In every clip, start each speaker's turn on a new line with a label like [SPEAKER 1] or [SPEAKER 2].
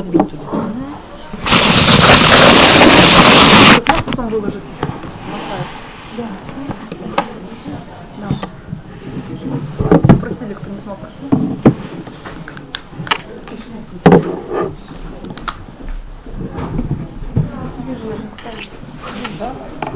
[SPEAKER 1] подвинь туда.
[SPEAKER 2] Ты сможешь потом выложить на сайт?
[SPEAKER 1] Да.
[SPEAKER 2] Да. Просили, кто не смог. Да.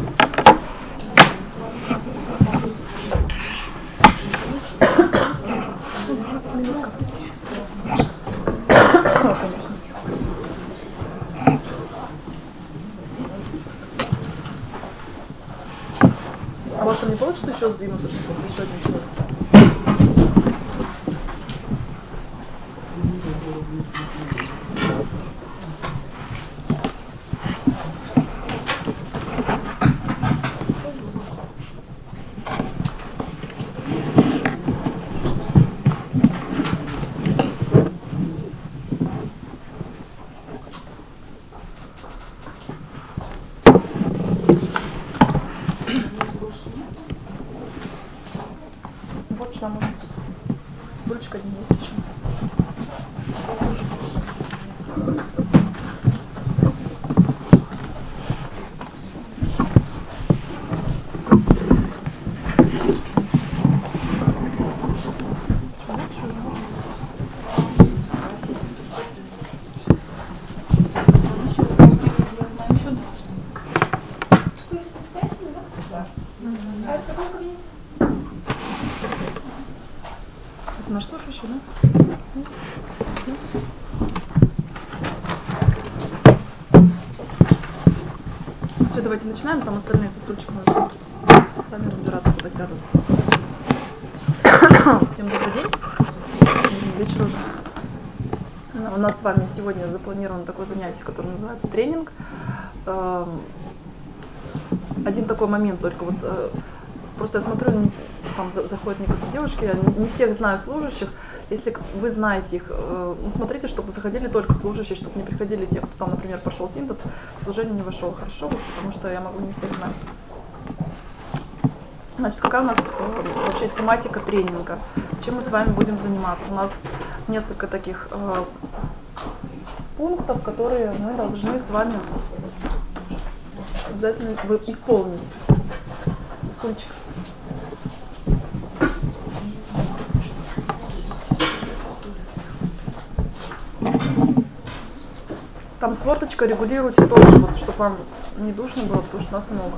[SPEAKER 2] А у вас там не получится еще сдвинуться, чтобы еще один человек сел? Вот сюда можно. Стульчик один есть еще. Это наш слушающий, да? Все, давайте начинаем, там остальные со стульчиком нужно сами разбираться, куда сядут. Всем добрый день. Вечер уже. У нас с вами сегодня запланировано такое занятие, которое называется тренинг. Один такой момент только вот, просто я смотрю, там заходят некоторые девушки, я не всех знаю служащих. Если вы знаете их, смотрите, чтобы заходили только служащие, чтобы не приходили те, кто там, например, пошел синтез, в служение не вошел. Хорошо, потому что я могу не всех знать. Значит, какая у нас вообще тематика тренинга? Чем мы с вами будем заниматься? У нас несколько таких пунктов, которые мы должны с вами обязательно исполнить. Стульчик. Там с форточкой регулируйте тоже, вот, чтобы вам не душно было, потому что нас много.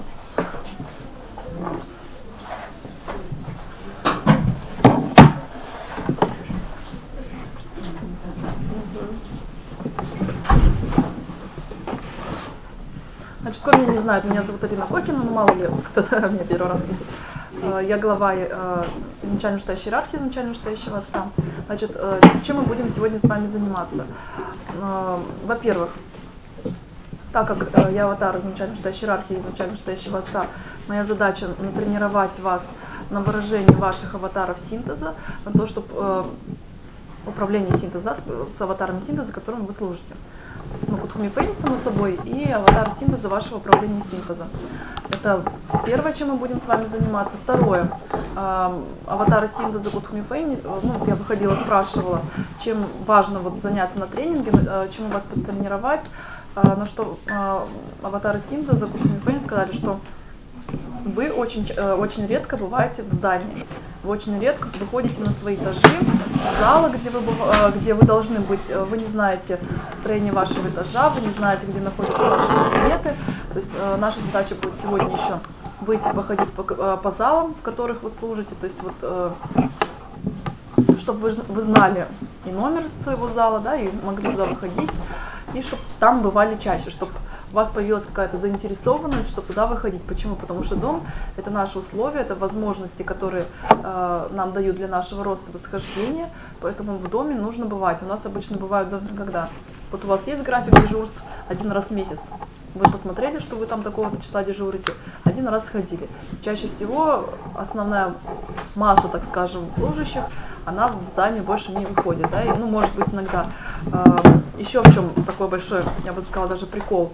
[SPEAKER 2] Значит, кто меня не знает, меня зовут Алина Кокина, ну мало ли, кто меня первый раз видит. Я глава изначально вышестоящей иерархии, изначально вышестоящего отца. Значит, чем мы будем сегодня с вами заниматься? Во-первых, так как я аватар изначально вышестоящей иерархии, изначально вышестоящего отца, моя задача натренировать вас на выражение ваших аватаров синтеза, на то, чтобы управление синтеза, да, с аватарами синтеза, которым вы служите. Ну, Кутхуми Фейн, само собой, и аватар синтеза вашего управления синтеза. Это первое, чем мы будем с вами заниматься. Второе, аватары синтеза Кутхуми Фейн, ну, я выходила, спрашивала, чем важно вот заняться на тренинге, чему вас потренировать, на что аватары синтеза Кутхуми Фейн сказали, что вы очень редко бываете в здании. Вы очень редко выходите на свои этажи, зала, где вы должны быть, вы не знаете строение вашего этажа, вы не знаете, где находятся ваши кабинеты. То есть наша задача будет сегодня еще выйти, походить по залам, в которых вы служите, то есть вот, чтобы вы знали и номер своего зала, да, и могли туда выходить, и чтобы там бывали чаще, чтобы у вас появилась какая-то заинтересованность, чтобы туда выходить. Почему? Потому что дом – это наши условия, это возможности, которые нам дают для нашего роста, восхождения, поэтому в доме нужно бывать. У нас обычно бывают дома когда? Вот у вас есть график дежурств один раз в месяц. Вы посмотрели, что вы там такого-то числа дежурите, один раз сходили. Чаще всего основная масса, так скажем, служащих, она в здание больше не выходит. Да? И, ну, может быть, иногда еще в чем такой большой, я бы сказала, даже прикол.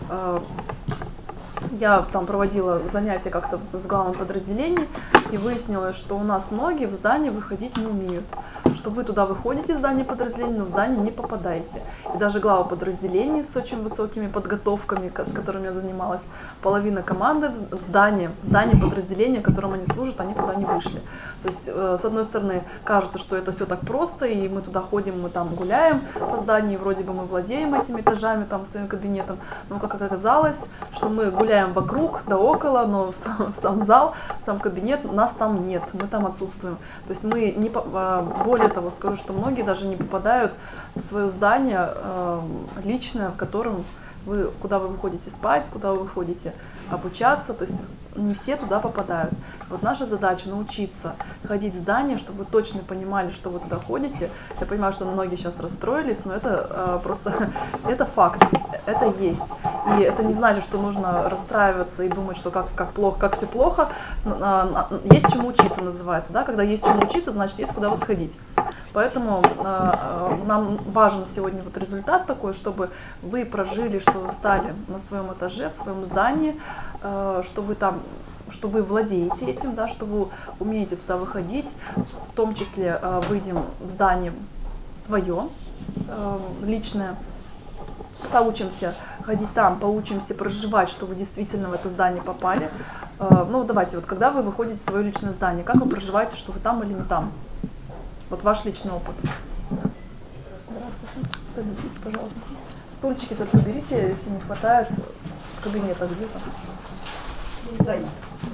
[SPEAKER 2] Я там проводила занятия как-то с главным подразделением и выяснилось, что у нас многие в здание выходить не умеют. что вы туда выходите из здания подразделения, но в здание не попадаете. И даже главы подразделений с очень высокими подготовками, с которыми я занималась, половина команды в здании подразделения, которым они служат, они туда не вышли. То есть, с одной стороны, кажется, что это все так просто, и мы туда ходим, мы там гуляем по зданию, вроде бы мы владеем этими этажами, там, своим кабинетом, но как оказалось, что мы гуляем вокруг, да около, но в сам зал, в сам кабинет нас там нет, мы там отсутствуем. То есть мы, не, более того, скажу, что многие даже не попадают в свое здание личное, в котором куда вы выходите спать, куда вы выходите обучаться, то есть не все туда попадают. Вот наша задача научиться ходить в здание, чтобы вы точно понимали, что вы туда ходите. Я понимаю, что многие сейчас расстроились, но это просто, это факт, это есть. И это не значит, что нужно расстраиваться и думать, что как плохо, как все плохо. Есть чему учиться, называется, да? Когда есть чему учиться, значит есть куда восходить. Поэтому нам важен сегодня вот результат такой, чтобы вы прожили, что вы встали на своем этаже, в своем здании, что вы владеете этим, да, что вы умеете туда выходить, в том числе выйдем в здание свое, личное, поучимся ходить там, поучимся проживать, что вы действительно в это здание попали. Ну давайте, вот когда вы выходите в свое личное здание, как вы проживаете, что вы там или не там? Вот ваш личный опыт. Здравствуйте. Садитесь, пожалуйста. Стульчики только берите, если не хватает, в кабинетах где-то.
[SPEAKER 1] Занят.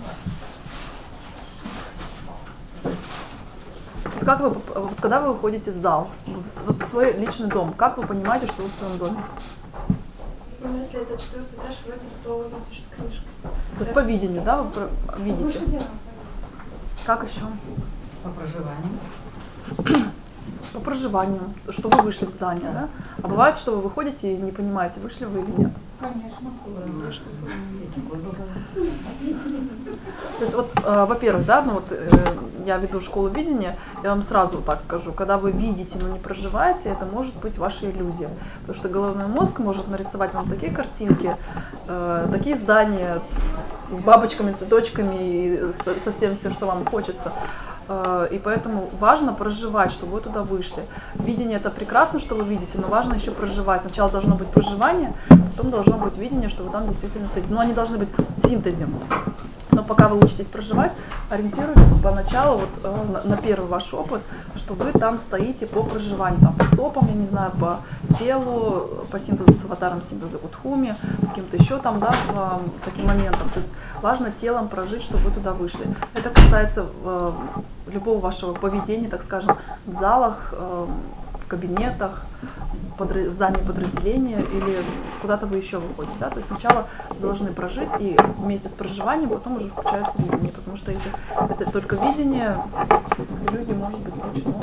[SPEAKER 2] Вот как вы, когда вы выходите в зал, в свой личный дом, как вы понимаете, что вы в своем доме?
[SPEAKER 1] Ну, если это 4-й этаж, вроде стол, видишь, с книжкой.
[SPEAKER 2] То есть по видению, да, вы видите? Как еще?
[SPEAKER 3] По проживанию.
[SPEAKER 2] По проживанию, что вы вышли в здание, да? А бывает, что вы выходите и не понимаете, вышли вы или нет?
[SPEAKER 3] Конечно.
[SPEAKER 2] То есть вот, во-первых, да, ну вот я веду школу видения, я вам сразу так скажу, когда вы видите, но не проживаете, это может быть ваша иллюзия. Потому что головной мозг может нарисовать вам такие картинки, такие здания с бабочками, цветочками и со всем, что вам хочется. И поэтому важно проживать, чтобы вы туда вышли. Видение это прекрасно, что вы видите, но важно еще проживать. Сначала должно быть проживание, потом должно быть видение, что вы там действительно стоите. Но они должны быть в синтезе. Но пока вы учитесь проживать, ориентируйтесь поначалу вот, на первый ваш опыт, что вы там стоите по проживанию, там, по стопам, я не знаю, по телу, по синтезу с аватаром, синтезу Гудхуми, каким-то еще там, да, таким моментом. То есть важно телом прожить, чтобы вы туда вышли. Это касается любого вашего поведения, так скажем, в залах, в кабинетах, в здании подразделения или куда-то вы еще выходите. Да? То есть сначала должны прожить, и вместе с проживанием потом уже включается видение. Потому что если это только видение, иллюзий может быть очень много.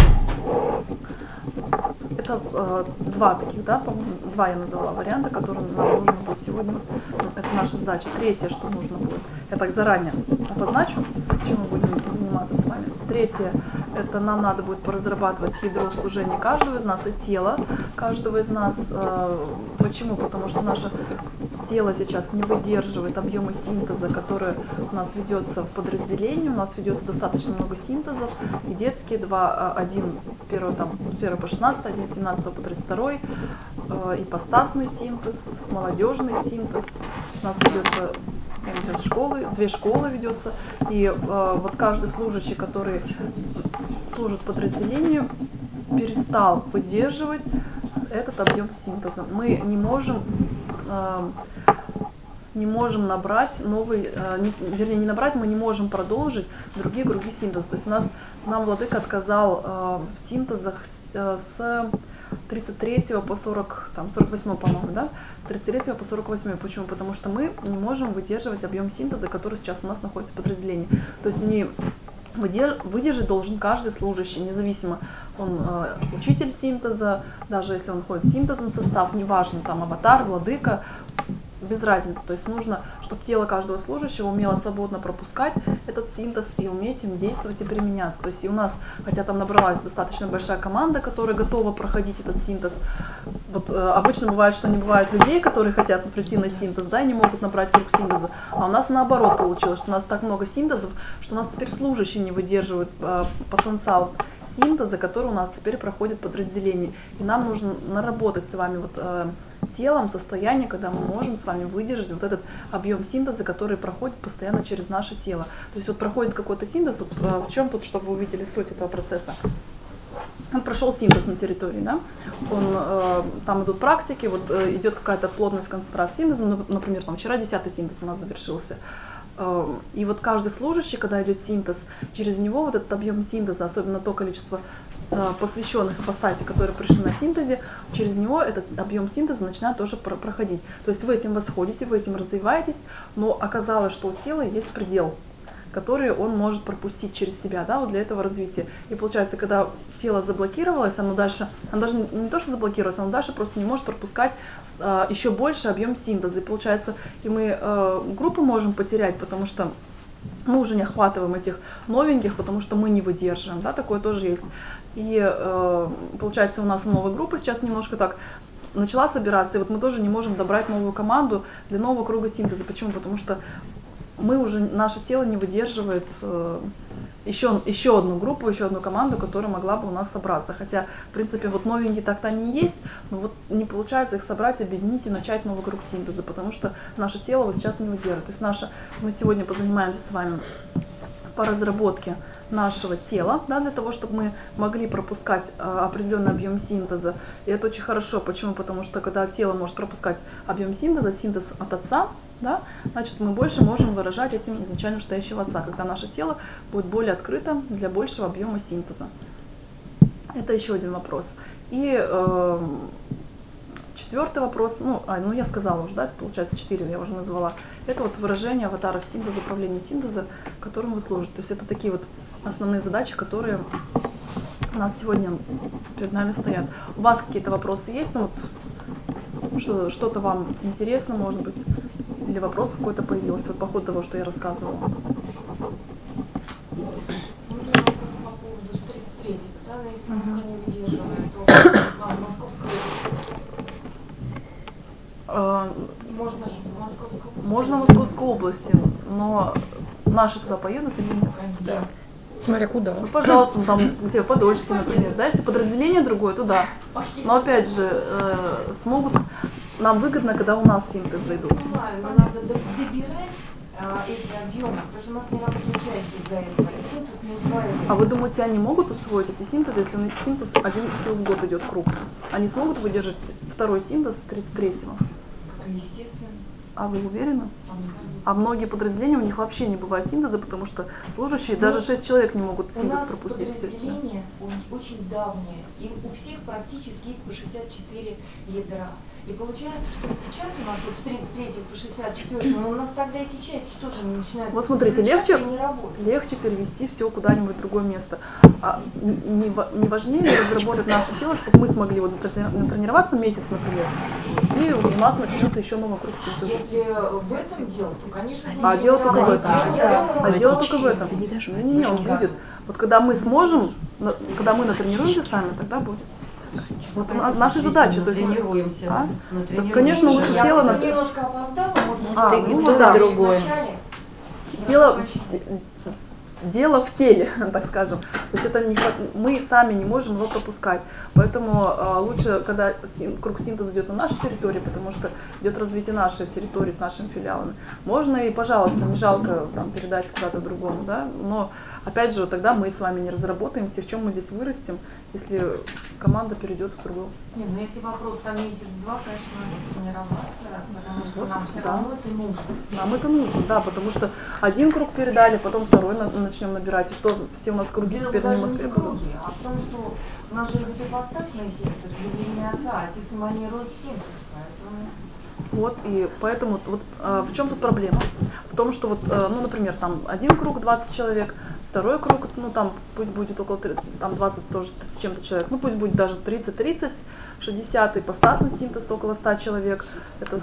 [SPEAKER 2] Это два таких, да, два я назвала варианта, которые нам нужно будет сегодня. Это наша задача. Третье, что нужно будет. Я так заранее обозначу, чем мы будем заниматься с вами. Третье, это нам надо будет поразрабатывать ядро служения каждого из нас и тело каждого из нас. Почему? Потому что наше тело сейчас не выдерживает объема синтеза, который у нас ведется в подразделении. У нас ведется достаточно много синтезов. И детские один с 1 по 16, один с 17 по 32, ипостасный синтез, молодежный синтез. У нас ведется две школы ведется. И вот каждый служащий, который служит подразделению, перестал выдерживать этот объем синтеза. Мы не можем набрать новый, не набрать, мы не можем продолжить другие круги синтеза. То есть нам владыка отказал в синтезах с 33 по 48, по-моему, да? С 33 по 48. Почему? Потому что мы не можем выдерживать объем синтеза, который сейчас у нас находится в подразделении. То есть выдержать должен каждый служащий, независимо, он учитель синтеза, даже если он ходит в синтезный состав, неважно, там аватар, владыка, без разницы. То есть нужно, чтобы тело каждого служащего умело свободно пропускать этот синтез и уметь им действовать и применяться. То есть и у нас, хотя там набралась достаточно большая команда, которая готова проходить этот синтез, вот обычно бывает, что не бывает людей, которые хотят прийти на синтез, да, и не могут набрать круг синтеза. А у нас наоборот получилось, что у нас так много синтезов, что у нас теперь служащие не выдерживают потенциал синтеза, который у нас теперь проходит подразделение. И нам нужно наработать с вами вот, телом состояние, когда мы можем с вами выдержать вот этот объем синтеза, который проходит постоянно через наше тело. То есть вот проходит какой-то синтез, вот, в чем тут, чтобы вы увидели суть этого процесса. Он прошел синтез на территории, да? Там идут практики, вот идет какая-то плотность, концентрация синтеза, например, там вчера 10-й синтез у нас завершился. И вот каждый служащий, когда идет синтез, через него вот этот объем синтеза, особенно то количество посвященных ипостасей, которые пришли на синтезе, через него этот объем синтеза начинает тоже проходить. То есть вы этим восходите, вы этим развиваетесь, но оказалось, что у тела есть предел, который он может пропустить через себя, да, вот для этого развития. И получается, когда тело заблокировалось, оно даже не то, что заблокировалось, оно дальше просто не может пропускать еще больше объем синтеза. И получается, и мы группу можем потерять, потому что мы уже не охватываем этих новеньких, потому что мы не выдерживаем, да, такое тоже есть. И получается, у нас новая группа сейчас немножко так начала собираться, и вот мы тоже не можем добрать новую команду для нового круга синтеза. Почему? Потому что наше тело не выдерживает еще одну группу, еще одну команду, которая могла бы у нас собраться. Хотя, в принципе, вот новенькие так-то они есть, но вот не получается их собрать, объединить и начать новый круг синтеза, потому что наше тело вот сейчас не выдерживает. То есть мы сегодня позанимаемся с вами по разработке нашего тела, да, для того, чтобы мы могли пропускать определенный объем синтеза. И это очень хорошо. Почему? Потому что когда тело может пропускать объем синтеза, синтез от отца, да, значит, мы больше можем выражать этим изначально стоящего отца, когда наше тело будет более открыто для большего объема синтеза. Это еще один вопрос. И четвертый вопрос, я сказала уже, да, получается 4, я уже назвала. Это вот выражение аватаров синтеза, управление синтеза, которым вы служите. То есть это такие вот основные задачи, которые у нас сегодня перед нами стоят. У вас какие-то вопросы есть? Что-то вам интересно, может быть, или вопрос какой-то появился вот, по ходу того, что я рассказывала?
[SPEAKER 4] Вопрос по поводу 33-й. Да, если Москва не выдерживает, то нам можно же в Московской области?
[SPEAKER 2] Можно в Московской области, но наши туда поедут или нет?
[SPEAKER 4] Да.
[SPEAKER 5] Смотря куда.
[SPEAKER 2] Ну, пожалуйста, там где Подольске, например, да, если подразделение другое, туда. Но опять же, нам выгодно, когда у нас синтез зайдут.
[SPEAKER 4] Понимаю, но надо добирать эти объемы, потому что у нас не работает часть из-за этого, и синтез не усваивается.
[SPEAKER 2] А вы думаете, они могут усвоить эти синтезы, если у них синтез один всего в год идет круг? Они смогут выдержать второй синтез 33-го?
[SPEAKER 4] Естественно.
[SPEAKER 2] А вы уверены?
[SPEAKER 4] Абсолютно.
[SPEAKER 2] А многие подразделения, у них вообще не бывает синтеза, потому что служащие, даже 6 человек не могут синтез пропустить.
[SPEAKER 4] У нас подразделение очень давнее, и у всех практически есть по 64 ядра. И получается, что сейчас у нас вот с 33 по 64, но у нас тогда эти части тоже не начинают.
[SPEAKER 2] Вот смотрите, легче перевести все куда-нибудь в другое место. А не важнее ли разработать наше тело, чтобы мы смогли вот натренироваться месяц, например, и у нас начнется еще новый круг синтеза.
[SPEAKER 4] Если в этом дело, то, конечно,
[SPEAKER 2] А дело только в этом. А дело только в этом. Не, он будет. Вот когда мы сможем, когда мы натренируемся сами, тогда будет. Вот наша задача. То есть
[SPEAKER 3] Тренируемся.
[SPEAKER 2] Так, конечно, лучше тело...
[SPEAKER 4] Я немножко опоздала, может быть,
[SPEAKER 5] другое.
[SPEAKER 2] Дело в теле, так скажем. То есть это мы сами не можем его пропускать. Поэтому лучше, когда круг синтеза идет на нашей территории, потому что идет развитие нашей территории с нашими филиалами. Можно и, пожалуйста, не жалко передать куда-то другому, да? Но опять же, тогда мы с вами не разработаемся, в чем мы здесь вырастем, если команда перейдет в другую.
[SPEAKER 4] Не, ну если вопрос там месяц-два, конечно, надо тренироваться, потому что нам все равно это нужно.
[SPEAKER 2] Нам это нужно, да, потому что один круг передали, потом второй начнем набирать, и что все у нас круги
[SPEAKER 4] Дело
[SPEAKER 2] теперь не в
[SPEAKER 4] даже не
[SPEAKER 2] Москве
[SPEAKER 4] в
[SPEAKER 2] будут.
[SPEAKER 4] круге, а в том, что у нас же идет ипостасное синтез, влияние отца, отец эманирует синтез, поэтому...
[SPEAKER 2] Вот, и поэтому вот в чем тут проблема? В том, что вот, например, там один круг 20 человек, второй круг, там пусть будет около 20 тоже с чем-то человек, пусть будет даже 30-30, 60, ипостасный синтез около 100 человек, это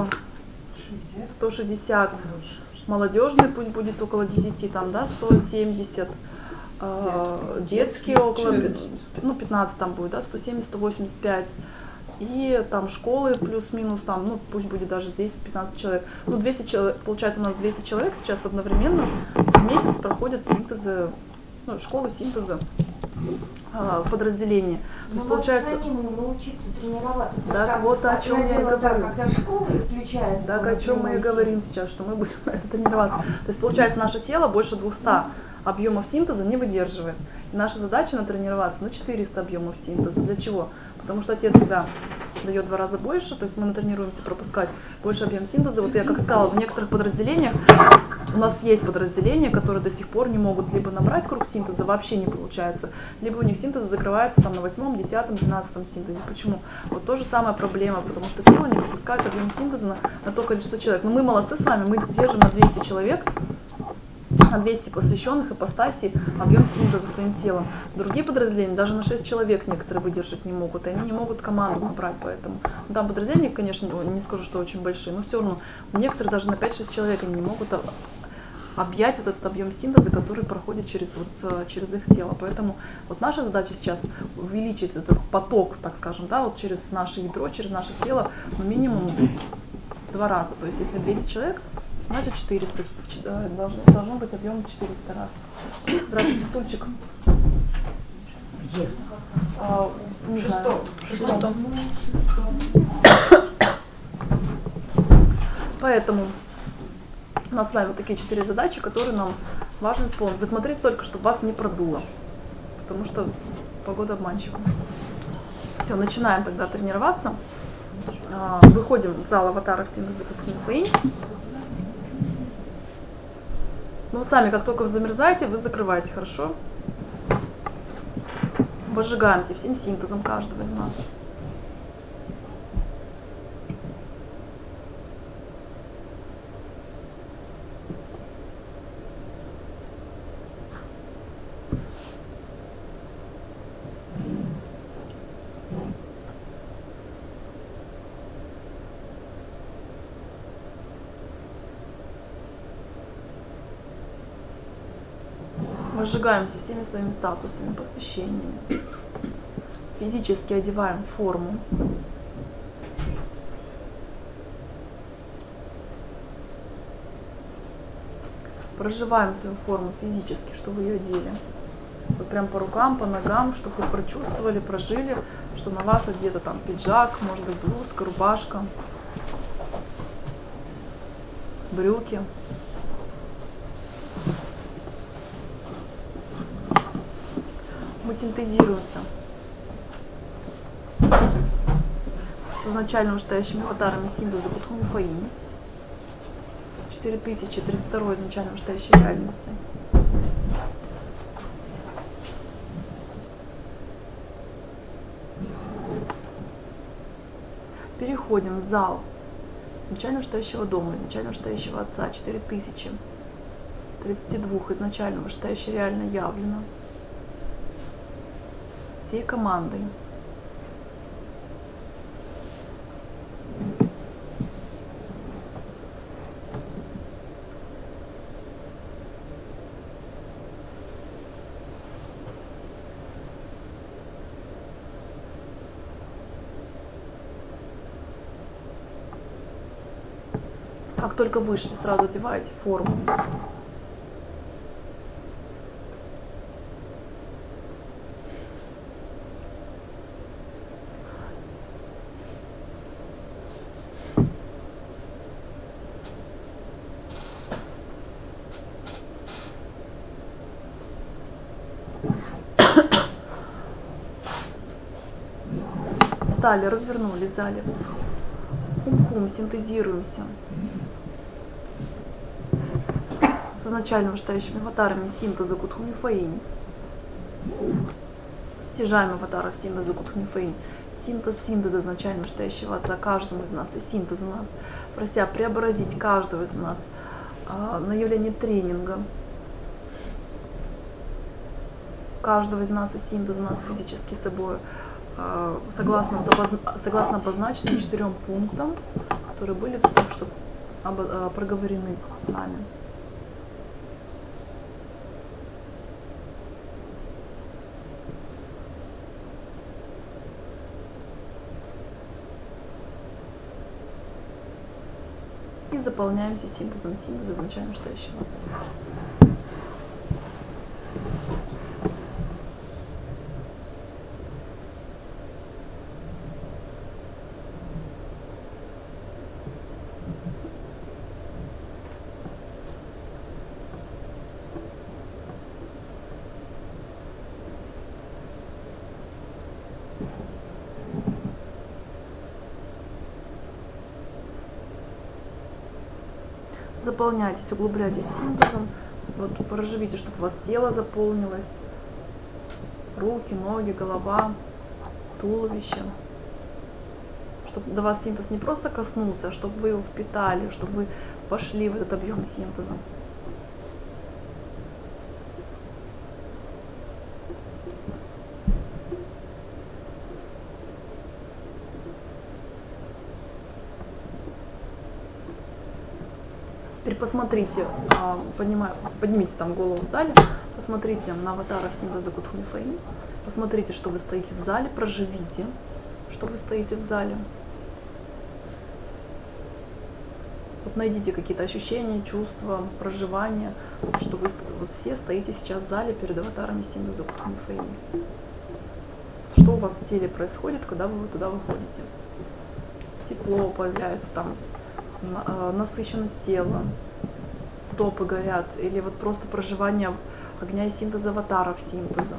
[SPEAKER 2] 160, молодежный пусть будет около 10, 170, детские около 15 там будет, 170-185. И там школы плюс-минус, пусть будет даже 10-15 человек. 200 человек, получается у нас 200 человек сейчас одновременно в месяц проходят синтезы, школы синтеза в подразделении. То
[SPEAKER 4] Но
[SPEAKER 2] есть,
[SPEAKER 4] надо
[SPEAKER 2] получается,
[SPEAKER 4] самим научиться тренироваться.
[SPEAKER 2] Да,
[SPEAKER 4] Потому
[SPEAKER 2] вот
[SPEAKER 4] что
[SPEAKER 2] о чем я и
[SPEAKER 4] одно дело,
[SPEAKER 2] говорю.
[SPEAKER 4] да, когда школы включают.
[SPEAKER 2] Так о чем мы и говорим сейчас, что мы будем тренироваться. То есть получается, наше тело больше 200 объемов синтеза не выдерживает. И наша задача натренироваться на 400 объемов синтеза. Для чего? Потому что отец себя дает в 2 раза больше, то есть мы натренируемся пропускать больше объем синтеза. Вот я как сказала, в некоторых подразделениях, у нас есть подразделения, которые до сих пор не могут либо набрать круг синтеза, вообще не получается, либо у них синтез закрывается там на 8, 10, 12 синтезе. Почему? Вот то же самая проблема, потому что тело не пропускает объем синтеза на то количество человек. Но мы молодцы с вами, мы держим на 200 человек, на 200 посвященных ипостасей объем синтеза своим телом. Другие подразделения даже на 6 человек некоторые выдержать не могут, и они не могут команду набрать, поэтому. Ну, там подразделения, конечно, не скажу, что очень большие, но все равно некоторые даже на 5-6 человек они не могут объять вот этот объем синтеза, который проходит через их тело. Поэтому вот наша задача сейчас увеличить этот поток, так скажем, да, вот через наше ядро, через наше тело, ну, минимум в 2 раза. То есть если 200 человек, значит 400, должно быть объем 400 раз. Здравствуйте, стульчик.
[SPEAKER 3] Где?
[SPEAKER 2] Не знаю.
[SPEAKER 3] Шестом.
[SPEAKER 2] Поэтому у нас с вами вот такие 4 задачи, которые нам важно исполнить. Вы смотрите только, чтобы вас не продуло, потому что погода обманчива. Все, начинаем тогда тренироваться. Выходим в зал аватаров синтеза Кунг-фу. Ну, сами, как только вы замерзаете, вы закрываете, хорошо? Возжигаемся всем синтезом каждого из нас. Мы сжигаемся всеми своими статусами, посвящениями. Физически одеваем форму. Проживаем свою форму физически, что вы ее одели. Вот прям по рукам, по ногам, чтобы вы прочувствовали, прожили, что на вас одета там пиджак, может быть блузка, рубашка, брюки. Мы синтезируемся с изначально вышестоящими аватарами синтеза Кунг-фу. 4032 изначально вышестоящей реальности. Переходим в зал изначально вышестоящего дома, изначально вышестоящего отца, 4032 изначально вышестоящей реально явлено. Всей командой. Как только вышли, сразу одеваете форму. Встали, развернулись в зале. Кум-кум, синтезируемся с изначально вышестоящими аватарами синтеза Кунг-фу. Стяжаем аватаров синтеза Кунг-фу. Синтез синтеза изначально вышестоящего отца каждому из нас. И синтез у нас, прося преобразить каждого из нас на явление тренинга. Каждого из нас и синтез у нас физически собой. Согласно обозначенным 4 пунктам, которые были только что проговорены нами. И заполняемся синтезом синтеза изначально вышестоящего отца. заполняйтесь, углубляйтесь синтезом. Вот проживите, чтобы у вас тело заполнилось, руки, ноги, голова, туловище. Чтобы до вас синтез не просто коснулся, а чтобы вы его впитали, чтобы вы вошли в этот объем синтеза. Теперь посмотрите, поднимите там голову в зале, посмотрите на аватаров синтеза Кутхунфейн, посмотрите, что вы стоите в зале, проживите, что вы стоите в зале. Вот найдите какие-то ощущения, чувства, проживания, что вы вот все стоите сейчас в зале перед аватарами синтеза Кутхунфейн. Что у вас в теле происходит, когда вы туда выходите? Тепло появляется там, насыщенность тела, стопы горят, или вот просто проживание огня и синтеза аватаров синтеза.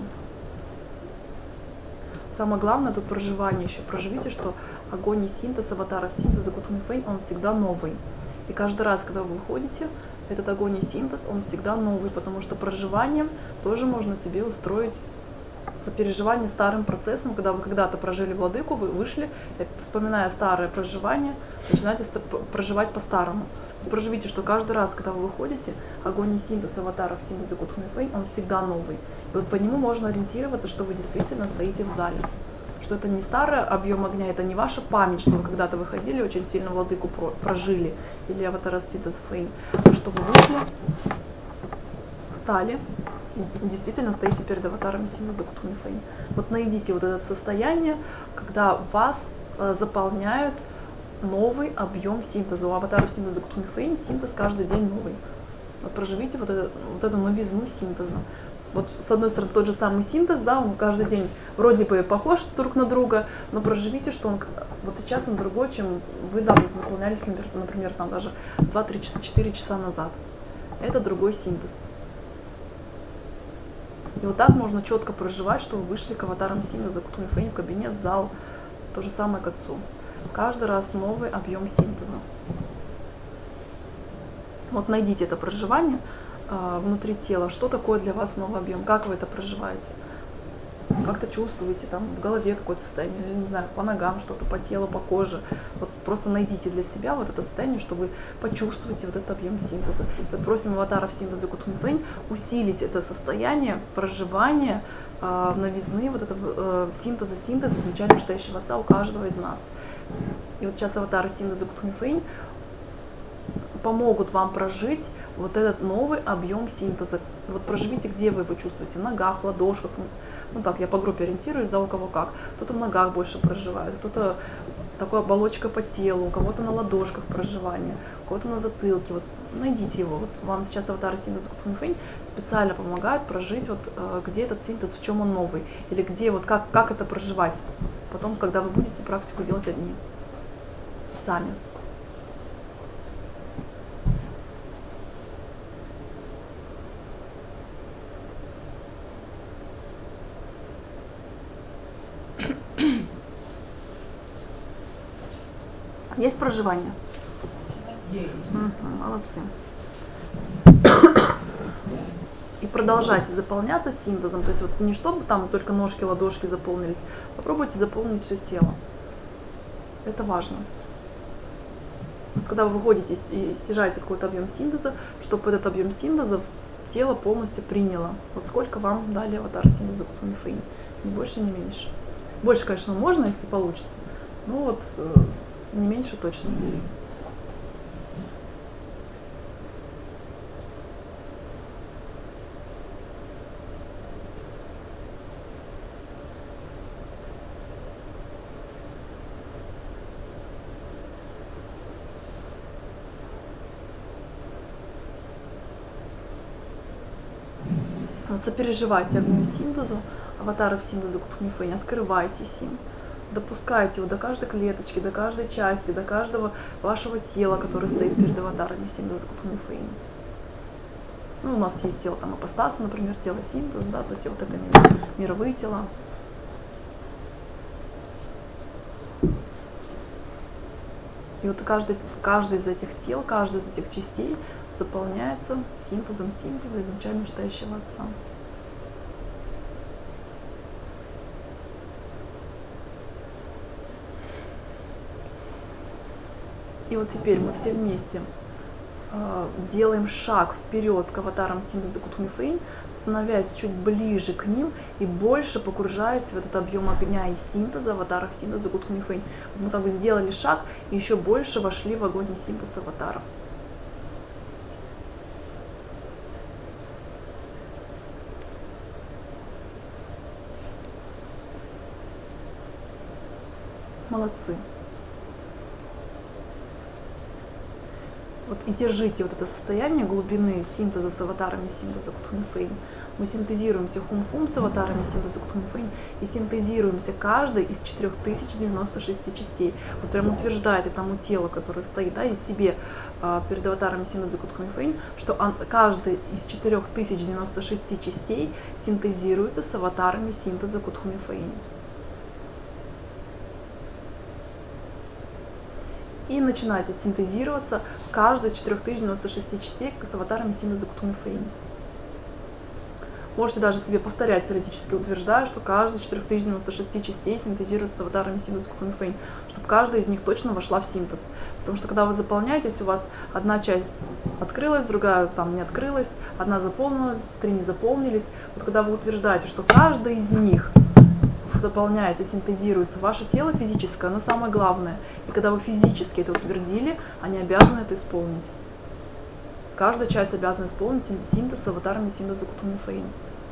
[SPEAKER 2] Самое главное тут проживание еще. Проживите, что огонь и синтез аватаров синтеза Кутхунфейн, он всегда новый. И каждый раз, когда вы выходите, этот огонь и синтез, он всегда новый, потому что проживанием тоже можно себе устроить сопереживание старым процессом, когда вы когда-то прожили владыку, вы вышли, вспоминая старое проживание, начинаете проживать по-старому. Проживите, что каждый раз, когда вы выходите, огонь и синтез аватаров синтеза Кутхунфейн, он всегда новый. И вот по нему можно ориентироваться, что вы действительно стоите в зале. Что это не старый объем огня, это не ваша память, что вы когда-то выходили, очень сильно владыку прожили, или аватара синтеза Фейн, а что вы вышли, встали, действительно стоите перед аватарами синтеза Кутхунфейн. Вот найдите вот это состояние, когда вас заполняют новый объем синтеза. У аватаров синтеза Кутхунфейн синтез каждый день новый. Вот проживите вот эту новизну синтеза. Вот с одной стороны тот же самый синтез, да, он каждый день вроде бы похож друг на друга, но проживите, что он вот сейчас он другой, чем вы там заполнялись, например, там даже 2-3 часа, 4 часа назад. Это другой синтез. И вот так можно четко проживать, что вы вышли к аватарам синтеза Кутхунфейн в кабинет, в зал, то же самое к отцу. Каждый раз новый объем синтеза. Вот найдите это проживание внутри тела, что такое для вас новый объем, как вы это проживаете, как-то чувствуете, там в голове какое-то состояние, или, не знаю, по ногам что-то, по телу, по коже. Вот просто найдите для себя вот это состояние, что вы почувствуете вот этот объем синтеза. Вот просим аватаров синтеза Кутхунфейн усилить это состояние проживания новизны, вот этого синтеза изначально настоящего отца у каждого из нас. И вот сейчас аватары синтеза Кутхунфейн помогут вам прожить вот этот новый объем синтеза. Вот проживите, где вы его чувствуете, в ногах, в ладошках. Ну так, я по группе ориентируюсь, да, у кого как. Кто-то в ногах больше проживает, кто-то такой оболочка по телу, у кого-то на ладошках проживание, у кого-то на затылке. Вот найдите его. Вот вам сейчас аватары синтеза Кутхунфейн специально помогают прожить, вот где этот синтез, в чем он новый, или где, вот как это проживать. Потом, когда вы будете практику делать одни, сами. Есть проживание? Молодцы. И продолжайте заполняться синтезом. То есть вот не чтобы там только ножки, ладошки заполнились. Попробуйте заполнить все тело. Это важно. То есть, когда вы выходите и стяжаете какой-то объем синтеза, чтобы этот объем синтеза тело полностью приняло. Вот сколько вам дали аватары синтеза Кутхунфейн. Ни больше, ни меньше. Больше, конечно, можно, если получится. Ну вот, не меньше точно. Вот сопереживайте огню синтезу, аватаров синтеза Кутхунфейн, открывайтесь им. Допускайте его до каждой клеточки, до каждой части, до каждого вашего тела, которое стоит перед аватарами синтеза Кутхунфейн. Ну, у нас есть тело там апостаса, например, тело синтез, да, то есть вот это мировые тела. И вот каждый из этих тел, каждый из этих частей заполняется синтезом синтеза изначально мечтающего отца. И вот теперь мы все вместе делаем шаг вперед к аватарам синтеза Кутхунфейн, становясь чуть ближе к ним и больше погружаясь в этот объем огня и синтеза аватаров синтеза Кутхунфейн. Мы как бы сделали шаг и еще больше вошли в огонь и синтез аватаров. Молодцы. Вот и держите вот это состояние глубины синтеза с аватарами синтеза Кутхунфейн. Мы синтезируемся хум-хум с аватарами синтеза Кутхунфейн и синтезируемся каждой из 4096 частей. Вот прям утверждайте тому телу, которое стоит, да, и себе перед аватарами синтеза Кутхунфейн, что каждая из 4096 частей синтезируется с аватарами синтеза Кутхунфейн. И начинайте синтезироваться каждой из 4096 частей с аватарами синтеза Кутхунфейн. Можете даже себе повторять периодически, утверждая, что каждая из 4096 частей синтезируется с аватарами синтеза Кутхунфейн, чтобы каждая из них точно вошла в синтез. Потому что когда вы заполняетесь, у вас одна часть открылась, другая там не открылась, одна заполнилась, 3 не заполнились. Вот когда вы утверждаете, что каждая из них заполняется, синтезируется, ваше тело физическое, оно самое главное. И когда вы физически это утвердили, они обязаны это исполнить. Каждая часть обязана исполнить синтез с аватарами синтеза Кутхунфейн.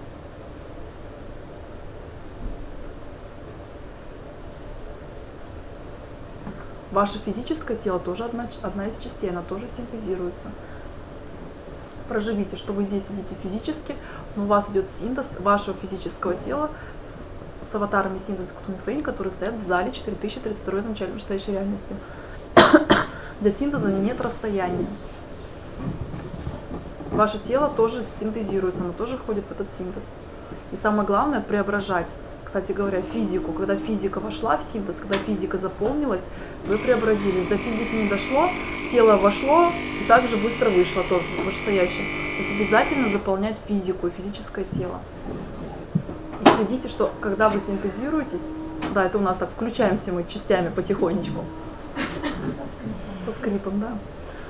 [SPEAKER 2] Ваше физическое тело тоже одна из частей, она тоже синтезируется. Проживите, что вы здесь сидите физически, но у вас идет синтез вашего физического тела с аватарами синтеза Кутхунфейн, которые стоят в зале 4032 изначально настоящей реальности. Для синтеза нет расстояния. Ваше тело тоже синтезируется, оно тоже входит в этот синтез. И самое главное преображать, кстати говоря, физику. Когда физика вошла в синтез, когда физика заполнилась, вы преобразились. До физики не дошло, тело вошло и также быстро вышло то вышестоящее. То есть обязательно заполнять физику и физическое тело. И следите, что когда вы синтезируетесь, да, это у нас так, включаемся мы частями потихонечку. Со скрипом, да.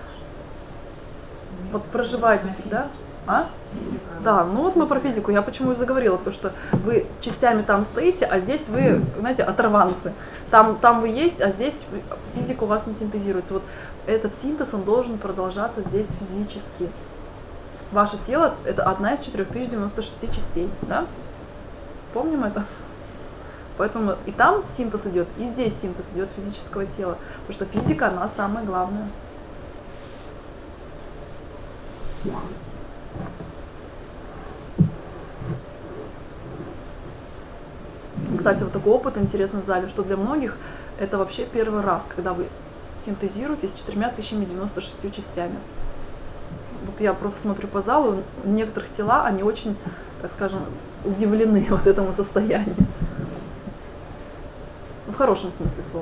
[SPEAKER 2] Вот проживайте всегда. А? Да, ну вот мы про физику, я почему и заговорила, потому что вы частями там стоите, а здесь вы, знаете, оторванцы. Там вы есть, а здесь физика у вас не синтезируется. Вот этот синтез, он должен продолжаться здесь физически. Ваше тело – это одна из 4096 частей, да? Помним это? Поэтому и там синтез идет, и здесь синтез идет физического тела, потому что физика, она самая главная. Кстати, вот такой опыт интересный в зале, что для многих это вообще первый раз, когда вы синтезируетесь с 4096 частями. Вот я просто смотрю по залу, у некоторых тела, они очень, так скажем, удивлены вот этому состоянию. В хорошем смысле слова.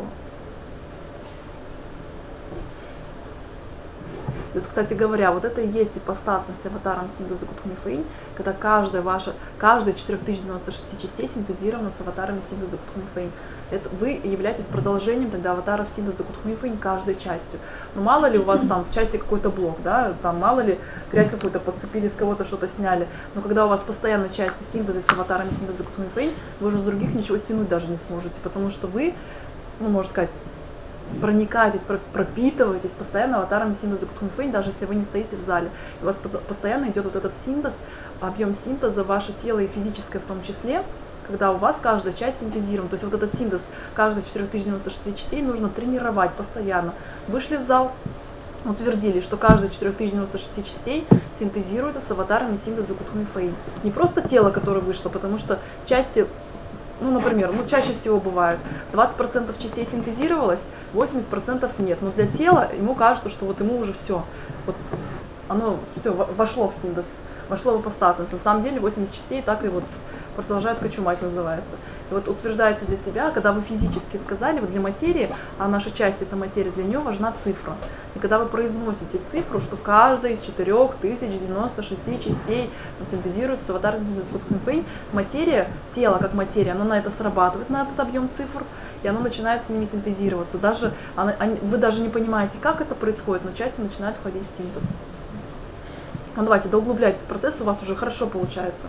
[SPEAKER 2] И вот, кстати говоря, вот это и есть ипостасность аватаром синтеза Кутхунфейн, когда каждая из 4096 частей синтезирована с аватарами синтеза Кутхунфейн. Это вы являетесь продолжением тогда аватаров синтеза Кутхунфейн каждой частью. Но мало ли у вас там в части какой-то блок, да, там мало ли грязь какую-то подцепили, с кого-то что-то сняли. Но когда у вас постоянно части синтеза с аватарами синтеза Кутхунфейн, вы уже с других ничего стянуть даже не сможете, потому что вы, ну, можно сказать, проникаетесь, пропитываетесь постоянно аватарами синтеза Кутхунфейн, даже если вы не стоите в зале. И у вас постоянно идет вот этот синтез, объем синтеза, ваше тело и физическое в том числе, когда у вас каждая часть синтезирована. То есть вот этот синтез каждой из 4096 частей нужно тренировать постоянно. Вышли в зал, утвердили, что каждая из 4096 частей синтезируется с аватарами синтеза Кутхунфейн. Не просто тело, которое вышло, потому что части, ну, например, чаще всего бывает, 20% частей синтезировалось, 80% нет. Но для тела ему кажется, что вот ему уже все, вот оно все вошло в синтез, вошло в ипостасность. На самом деле 80 частей так и вот продолжают кочумать, называется. И вот утверждается для себя, когда вы физически сказали, вот для материи, а наша часть это материя, для нее важна цифра. И когда вы произносите цифру, что каждая из 4096 частей синтезируется с аватаром Синтез, материя, тело как материя, оно на это срабатывает, на этот объем цифр, и оно начинает с ними синтезироваться. Даже, вы даже не понимаете, как это происходит, но части начинают входить в синтез. Ну, давайте, доуглубляйтесь в процесс, у вас уже хорошо получается.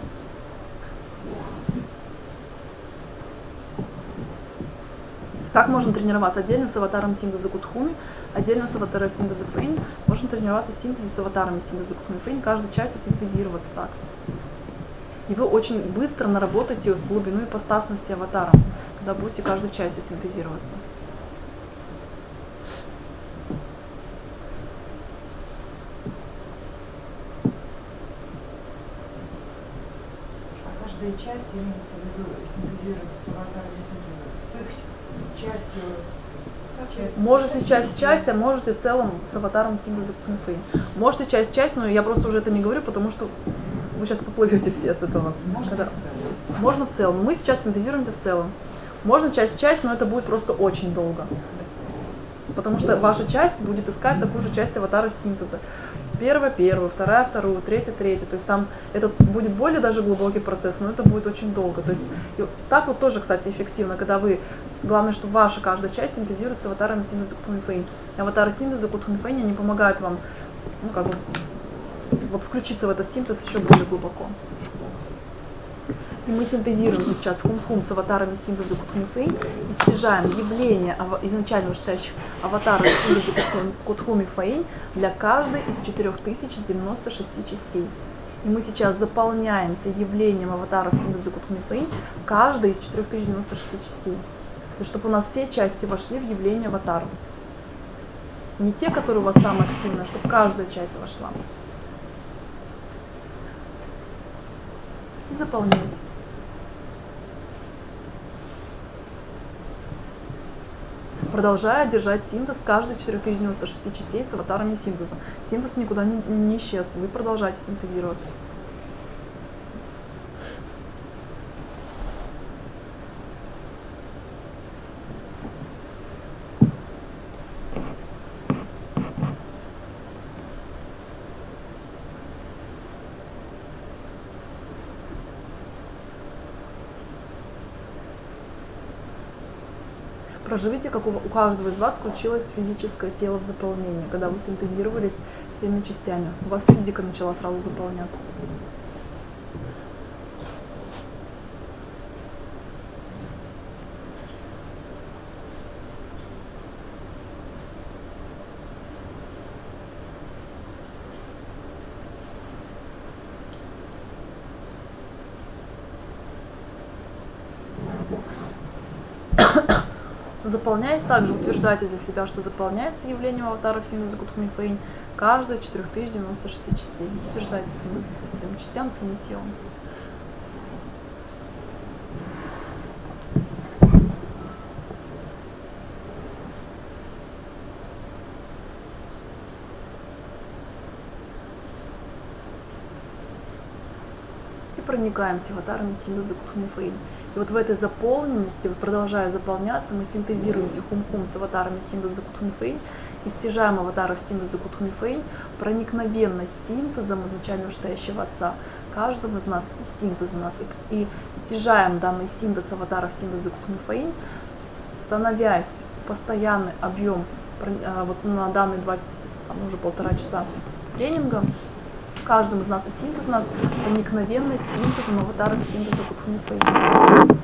[SPEAKER 2] Как можно тренироваться? Отдельно с аватаром синтеза Кутхуми, отдельно с аватаром синтеза Фейн. Можно тренироваться в синтезе с аватарами синтеза Кутхуми Фейн, каждой частью синтезироваться так. И вы очень быстро наработаете глубину ипостасности аватара, когда будете каждой частью синтезироваться.
[SPEAKER 4] Каждая часть имеется в виду синтезируется с аватарами синтеза, с их частью.
[SPEAKER 2] Можете часть, а можете в целом с аватаром синтеза Кутхуми. Можете часть, но я просто уже это не говорю, потому что вы сейчас поплывете все от этого.
[SPEAKER 4] Можно в целом.
[SPEAKER 2] Можно в целом. Мы сейчас синтезируемся в целом. Можно часть, но это будет просто очень долго. Потому что ваша часть будет искать такую же часть аватара синтеза. Первая, вторая, третья. То есть там это будет более даже глубокий процесс, но это будет очень долго. То есть так вот тоже, кстати, эффективно, когда вы, главное, что ваша каждая часть синтезируется с аватарами синтеза Кутхуми Фейн. Аватары синтеза Кутхуми Фейн, они помогают вам, ну, как бы, вот включиться в этот синтез еще более глубоко. И мы синтезируем сейчас хум-хум с аватарами синтеза Кутхуми Фейн и снижаем явление изначально вышестоящих аватаров синтеза Кутхуми Фейн для каждой из 4096 частей. И мы сейчас заполняемся явлением аватаров синтеза Кутхуми Фейн каждой из 4096 частей. То есть, чтобы у нас все части вошли в явление аватаров. Не те, которые у вас самые активные, а чтобы каждая часть вошла. И заполняйтесь. Продолжая держать синтез каждой из 4096 частей с аватарами синтеза. Синтез никуда не исчез, вы продолжаете синтезироваться. Проживите, как у каждого из вас включилось физическое тело в заполнении, когда вы синтезировались всеми частями. У вас физика начала сразу заполняться. Заполняясь также, утверждайте для себя, что заполняется явлением аватаров синтеза Кутхуми Фейн каждая из 4096 частей. Утверждайте своим частям, своим телом. И проникаем с аватарами синтеза Кутхуми Фейн. И вот в этой заполненности, продолжая заполняться, мы синтезируемся хум-хум с аватарами синтеза Кутхуми Фейн и стяжаем аватаров синтеза Кутхуми Фейн проникновенность синтезом изначально вышестоящего Отца. Каждого из нас синтез у нас. И стяжаем данный синтез аватаров синтеза Кутхуми Фейн, становясь постоянный объем вот на данные уже 1,5 часа тренинга. Каждому из нас и синтез у нас проникновенность синтезом аватаров синтеза Кутхуми Фейн.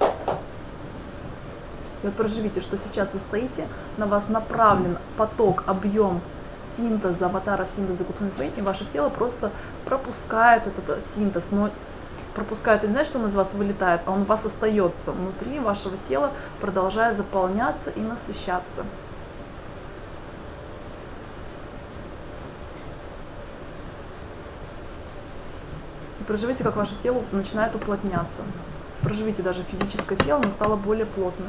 [SPEAKER 2] И вот проживите, что сейчас вы стоите, на вас направлен поток, объем синтеза аватаров синтеза Кутхуми Фейн, и ваше тело просто пропускает этот синтез. Но пропускает, не значит, что он из вас вылетает, а он у вас остается внутри вашего тела, продолжая заполняться и насыщаться. Проживите, как ваше тело начинает уплотняться. Проживите даже физическое тело, но стало более плотное.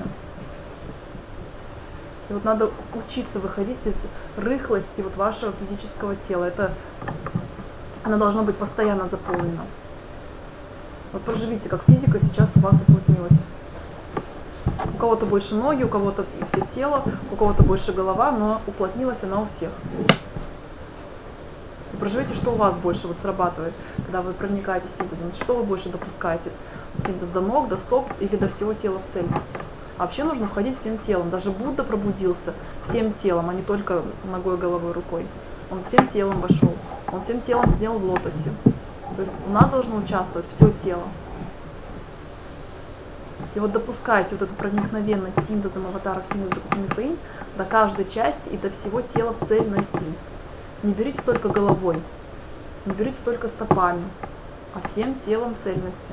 [SPEAKER 2] И вот надо учиться выходить из рыхлости вот вашего физического тела. Оно должно быть постоянно заполнено. Вот проживите, как физика сейчас у вас уплотнилась. кого-то больше ноги, у кого-то и все тело, у кого-то больше голова, но уплотнилась она у всех. И проживите, что у вас больше вот срабатывает, когда вы проникаете синтезом, что вы больше допускаете? Синтез до ног, до стоп или до всего тела в цельности? А вообще нужно входить всем телом. Даже Будда пробудился всем телом, а не только ногой, головой, рукой. Он всем телом вошел. Он всем телом сидел в лотосе. То есть у нас должно участвовать все тело. И вот допускайте вот эту проникновенность синтезом аватаров синтеза Куньфэй до каждой части и до всего тела в цельности. Не берите только головой, не берите только стопами, а всем телом цельности.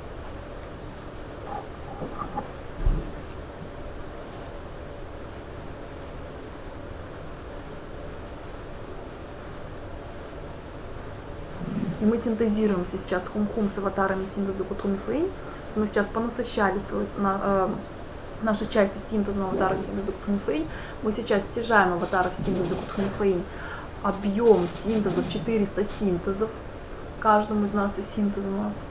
[SPEAKER 2] И мы синтезируем сейчас хум-хум с аватарами синтеза Куньфэй. Мы сейчас понасыщали наши части синтеза аватаров синтеза Куньфэй. Мы сейчас стяжаем аватаров синтеза Куньфэй. Объем синтезов 400 синтезов. Каждому из нас и синтез у нас.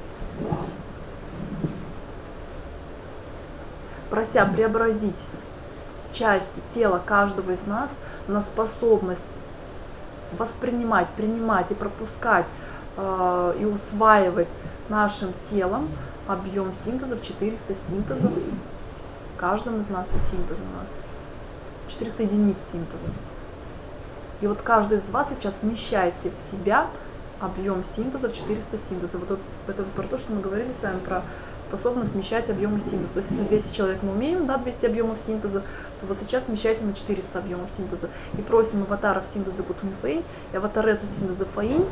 [SPEAKER 2] Прося преобразить части тела каждого из нас на способность воспринимать, принимать и пропускать и усваивать нашим телом объем синтезов, 400 синтезов. Каждому из нас и синтез у нас. 400 единиц синтеза. И вот каждый из вас сейчас вмещаете в себя объем синтезов, 400 синтезов. Вот это про то, что мы говорили с вами про способность вмещать объемы синтеза. То есть если 200 человек мы умеем, да, 200 объемов синтеза, то вот сейчас вмещайте на 400 объемов синтеза. И просим аватаров синтеза Куньфэй и аватаресу синтеза Фаинь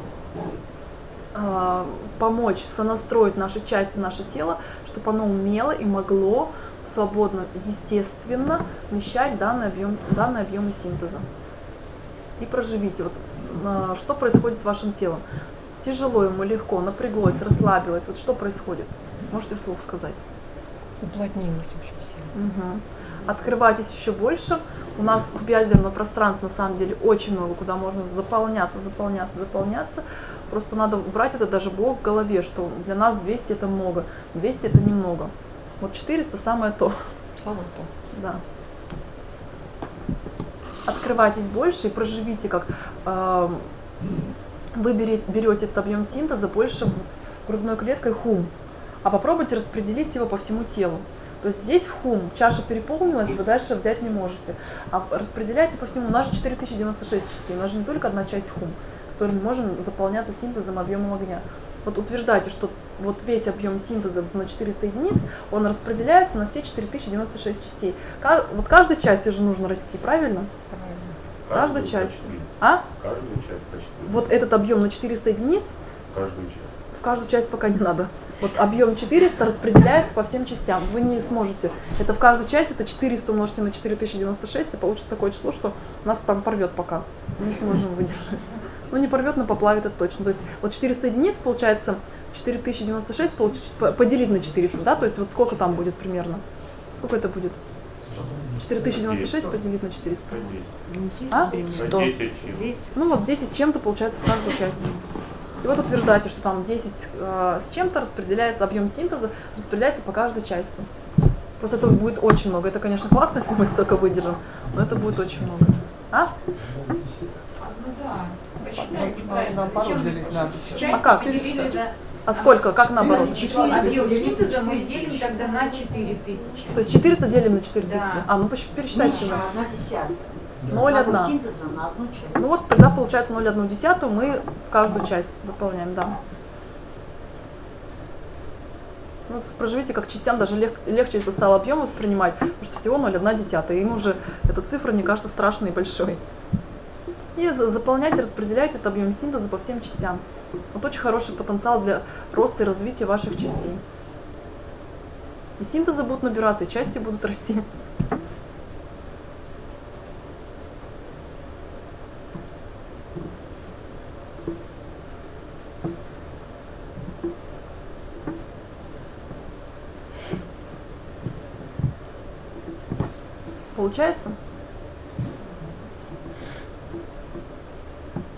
[SPEAKER 2] помочь сонастроить наши части, наше тело, чтобы оно умело и могло свободно, естественно вмещать данный объемы синтеза. И проживите, вот, что происходит с вашим телом. Тяжело ему, легко, напряглось, расслабилось. Вот что происходит? Можете вслух сказать?
[SPEAKER 5] Уплотнилось вообще все.
[SPEAKER 2] Угу. Открывайтесь еще больше. У нас ядерного пространства на самом деле очень много, куда можно заполняться. Просто надо убрать это даже блок в голове, что для нас 200 это много, 200 это немного. Вот 400 самое то.
[SPEAKER 5] Самое то.
[SPEAKER 2] Да. Открывайтесь больше и проживите, как вы берете этот объем синтеза больше грудной клеткой хум, а попробуйте распределить его по всему телу. То есть здесь в хум чаша переполнилась, вы дальше взять не можете. А распределяйте по всему. У нас же 4096 частей, у нас же не только одна часть хум, которая может заполняться синтезом объемом огня. Вот утверждайте, что вот весь объем синтеза на 400 единиц, он распределяется на все 4096 частей. Вот каждой части же нужно расти, правильно? Каждой части. А?
[SPEAKER 6] Каждую часть почти.
[SPEAKER 2] Вот этот объем на 400 единиц,
[SPEAKER 6] Каждую часть.
[SPEAKER 2] в каждую часть пока не надо. Вот объем 400 распределяется по всем частям. Вы не сможете. Это в каждую часть, это 400 умножьте на 4096, и получится такое число, что нас там порвет пока. Мы не сможем выдержать. Ну не порвет, но поплавит это точно. То есть вот 400 единиц получается 4096 поделить на 400, да? То есть вот сколько там будет примерно? Сколько это будет? 4096 поделить на 400. А?
[SPEAKER 6] 10
[SPEAKER 2] Ну вот 10 с чем-то получается в каждой части. И вот утверждайте, что там 10 с чем-то распределяется, объем синтеза распределяется по каждой части. Просто это будет очень много. Это, конечно, классно, если мы столько выдержим, но это будет очень много. А?
[SPEAKER 4] Ну да, посчитайте правильно.
[SPEAKER 3] Наоборот, делить надо.
[SPEAKER 2] А как? А сколько? Как наоборот?
[SPEAKER 4] Объем синтеза мы делим тогда на 4000.
[SPEAKER 2] То есть 400 делим на 4000.
[SPEAKER 4] Да.
[SPEAKER 2] А, ну пересчитайте же.
[SPEAKER 3] 1/10.
[SPEAKER 2] 0,1.
[SPEAKER 3] Синтеза на одну часть.
[SPEAKER 2] Ну вот тогда получается 0,1 мы в каждую часть заполняем, да. Ну, проживите как частям, даже легче это стало объем воспринимать, потому что всего 0,1. Им уже эта цифра не кажется страшной и большой. И заполняйте, распределяйте этот объем синтеза по всем частям. Вот очень хороший потенциал для роста и развития ваших частей. И синтезы будут набираться, и части будут расти. Получается?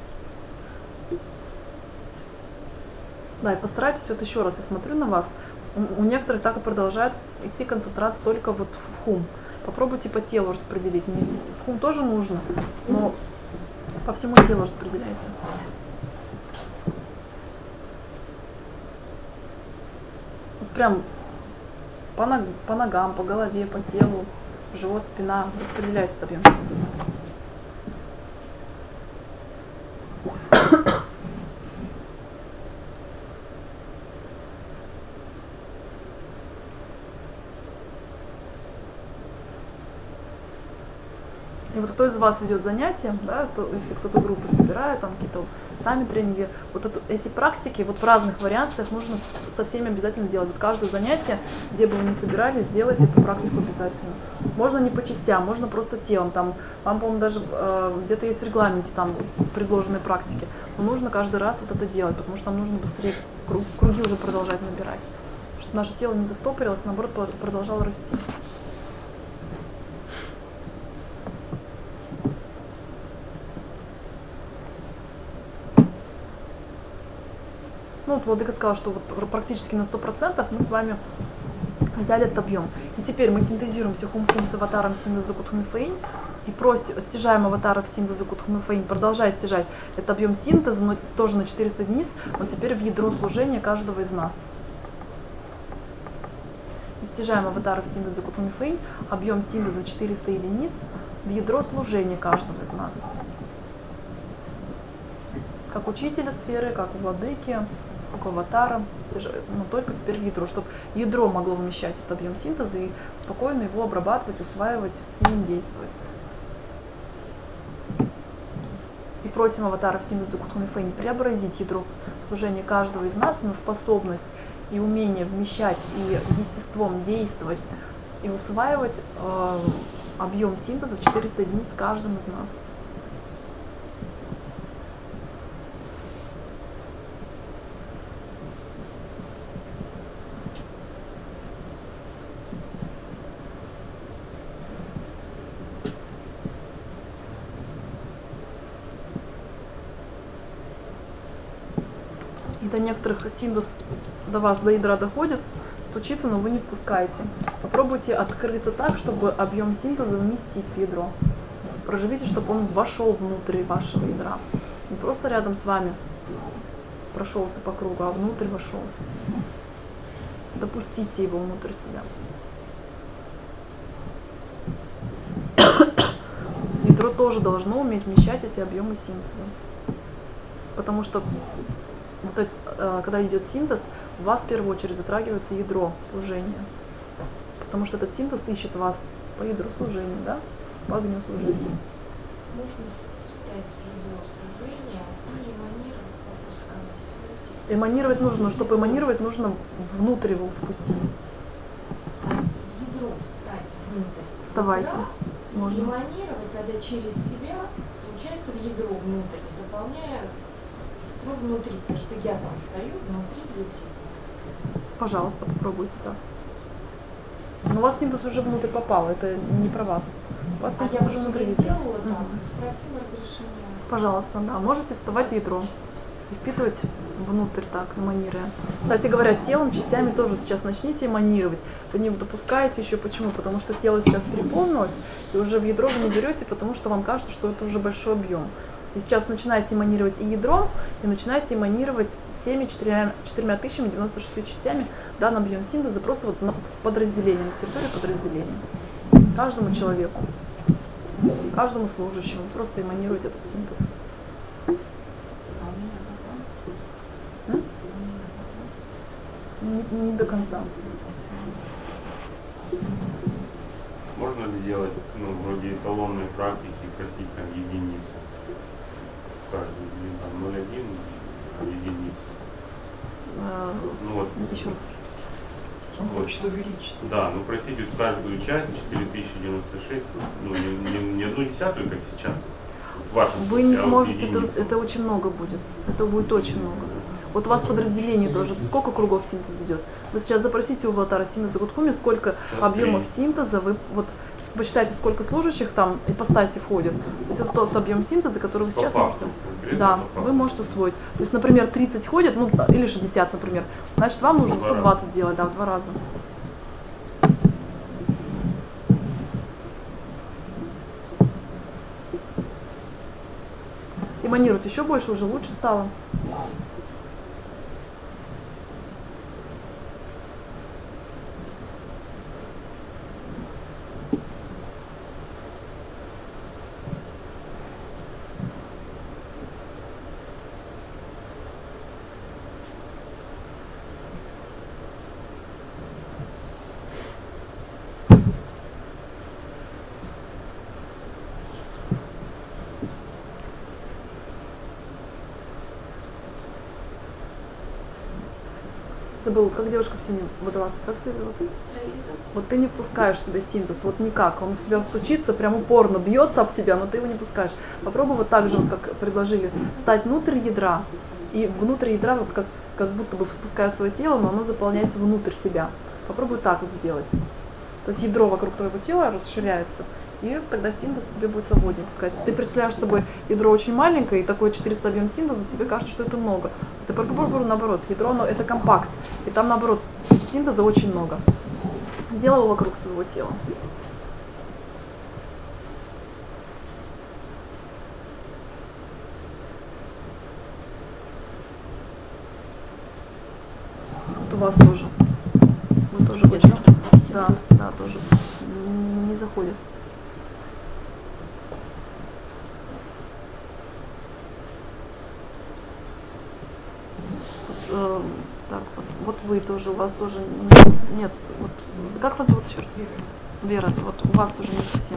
[SPEAKER 2] Да, и постарайтесь, вот еще раз я смотрю на вас, У некоторых так и продолжает идти концентрация только вот в хум. Попробуйте по телу распределить. В хум тоже нужно, но по всему телу распределяйте. Вот прям по ногам, по голове, по телу, живот, спина. Распределяйте этот объем синтеза. И вот кто из вас идет занятия, да, то, если кто-то группы собирает, там какие-то сами тренинги, вот эти практики вот в разных вариациях нужно со всеми обязательно делать. Вот каждое занятие, где бы вы ни собирались, сделайте эту практику обязательно. Можно не по частям, можно просто телом. Там, вам, по-моему, даже где-то есть в регламенте там предложенные практики. Но нужно каждый раз вот это делать, потому что нам нужно быстрее круги уже продолжать набирать. Чтобы наше тело не застопорилось, а наоборот продолжало расти. Ну, вот Владыка сказал, что вот практически на 100% мы с вами взяли этот объем. И теперь мы синтезируем хум-хум с аватаром синтеза кутхумифаин и стяжаем аватара в синтезу кутхумифаин, продолжая стяжать этот объем синтеза, но тоже на 400 единиц, но теперь в ядро служения каждого из нас. И стяжаем аватара в синтезу кутхумифаин, объем синтеза 400 единиц в ядро служения каждого из нас. Как учителя сферы, как у владыки, как у аватара, но только теперь в ядро, чтобы ядро могло вмещать этот объем синтеза и спокойно его обрабатывать, усваивать и им действовать. И просим аватара в синтезу кутхумифаин преобразить ядро служения каждого из нас на способность и умение вмещать и естеством действовать и усваивать объем синтеза в 400 единиц каждым из нас. И до некоторых синтез до вас, до ядра доходит, стучится, но вы не впускаете. Попробуйте открыться так, чтобы объем синтеза вместить в ядро. Проживите, чтобы он вошел внутрь вашего ядра. Не просто рядом с вами прошелся по кругу, а внутрь вошел. Допустите его внутрь себя. Ядро тоже должно уметь вмещать эти объемы синтеза. Потому что вот это, когда идет синтез, у вас в первую очередь затрагивается ядро служения. Потому что этот синтез ищет вас по ядру служения, да? По огню служения.
[SPEAKER 4] Можно встать в ядро служения и эманировать, опускаясь.
[SPEAKER 2] Эманировать нужно, чтобы эманировать, нужно внутрь его впустить.
[SPEAKER 4] Ядро встать внутрь.
[SPEAKER 2] Вставайте.
[SPEAKER 4] Ядра,
[SPEAKER 2] Можно.
[SPEAKER 4] эманировать, когда через себя, получается, в ядро внутрь, заполняя ядро внутри, потому что я там стою внутри в ядре.
[SPEAKER 2] Пожалуйста, попробуйте так. Но у вас синтез уже внутрь попал, это не про вас. У вас синтез
[SPEAKER 4] Я
[SPEAKER 2] уже внутри.
[SPEAKER 4] сделала там, спросила разрешения.
[SPEAKER 2] Пожалуйста, да, можете вставать в ядро и впитывать внутрь так, эманируя. Кстати говоря, телом, частями тоже сейчас начните эманировать. Вы не допускаете еще, почему? Потому что тело сейчас переполнилось, и уже в ядро вы не берете, потому что вам кажется, что это уже большой объем. И сейчас начинаете эманировать и ядром, и начинаете эманировать всеми 4096 частями данный объем синтеза, просто вот на подразделение, на территории подразделения. Каждому человеку, каждому служащему просто эманируйте этот синтез. Не до конца.
[SPEAKER 6] Можно ли делать, вроде эталонной практики, просить там единицу? Каждый день там 0,1, а единицу.
[SPEAKER 2] Еще раз.
[SPEAKER 3] Хочет увеличить.
[SPEAKER 6] Да, просить вот каждую часть 4096, не одну десятую, как сейчас. В вашем
[SPEAKER 2] Вы не
[SPEAKER 6] случае, а
[SPEAKER 2] сможете,
[SPEAKER 6] единицу.
[SPEAKER 2] это очень много будет. Это будет очень много. Вот у вас подразделение тоже. Сколько кругов синтеза идет? Вы сейчас запросите у аватара синтеза Гудхуми, сколько
[SPEAKER 6] Сейчас
[SPEAKER 2] объемов
[SPEAKER 6] 3.
[SPEAKER 2] синтеза вы вы считаете, сколько служащих там ипостаси входит. То есть это тот объем синтеза, который вы
[SPEAKER 6] По
[SPEAKER 2] сейчас
[SPEAKER 6] факту,
[SPEAKER 2] можете.
[SPEAKER 6] конкретно
[SPEAKER 2] Да,
[SPEAKER 6] по факту.
[SPEAKER 2] вы можете усвоить. То есть, например, 30 ходит, ну или 60, например. Значит, вам нужно
[SPEAKER 6] В 2
[SPEAKER 2] 120 делать, да, в 2 раза. Эманирует еще больше, уже лучше стало. Забыла, как девушка в синем водолаз, как тебя зовут? Вот ты не впускаешь в себя синтез, вот никак, он в себя стучится, прям упорно бьется об тебя, но ты его не пускаешь. Попробуй вот так же, вот, как предложили, встать внутрь ядра, и внутрь ядра, вот как будто бы впуская свое тело, но оно заполняется внутрь тебя. Попробуй так вот сделать. То есть ядро вокруг твоего тела расширяется, и тогда синтез тебе будет свободнее пускать. Ты представляешь собой ядро очень маленькое, и такой 400 объем синтеза, тебе кажется, что это много. Ты попробуй наоборот, ядро это компакт, и там наоборот синтеза очень много. Делай его вокруг своего тела. Вот у вас тоже. Вы тоже очень. Да, тоже. Не заходит. Так, вот вы тоже, у вас тоже нет. Вот, как вас зовут еще раз? Вера. Вот у вас тоже не совсем.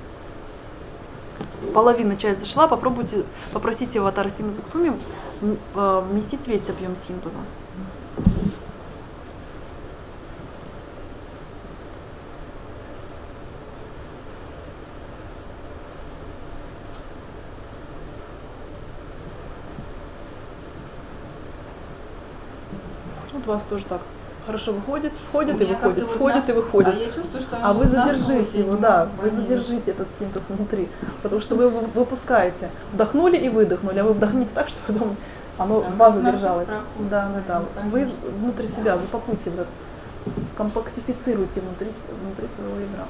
[SPEAKER 2] Половина часть зашла, попросите аватара Синтеза Ктуми вместить весь объем синтеза. Вот у вас тоже так. Хорошо выходит, входит и выходит, входит и выходит.
[SPEAKER 7] А я чувствую, что
[SPEAKER 2] А вы задержите его, да, вы задержите этот синтез внутри, потому что вы его выпускаете. Вдохнули и выдохнули, а вы вдохните так, чтобы потом оно в вас задержалось. Да. Вы внутри себя запакуйте, компактифицируйте внутри своего ядра.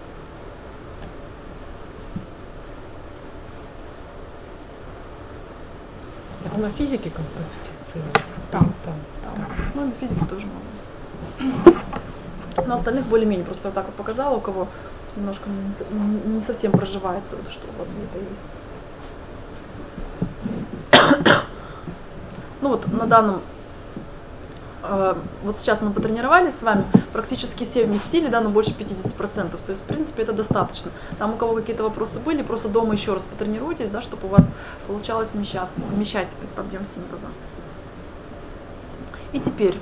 [SPEAKER 5] Это на физике компактифицируют? Там.
[SPEAKER 2] Ну, на физике тоже можно. Но остальных более-менее, просто я так вот показала, у кого немножко не совсем проживается, вот, что у вас это есть. Ну вот на данном, вот сейчас мы потренировались с вами, практически все вместили, да, но больше 50%, то есть в принципе это достаточно. Там у кого какие-то вопросы были, просто дома еще раз потренируйтесь, да, чтобы у вас получалось вмещать этот объем синтеза. И теперь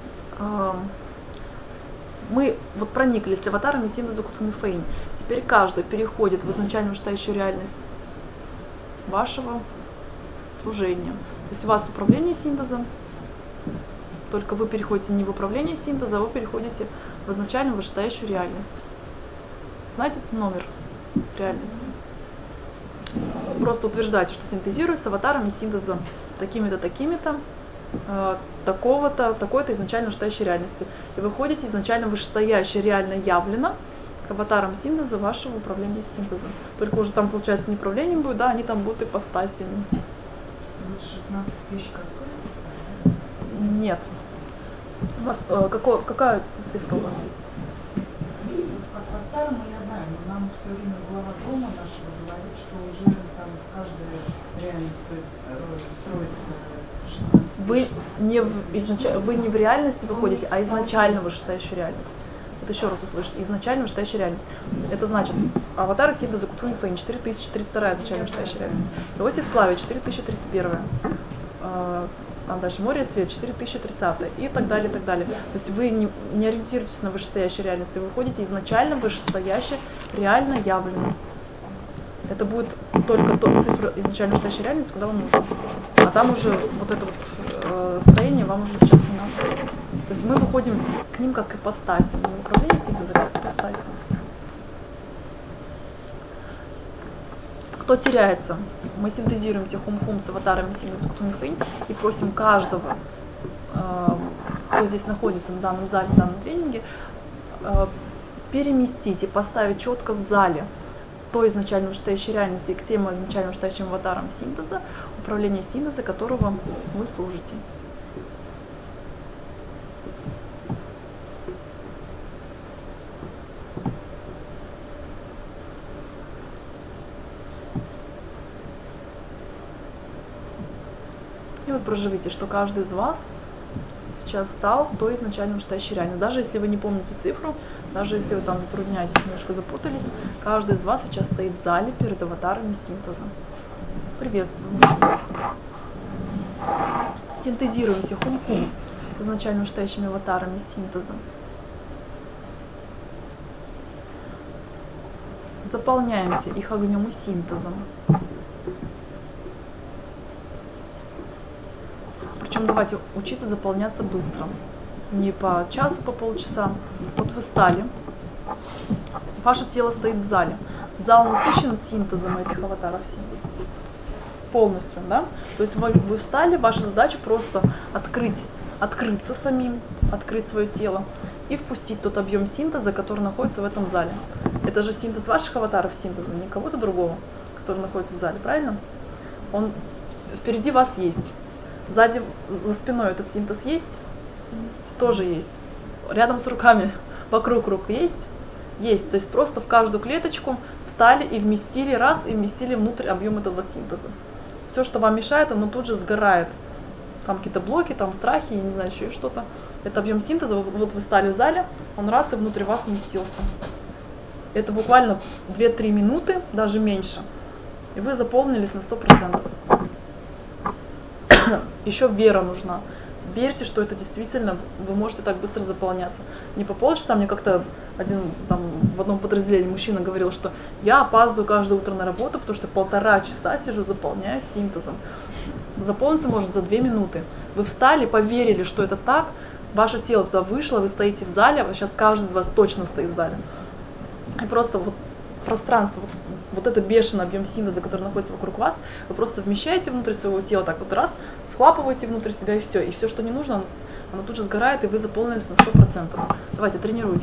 [SPEAKER 2] мы вот прониклись аватарами синтеза Ктуми Фейн. Теперь каждый переходит в изначально вышестоящую реальность вашего служения. То есть у вас управление синтезом, только вы переходите не в управление синтеза, а вы переходите в изначально вышестоящую реальность. Знаете номер реальности? Просто утверждайте, что синтезируется аватарами синтеза такими-то, такими-то, такого-то, такой-то изначально вышестоящей реальности. И вы ходите изначально вышестоящее реально явлено к аватарам синтеза вашего управления синтезом. Только уже там, получается, не управлением будет, да, они там будут ипостасями.
[SPEAKER 7] 16 тысяч
[SPEAKER 2] Нет. У вас, какая цифра у вас?
[SPEAKER 7] Как по-старому, я знаю, но нам все время глава дома нашего говорит, что уже там каждая реальность строится 16
[SPEAKER 2] Вы не в реальности выходите, а изначально вышестоящую реальность. Вот еще раз услышите, изначально вышестоящая реальность. Это значит, аватар Синтеза Ктуми Фейн 4032 изначально вышестоящая реальность. Иосиф Славе 4031. Там дальше море свет 4030 и так далее, и так далее. То есть вы не ориентируетесь на вышестоящую реальность, вы выходите изначально вышестоящее, реально явлено. Это будет только цифра изначально вышестоящей реальности, куда вам нужно. А там уже вот это вот состояние вам уже сейчас не надо. То есть мы выходим к ним как к ипостаси, не в управлении синтеза, а как к ипостаси. Что теряется? Мы синтезируем все хум-хум с аватарами синтеза Кутхуми-Фаинь и просим каждого, кто здесь находится на данном зале, в данном тренинге, переместить и поставить четко в зале той изначально вышестоящей реальности к тем изначально вышестоящим аватарам синтеза, управления синтеза, которого вы служите. И вот проживите, что каждый из вас сейчас стал той изначально вышестоящей реальностью. Даже если вы не помните цифру, даже если вы там затрудняетесь, немножко запутались, каждый из вас сейчас стоит в зале перед аватарами синтеза. Приветствуем. Синтезируемся хум-хум изначально вышестоящими аватарами синтеза. Заполняемся их огнем и синтезом. Причем давайте учиться заполняться быстро. Не по часу, по полчаса. Вот вы встали, ваше тело стоит в зале. Зал насыщен синтезом этих аватаров синтеза. Полностью, да? То есть вы встали, ваша задача просто открыться самим, открыть свое тело и впустить тот объем синтеза, который находится в этом зале. Это же синтез ваших аватаров синтеза, не кого-то другого, который находится в зале, правильно? Он впереди вас есть. Сзади, за спиной этот синтез есть? Тоже есть. Рядом с руками, вокруг рук есть? Есть. То есть просто в каждую клеточку встали и вместили раз, и вместили внутрь объем этого синтеза. Все, что вам мешает, оно тут же сгорает. Там какие-то блоки, там страхи, я не знаю, еще что-то. Это объем синтеза, вот вы стали в зале, он раз и внутрь вас вместился. Это буквально 2-3 минуты, даже меньше. И вы заполнились на 100%. Еще вера нужна. Верьте, что это действительно, вы можете так быстро заполняться. Не по полчаса, мне как-то один там в одном подразделении мужчина говорил, что я опаздываю каждое утро на работу, потому что 1,5 часа сижу, заполняю синтезом. Заполниться можно за 2 минуты. Вы встали, поверили, что это так, ваше тело туда вышло, вы стоите в зале, а сейчас каждый из вас точно стоит в зале. И просто вот пространство, вот это бешеный объем синтеза, который находится вокруг вас, вы просто вмещаете внутрь своего тела, так вот раз, схлапываете внутрь себя и все. И все, что не нужно, оно тут же сгорает, и вы заполнились на 100%. Давайте, тренируйтесь.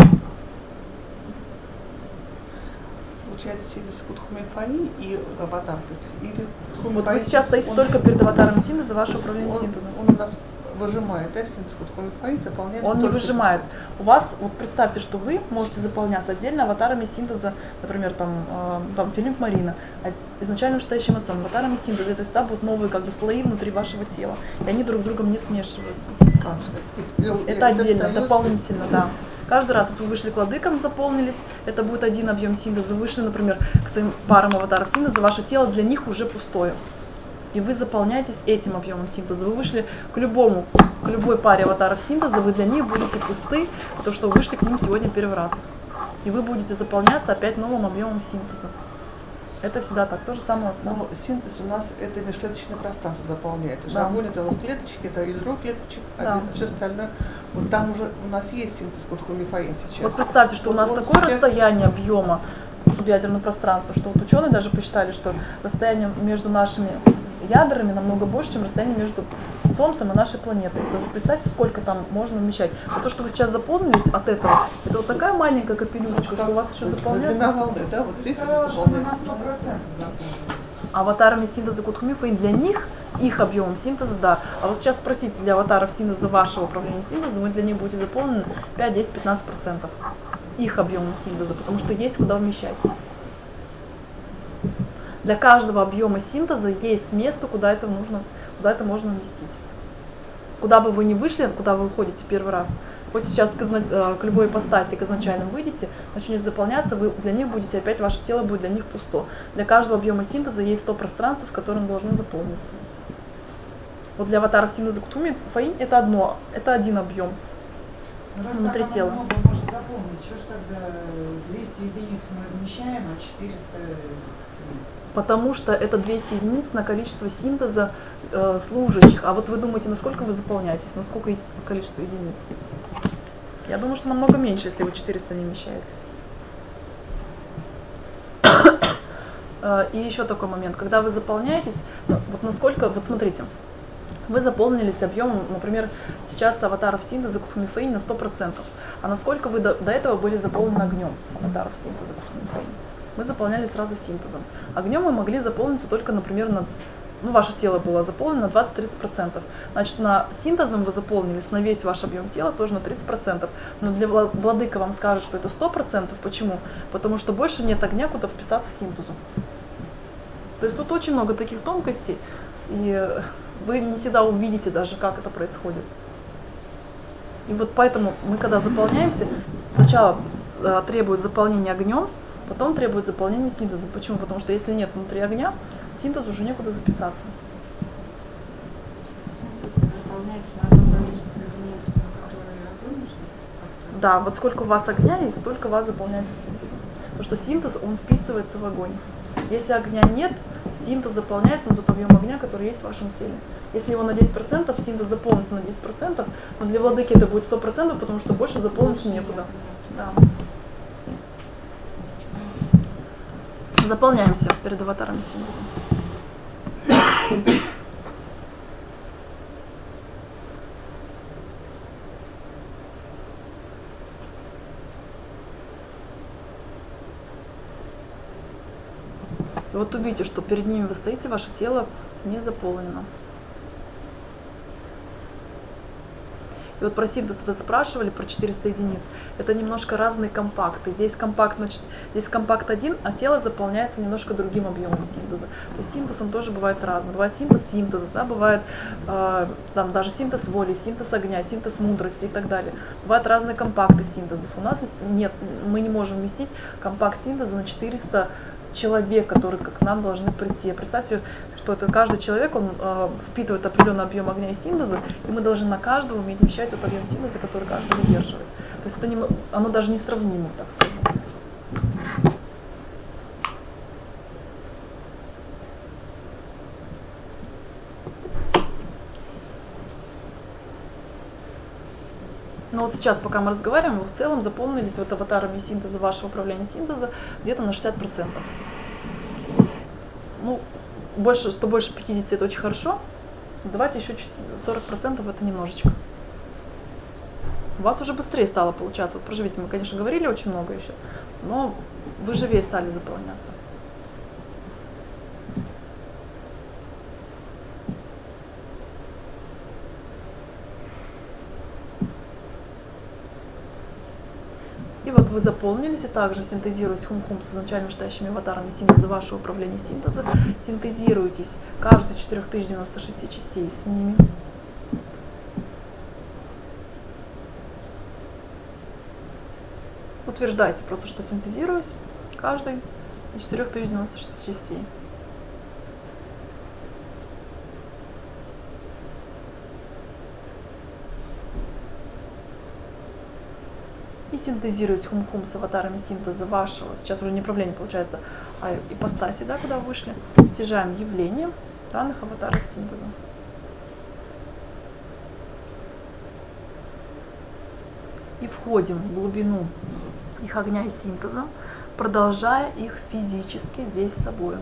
[SPEAKER 8] Получается, через Кутхуми-Фаинь и аватар. Или
[SPEAKER 2] Вот вы сейчас стоите только перед аватаром синтеза, ваше управление синтезом.
[SPEAKER 8] Он у нас выжимает, да, синтез Кутхуми-Фаинь, заполняет.
[SPEAKER 2] Он не выжимает. У вас, вот представьте, что вы можете заполняться отдельно аватарами синтеза, например, там Филипп Марина, изначально вышестоящим отцом, аватарами синтеза. Это всегда будут новые как бы слои внутри вашего тела, и они друг с другом не смешиваются. Это отдельно, дополнительно, да. Каждый раз вот вы вышли к владыкам, заполнились, это будет один объем синтеза. Вышли, например, к своим парам аватаров синтеза, ваше тело для них уже пустое. И вы заполняетесь этим объемом синтеза. Вы вышли к любой паре аватаров синтеза, вы для них будете пусты, потому что вы вышли к ним сегодня первый раз. И вы будете заполняться опять новым объемом синтеза. Это всегда так, то же самое.
[SPEAKER 8] Но синтез у нас это межклеточное пространство заполняет.
[SPEAKER 2] Да.
[SPEAKER 8] Огонь это у нас клеточки, это ядро клеточек,
[SPEAKER 2] Да.
[SPEAKER 8] а все остальное. Вот там уже у нас есть синтез Кутхуми-Фаинь сейчас.
[SPEAKER 2] Вот представьте, что у нас такое расстояние объема субъядерного пространства, что вот ученые даже посчитали, что расстояние между нашими ядрами намного больше, чем расстояние между Солнцем и нашей планетой. То есть представьте, сколько там можно вмещать. А то, что вы сейчас заполнились от этого, это вот такая маленькая капелюшечка, что у вас еще заполняется.
[SPEAKER 8] Длина волны, да, вот здесь
[SPEAKER 7] Сказала, что мы на 100%
[SPEAKER 8] заполняется.
[SPEAKER 7] заполнили.
[SPEAKER 2] Аватарами синтеза Кутхуми-Фаинь для них, их объемом синтеза, да. А вот сейчас спросите для аватаров синтеза вашего управления синтезом, вы для них будете заполнены 5, 10, 15% их объемом синтеза, потому что есть куда вмещать. Для каждого объема синтеза есть место, куда это можно уместить. Куда бы вы ни вышли, куда вы выходите первый раз, хоть сейчас к любой ипостаси, к изначальным выйдете, начнете заполняться, вы для них будете, опять ваше тело будет для них пусто. Для каждого объема синтеза есть 100 пространств, в котором должны заполниться. Вот для аватаров синтеза Кутхуми-Фаинь это один объем
[SPEAKER 7] Раз
[SPEAKER 2] внутри
[SPEAKER 7] так
[SPEAKER 2] тела.
[SPEAKER 7] оно много может заполнить, что ж тогда 200 единиц мы вмещаем, а 400...
[SPEAKER 2] Потому что это 200 единиц на количество синтеза служащих. А вот вы думаете, насколько вы заполняетесь, насколько количество единиц? Я думаю, что намного меньше, если вы 400 не вмещаете. И еще такой момент, когда вы заполняетесь, вот насколько, вот смотрите, вы заполнились объемом, например, сейчас аватаров синтеза Кутхумифейн на 100%, а насколько вы до этого были заполнены огнем аватаров синтеза Кутхумифейн? Мы заполняли сразу синтезом. Огнем мы могли заполниться только, например, ваше тело было заполнено на 20-30%. Значит, на синтезом вы заполнились на весь ваш объем тела тоже на 30%. Но для владыка вам скажет, что это 100%. Почему? Потому что больше нет огня, куда вписаться синтезу. То есть тут очень много таких тонкостей, и вы не всегда увидите даже, как это происходит. И вот поэтому мы, когда заполняемся, сначала требует заполнения огнем, потом требует заполнения синтезом. Почему? Потому что если нет внутри огня, синтез уже некуда записаться.
[SPEAKER 7] Синтез выполняется на том количестве единиц, на которые огонь нужно?
[SPEAKER 2] Да, вот сколько у вас огня есть, столько у вас заполняется синтезом. Потому что синтез, он вписывается в огонь. Если огня нет, синтез заполняется на тот объем огня, который есть в вашем теле. Если его на 10%, синтез заполнится на 10%, но для владыки это будет 100%, потому что больше заполниться некуда. Да. Заполняемся перед аватарами синтеза. И вот увидите, что перед ними вы стоите, ваше тело не заполнено. И вот про синтез вы спрашивали, про 400 единиц. Это немножко разные компакты. Здесь компакт 1, а тело заполняется немножко другим объемом синтеза. То есть синтез, он тоже бывает разный. Бывает синтез синтеза, да, бывает там даже синтез воли, синтез огня, синтез мудрости и так далее. Бывают разные компакты синтезов. У нас нет, мы не можем вместить компакт синтеза на 400 человек, которые к нам должны прийти. Представьте, что это каждый человек, он впитывает определенный объем огня и синтеза, и мы должны на каждого уметь вмещать тот объем синтеза, который каждый выдерживает. То есть это оно даже не сравнимо, так скажу. Но вот сейчас, пока мы разговариваем, вы в целом заполнились вот аватарами синтеза, вашего управления синтеза где-то на 60%. Ну, что больше 50 это очень хорошо. Давайте еще 40% это немножечко. У вас уже быстрее стало получаться. Вот проживите, мы, конечно, говорили очень много еще, но вы живее стали заполняться. И вот вы заполнились, и также синтезируясь хум-хум с изначально вышестоящими аватарами синтеза вашего управления синтеза, синтезируйтесь каждый из 4096 частей с ними. Утверждайте просто, что синтезируюсь каждый из 4096 частей. И синтезируюсь хум-хум с аватарами синтеза вашего, сейчас уже не управление получается, а ипостаси, да, куда вы вышли, стяжаем явление данных аватаров синтеза. И входим в глубину их огня и синтеза, продолжая их физически здесь с собой.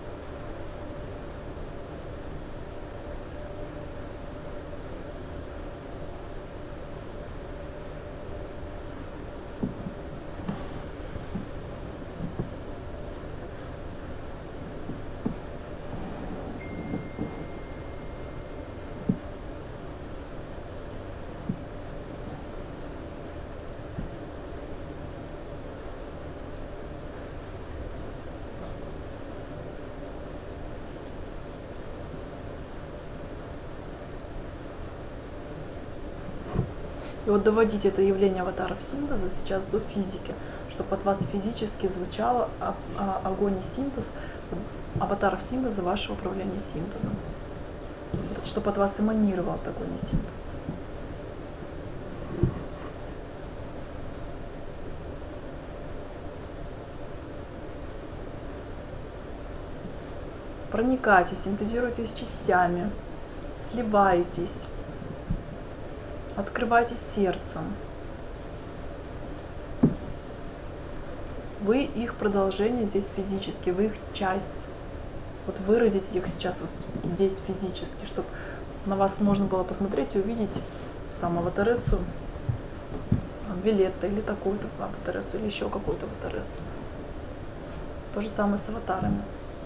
[SPEAKER 2] И вот доводите это явление аватаров синтеза сейчас до физики, чтобы от вас физически звучало огонь и синтез аватаров синтеза вашего управления синтезом. Чтобы от вас эманировал огонь и синтез. Проникайтесь, синтезируйтесь частями, сливайтесь. Открывайтесь сердцем. Вы их продолжение здесь физически, вы их часть. Вот выразить их сейчас вот здесь физически, чтобы на вас можно было посмотреть и увидеть там аватарессу Виолетта или такую-то аватарессу, или еще какую-то аватарессу. То же самое с аватарами.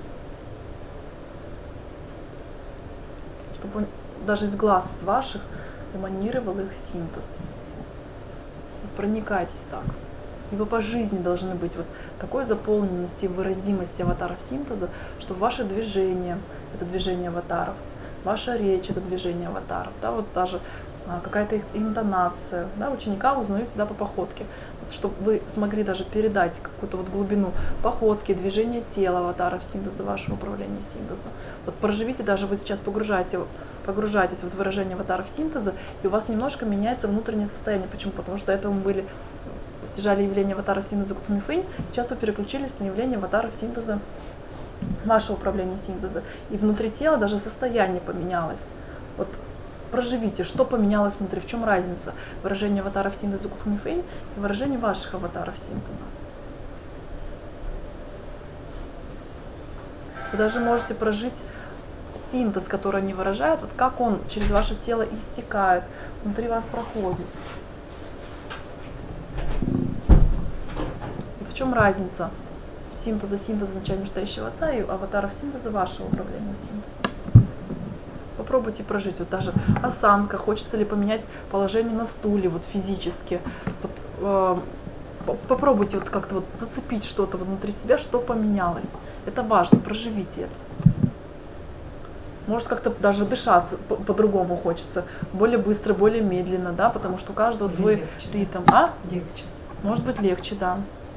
[SPEAKER 2] Чтобы он даже из глаз ваших эманировал их синтез. Вот проникайтесь так. И вы по жизни должны быть вот такой заполненности и выразимости аватаров синтеза, что ваше движение — это движение аватаров, ваша речь — это движение аватаров, да, вот даже какая-то их интонация, да, ученика узнают всегда по походке, вот, чтобы вы смогли даже передать какую-то вот глубину походки, движения тела аватаров синтеза, вашего управления синтеза. Вот проживите, даже вы сейчас погружаетесь в выражение аватаров синтеза, и у вас немножко меняется внутреннее состояние. Почему? Потому что до этого мы были стяжали явление аватаров синтеза Кутумифынь, сейчас вы переключились на явление аватаров синтеза, вашего управления синтеза. И внутри тела даже состояние поменялось. Вот проживите, что поменялось внутри, в чем разница выражения аватаров синтеза Кутумифынь и выражения ваших аватаров синтеза. Вы даже можете прожить синтез, который они выражают, вот как он через ваше тело истекает, внутри вас проходит. В чем разница синтеза начального настоящего отца и аватаров синтеза вашего управления синтезом? Попробуйте прожить. Вот даже осанка, хочется ли поменять положение на стуле вот физически. Вот, попробуйте вот как-то вот зацепить что-то вот внутри себя, что поменялось. Это важно, проживите это. Может, как-то даже дышать по-другому хочется, более быстро, более медленно, да, потому что у каждого свой
[SPEAKER 5] легче,
[SPEAKER 2] ритм.
[SPEAKER 5] да?
[SPEAKER 2] А?
[SPEAKER 5] Легче.
[SPEAKER 2] Может быть, легче, да.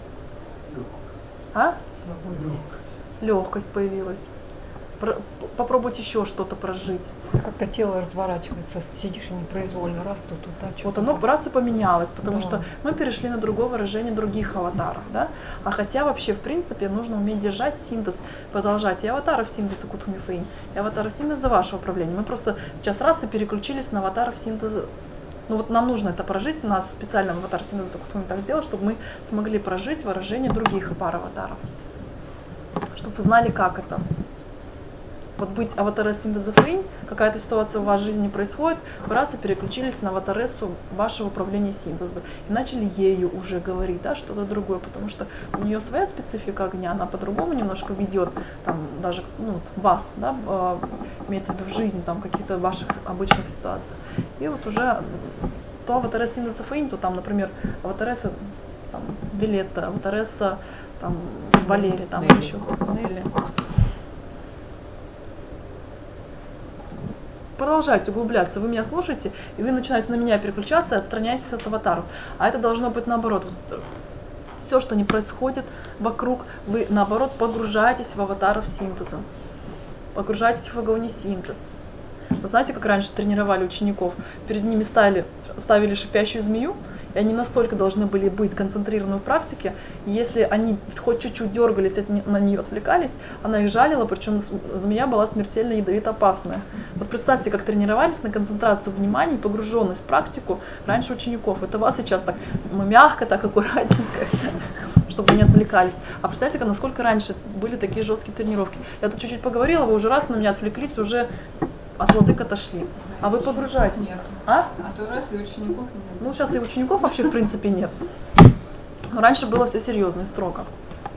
[SPEAKER 2] А?
[SPEAKER 5] Свободнее.
[SPEAKER 2] Легкость появилась. Попробуйте еще что-то прожить.
[SPEAKER 5] Как-то тело разворачивается, сидишь и непроизвольно, раз тут,
[SPEAKER 2] Вот оно раз и поменялось, потому
[SPEAKER 5] Да.
[SPEAKER 2] что мы перешли на другое выражение других аватаров, да? А хотя вообще, в принципе, нужно уметь держать синтез, продолжать и аватаров синтеза Кутумифынь, и аватаров синтеза вашего управления. Мы просто сейчас раз и переключились на аватаров синтеза. Ну вот нам нужно это прожить, у нас специально аватар синтеза Кутумифынь так сделал, чтобы мы смогли прожить выражение других пар аватаров. Чтобы вы знали, как это. Вот быть аватаром синтеза Фынь, какая-то ситуация у вас в жизни происходит, вы раз и переключились на аватарессу вашего управления синтеза и начали ею уже говорить, да, что-то другое, потому что у нее своя специфика огня, она по-другому немножко ведет, там, даже вот, вас, да, имеется в виду в жизнь, там, каких-то ваших обычных ситуаций. И вот уже то аватаресса синтеза Фынь, то там, например, аватаресса там, Виолетта, аватаресса там, Валерия, там еще Нелли. Продолжайте углубляться, вы меня слушаете, и вы начинаете на меня переключаться и отстраняетесь от аватаров. А это должно быть наоборот. Все, что не происходит вокруг, вы наоборот погружаетесь в аватаров синтеза. Погружаетесь в агонисинтез. Вы знаете, как раньше тренировали учеников? Перед ними ставили шипящую змею, и они настолько должны были быть концентрированы в практике, и если они хоть чуть-чуть дергались, на нее отвлекались, она их жалила, причем змея была смертельно ядовито опасная. Вот представьте, как тренировались на концентрацию внимания и погруженность в практику раньше учеников. Это вас сейчас так мягко, так аккуратненько, чтобы не отвлекались. А представьте, насколько раньше были такие жесткие тренировки. Я тут чуть-чуть поговорила, вы уже раз на меня отвлеклись, уже от владык отошли. А вы погружаетесь.
[SPEAKER 7] Нет.
[SPEAKER 2] А?
[SPEAKER 7] А то раз и учеников нет.
[SPEAKER 2] Ну, сейчас и учеников вообще в принципе нет. Но раньше было все серьезно и строго.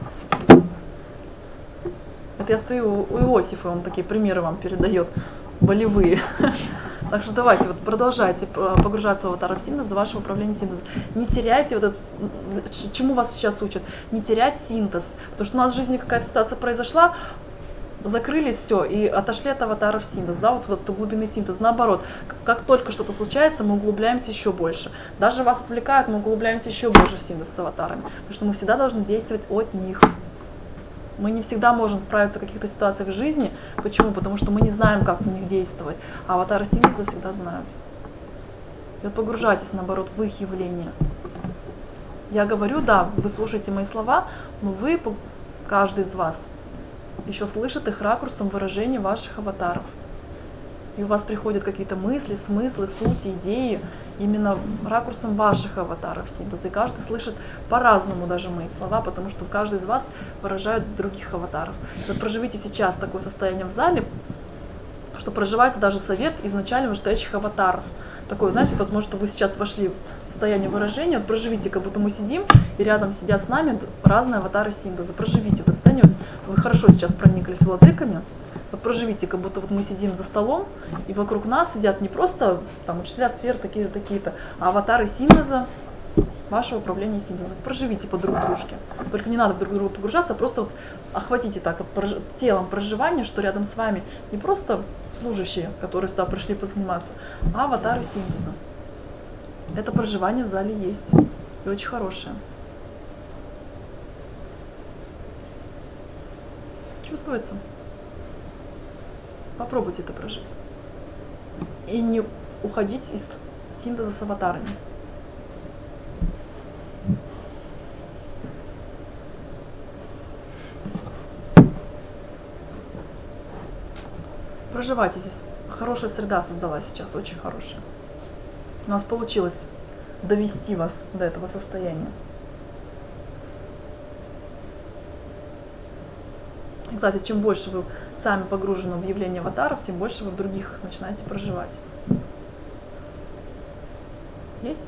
[SPEAKER 2] Вот я стою у Иосифа, он такие примеры вам передает, болевые. Так что давайте, вот продолжайте погружаться в аватаров синтеза, ваше управление синтеза. Не теряйте вот этот, чему вас сейчас учат, не терять синтез. Потому что у нас в жизни какая-то ситуация произошла, закрылись все и отошли от аватаров синтез, да, вот от глубины синтеза. Наоборот, как только что-то случается, мы углубляемся еще больше. Даже вас отвлекают, мы углубляемся еще больше в синтез с аватарами. Потому что мы всегда должны действовать от них. Мы не всегда можем справиться в каких-то ситуациях в жизни. Почему? Потому что мы не знаем, как в них действовать. А аватары синтеза всегда знают. И вот погружайтесь, наоборот, в их явление. Я говорю, да, вы слушаете мои слова, но вы, каждый из вас, еще слышит их ракурсом выражения ваших аватаров. И у вас приходят какие-то мысли, смыслы, сути, идеи, именно ракурсом ваших аватаров синтеза. И каждый слышит по-разному даже мои слова, потому что каждый из вас выражает других аватаров. Вот проживите сейчас такое состояние в зале, что проживается даже совет изначально вышестоящих аватаров. Такое, знаете, потому что вы сейчас вошли в состояние выражения, вот проживите, как будто мы сидим, и рядом сидят с нами разные аватары синтеза. Проживите это состояние, вы хорошо сейчас прониклись владыками, вот проживите, как будто вот мы сидим за столом, и вокруг нас сидят не просто там учителя сфер такие-то, а аватары синтеза, вашего управления синтеза. Проживите по друг дружке. Только не надо друг другу погружаться, а просто вот охватите так вот телом проживание, что рядом с вами не просто служащие, которые сюда пришли позаниматься, а аватары синтеза. Это проживание в зале есть. И очень хорошее. Чувствуется? Попробуйте это прожить. И не уходить из синтеза с аватарами. Проживайте здесь. Хорошая среда создалась сейчас, очень хорошая. У нас получилось довести вас до этого состояния. И, кстати, чем больше вы сами погружены в явление аватаров, тем больше вы в других начинаете проживать. Есть?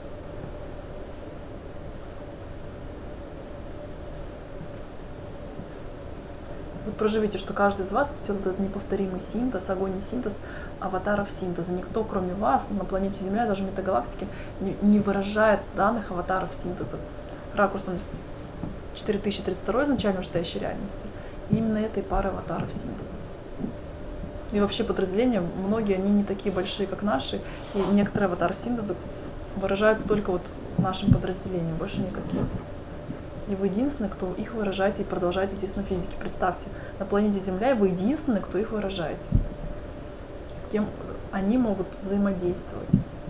[SPEAKER 2] Вот проживите, что каждый из вас все этот неповторимый синтез, огонь и синтез аватаров синтеза. Никто, кроме вас, на планете Земля, даже в метагалактике, не выражает данных аватаров синтеза ракурсом 4032 изначально вышестоящей реальности. И именно этой пары аватаров синтеза. И вообще подразделения, многие, они не такие большие, как наши, и некоторые аватары синтеза выражаются только вот нашим подразделением, больше никаких. И вы единственный, кто их выражаете и продолжаете здесь на физике. Представьте, на планете Земля вы единственный, кто их выражаете. С кем они могут взаимодействовать.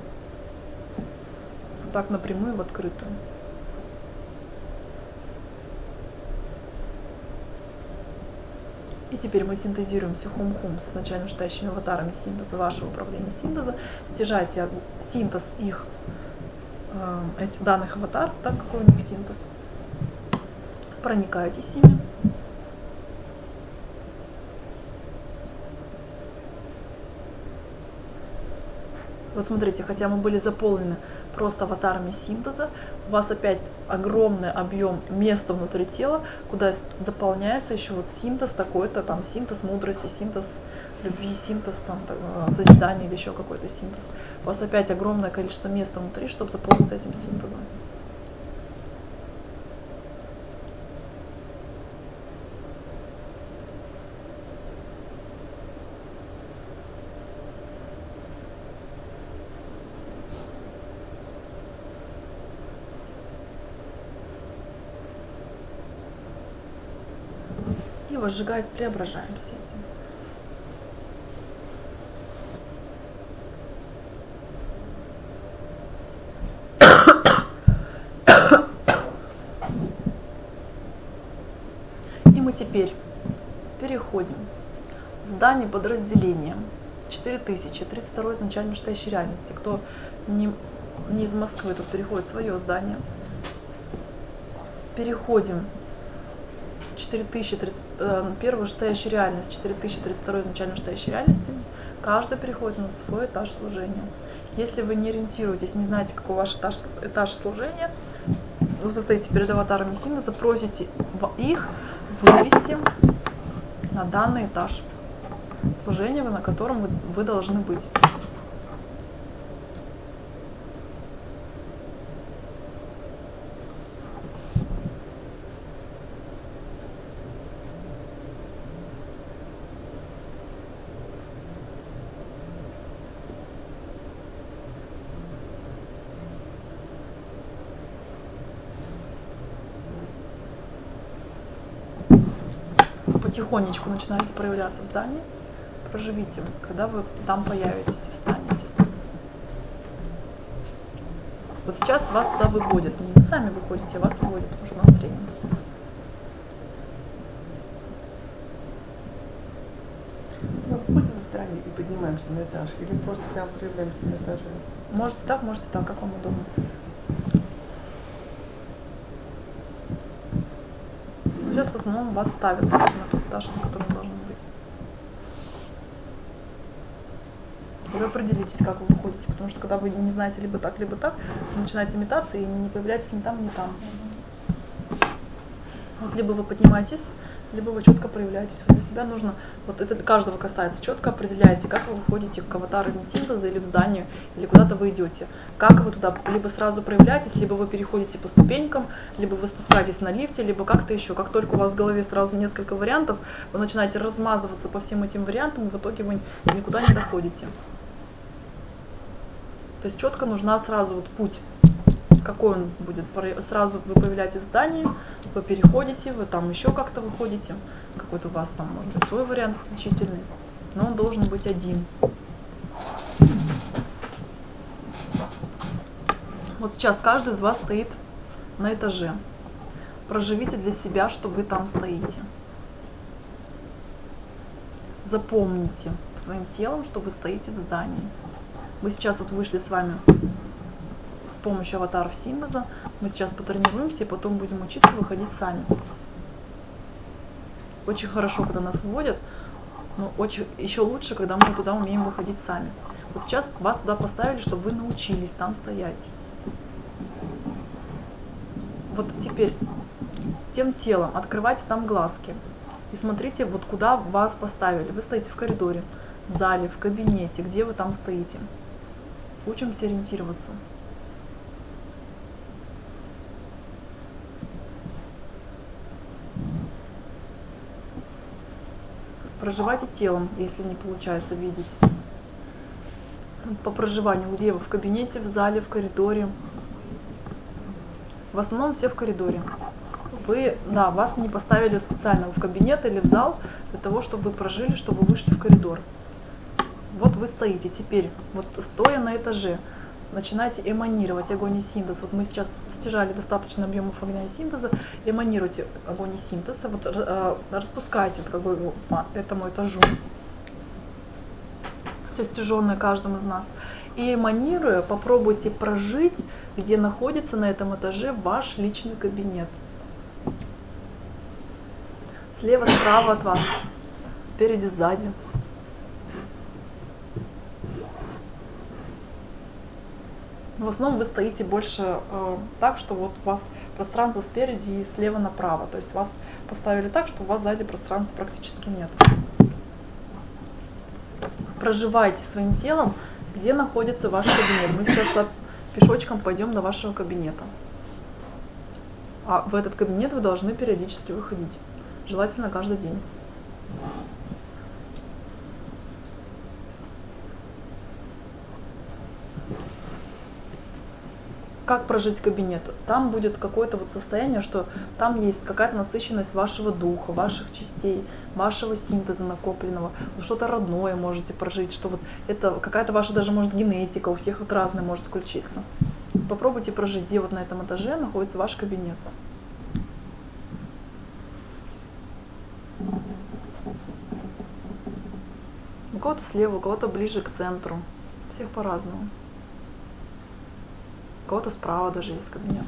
[SPEAKER 2] Так напрямую, в открытую. И теперь мы синтезируем Сихум-Хум с изначально вышестоящими аватарами синтеза, вашего управления синтеза. Стяжайте синтез их, этих данных аватаров, так какой у них синтез. Проникаетесь ими. Вот смотрите, хотя мы были заполнены просто аватарами синтеза, у вас опять огромный объем места внутри тела, куда заполняется еще вот синтез такой-то, там синтез мудрости, синтез любви, синтез там, созидания или еще какой-то синтез. У вас опять огромное количество места внутри, чтобы заполниться этим синтезом. И возжигаясь, преображаем все эти. И мы теперь переходим в здание подразделения 4000, 32 изначально вышестоящей реальности. Кто не из Москвы, тот переходит в свое здание. Переходим 4030, первая вышестоящая реальность, 4032 изначально вышестоящей реальности. Каждый переходит на свой этаж служения. Если вы не ориентируетесь, не знаете, какой ваш этаж служения, вы стоите перед аватарами синтеза, запросите их вывести на данный этаж служения, на котором вы должны быть. Потихонечку начинаете проявляться в здании. Проживите, когда вы там появитесь, встанете. Вот сейчас вас туда выводят. Не вы сами выходите, а вас выводят, потому что у нас тренинг.
[SPEAKER 8] Ну, будем в стороне. и поднимаемся на этаж, или просто прям проявляемся на этаже?
[SPEAKER 2] Можете так, как вам удобно. Сейчас в основном вас ставят на тот этаж, на котором должны быть. Вы определитесь, как вы выходите, потому что когда вы не знаете либо так, вы начинаете метаться и не появляетесь ни там, ни там. Вот либо вы поднимаетесь, либо вы четко проявляетесь. Вот для себя нужно, вот это каждого касается, четко определяете, как вы выходите в аватар синтеза или в здание, или куда-то вы идете. Как вы туда либо сразу проявляетесь, либо вы переходите по ступенькам, либо вы спускаетесь на лифте, либо как-то еще. Как только у вас в голове сразу несколько вариантов, вы начинаете размазываться по всем этим вариантам, и в итоге вы никуда не доходите. То есть четко нужна сразу вот путь, какой он будет. Сразу вы появляетесь в здании, вы переходите, вы там еще как-то выходите. Какой-то у вас там может быть свой вариант отличительный, но он должен быть один. Вот сейчас каждый из вас стоит на этаже. Проживите для себя, что вы там стоите. Запомните своим телом, что вы стоите в здании. Мы сейчас вот вышли с вами с помощью аватаров синтеза. Мы сейчас потренируемся и потом будем учиться выходить сами. Очень хорошо, когда нас выводят, но еще лучше, когда мы туда умеем выходить сами. Вот сейчас вас туда поставили, чтобы вы научились там стоять. Вот теперь тем телом открывайте там глазки и смотрите, вот куда вас поставили. Вы стоите в коридоре, в зале, в кабинете, где вы там стоите. Учимся ориентироваться. Проживайте телом, если не получается видеть. По проживанию, где вы? В кабинете, в зале, в коридоре. В основном все в коридоре. Вас не поставили специально в кабинет или в зал для того, чтобы вы прожили, чтобы вы вышли в коридор. Вот вы стоите теперь, вот стоя на этаже, начинайте эманировать огонь и синтез. Вот мы сейчас стяжали достаточно объемов огня и синтеза, эманируйте огонь и синтеза, вот, распускайте по этому этажу, все стяженное каждым из нас. И эманируя, попробуйте прожить, где находится на этом этаже ваш личный кабинет. Слева, справа от вас, спереди, сзади. В основном вы стоите больше так, что вот у вас пространство спереди и слева направо. То есть вас поставили так, что у вас сзади пространства практически нет. Проживайте своим телом, где находится ваш кабинет. Мы сейчас пешочком пойдем до вашего кабинета. А в этот кабинет вы должны периодически выходить. Желательно каждый день. Как прожить кабинет? Там будет какое-то вот состояние, что там есть какая-то насыщенность вашего духа, ваших частей, вашего синтеза накопленного. Что-то родное можете прожить, что вот это какая-то ваша даже может генетика, у всех вот разная может включиться. Попробуйте прожить, где вот на этом этаже находится ваш кабинет. У кого-то слева, у кого-то ближе к центру. Всех по-разному. У кого-то справа даже есть кабинет.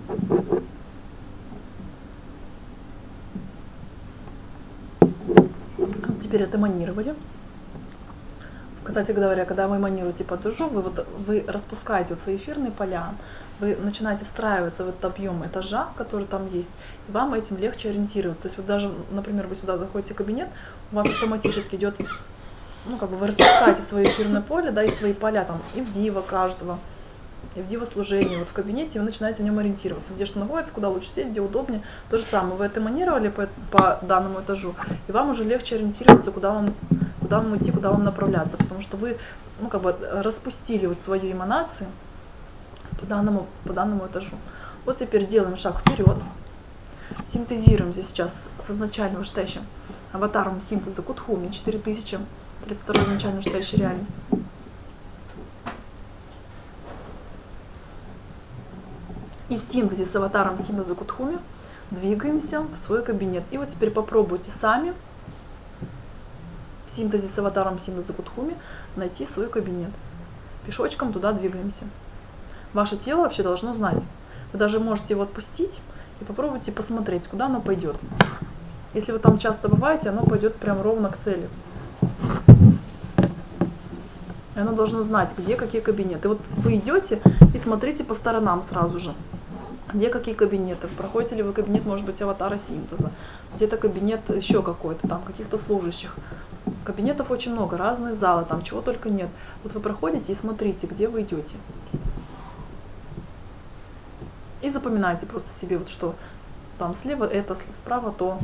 [SPEAKER 2] Теперь отэманировали. Кстати говоря, когда вы эманируете по этажу, вы распускаете свои эфирные поля, вы начинаете встраиваться в этот объем этажа, который там есть, и вам этим легче ориентироваться. То есть вот даже, например, вы сюда заходите в кабинет, у вас автоматически идет, вы распускаете свое эфирное поле, и свои поля там и в дива каждого, и в дива-служении, вот в кабинете, вы начинаете в нем ориентироваться, где что находится, куда лучше сесть, где удобнее. То же самое, вы отэманировали по данному этажу, и вам уже легче ориентироваться, куда вам идти, куда вам направляться, потому что вы распустили вот свою эманацию по данному этажу. Вот теперь делаем шаг вперед, синтезируем здесь сейчас с изначально вышестоящим аватаром синтеза Кутхуми 4000, 32-й изначально вышестоящей реальности. И в синтезе с аватаром синтеза Кутхуми двигаемся в свой кабинет. И вот теперь попробуйте сами в синтезе с аватаром Синдза Кудхуми найти свой кабинет. Пешочком туда двигаемся. Ваше тело вообще должно знать. Вы даже можете его отпустить и попробуйте посмотреть, куда оно пойдет. Если вы там часто бываете, оно пойдет прям ровно к цели. И оно должно знать, где какие кабинеты. Вот вы идете и смотрите по сторонам сразу же. Где какие кабинеты. Проходите ли вы кабинет, может быть, аватара синтеза. Где-то кабинет еще какой-то, там каких-то служащих. Кабинетов очень много, разные залы, там чего только нет. Вот вы проходите и смотрите, где вы идете. И запоминайте просто себе, вот что там слева это, справа то.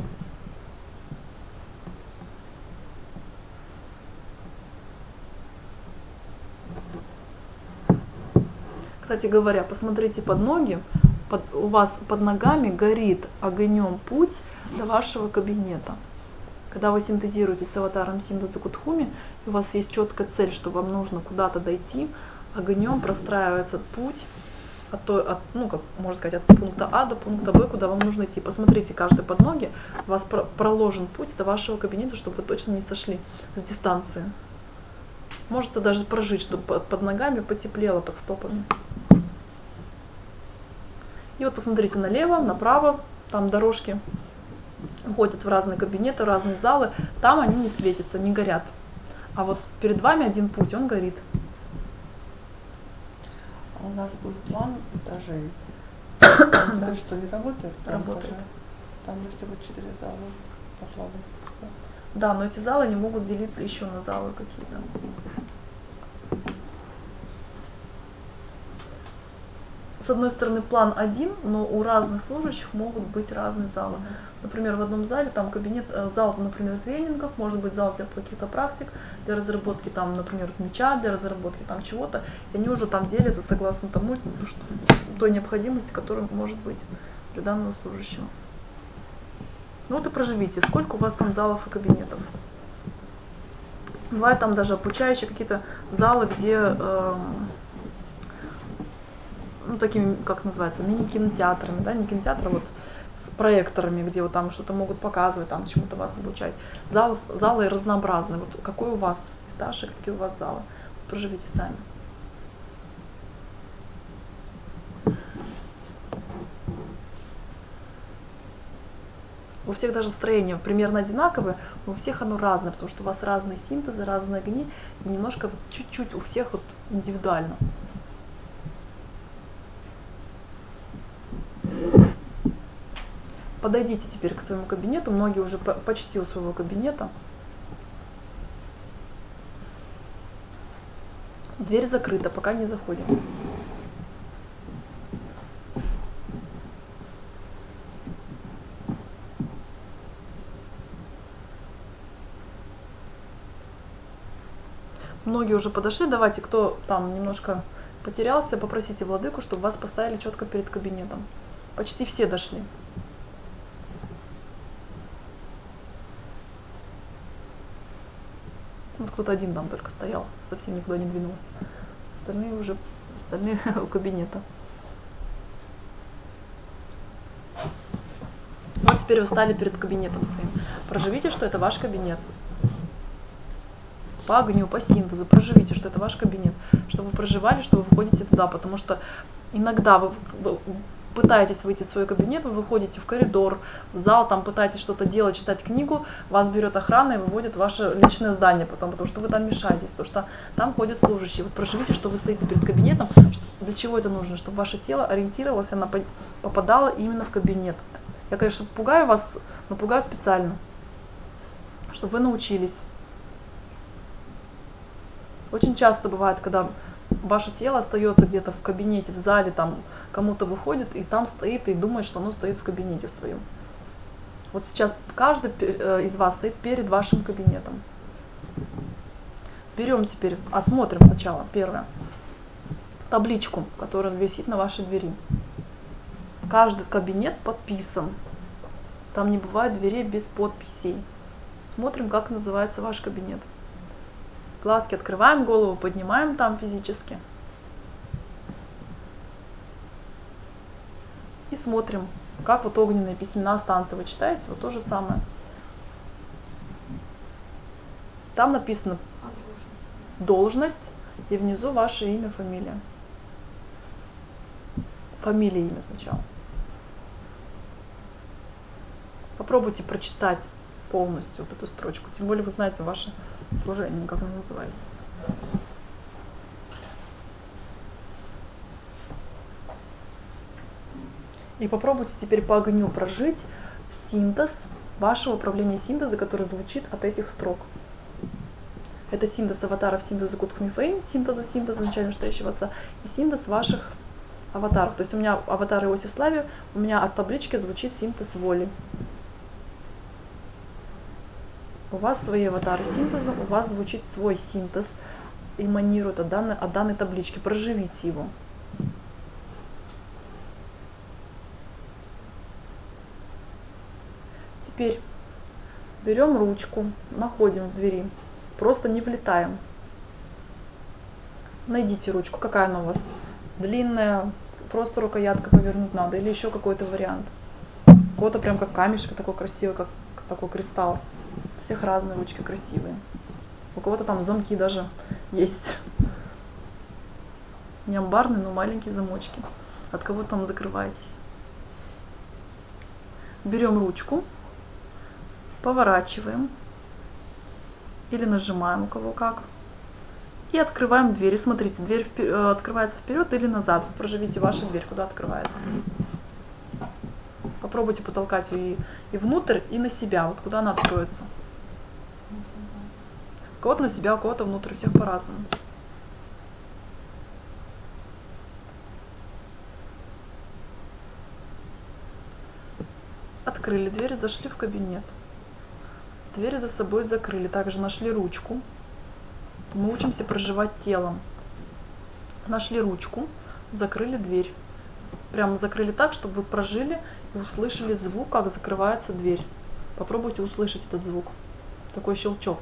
[SPEAKER 2] Кстати говоря, посмотрите под ноги, у вас под ногами горит огнем путь до вашего кабинета. Когда вы синтезируете с аватаром Синдза Кудхуми, у вас есть четкая цель, что вам нужно куда-то дойти, огнем простраивается путь ну, как можно сказать, от пункта А до пункта Б, куда вам нужно идти. Посмотрите каждый под ноги, у вас проложен путь до вашего кабинета, чтобы вы точно не сошли с дистанции. Можете даже прожить, чтобы под ногами потеплело, под стопами. И вот посмотрите налево, направо, там дорожки ходят в разные кабинеты, разные залы, там они не светятся, не горят. А вот перед вами один путь, он горит.
[SPEAKER 8] У нас был план этажей. Там что, не работает?
[SPEAKER 2] Работает.
[SPEAKER 8] Там всего 4 зала по слабому.
[SPEAKER 2] Да, но эти залы не могут делиться еще на залы какие-то. С одной стороны план один, но у разных служащих могут быть разные залы. Например, в одном зале там кабинет, зал, например, тренингов, может быть зал для каких-то практик, для разработки там, например, мяча, для разработки там чего-то. И они уже там делятся согласно тому, что, той необходимости, которая может быть для данного служащего. Ну вот и проживите, сколько у вас там залов и кабинетов. Бывают там даже обучающие какие-то залы, где ну, такими, как называется, мини-кинотеатрами, да, не кинотеатры, вот с проекторами, где вот там что-то могут показывать, там чему-то вас обучать. Залы разнообразные. Вот какой у вас этаж и какие у вас залы. Проживите сами. У всех даже строения примерно одинаковые, но у всех оно разное, потому что у вас разные синтезы, разные огни, и немножко вот, чуть-чуть у всех вот индивидуально. Подойдите теперь к своему кабинету, многие уже почти у своего кабинета. Дверь закрыта, пока не заходим. Многие уже подошли, давайте, кто там немножко потерялся, попросите владыку, чтобы вас поставили четко перед кабинетом. Почти все дошли. Вот кто-то один там только стоял, совсем никуда не двинулся. Остальные у кабинета. Вот теперь вы встали перед кабинетом своим. Проживите, что это ваш кабинет. По огню, по синтезу проживите, что это ваш кабинет. Чтобы вы проживали, что вы выходите туда, потому что иногда вы пытаетесь выйти в свой кабинет, вы выходите в коридор, в зал, там пытаетесь что-то делать, читать книгу, вас берет охрана и выводит в ваше личное здание потом, потому что вы там мешаетесь, потому что там ходят служащие. Вот проживите, что вы стоите перед кабинетом, для чего это нужно, чтобы ваше тело ориентировалось, оно попадало именно в кабинет. Я, конечно, пугаю вас, но пугаю специально, чтобы вы научились. Очень часто бывает, когда ваше тело остается где-то в кабинете, в зале, там кому-то выходит и там стоит и думает, что оно стоит в кабинете в своем. Вот сейчас каждый из вас стоит перед вашим кабинетом. Берем теперь, осмотрим сначала, первое, табличку, которая висит на вашей двери. Каждый кабинет подписан. Там не бывает дверей без подписей. Смотрим, как называется ваш кабинет. Глазки открываем, голову поднимаем там физически. И смотрим, как вот огненные письмена станции вы читаете, вот то же самое. Там написано должность и внизу ваше имя, фамилия. Фамилия, имя сначала. Попробуйте прочитать полностью вот эту строчку. Тем более вы знаете ваше служение, как оно называется. И попробуйте теперь по огню прожить синтез вашего управления синтеза, который звучит от этих строк. Это синтез аватаров, синтеза Кутхмифейн, синтеза начального настоящего отца, и синтез ваших аватаров. То есть у меня аватар Иосиф Слави, у меня от таблички звучит синтез воли. У вас свои аватары синтеза, у вас звучит свой синтез, эманирует от данной таблички. Проживите его. Теперь берем ручку, находим в двери, просто не влетаем. Найдите ручку, какая она у вас? Длинная, просто рукоятка повернуть надо, или еще какой-то вариант. У кого-то прям как камешек, такой красивый, как такой кристалл. У всех разные ручки красивые. У кого-то там замки даже есть. Не амбарные, но маленькие замочки. От кого там закрываетесь. Берем ручку, поворачиваем или нажимаем, у кого как, и открываем дверь. И смотрите, дверь открывается вперед или назад. Вы проживите вашу дверь, куда открывается. Попробуйте потолкать ее и внутрь, и на себя, вот куда она откроется. У кого-то на себя, у кого-то внутрь, у всех по-разному. Открыли дверь, зашли в кабинет. Двери за собой закрыли. Также нашли ручку. Мы учимся проживать телом. Нашли ручку, закрыли дверь. Прямо закрыли так, чтобы вы прожили и услышали звук, как закрывается дверь. Попробуйте услышать этот звук. Такой щелчок.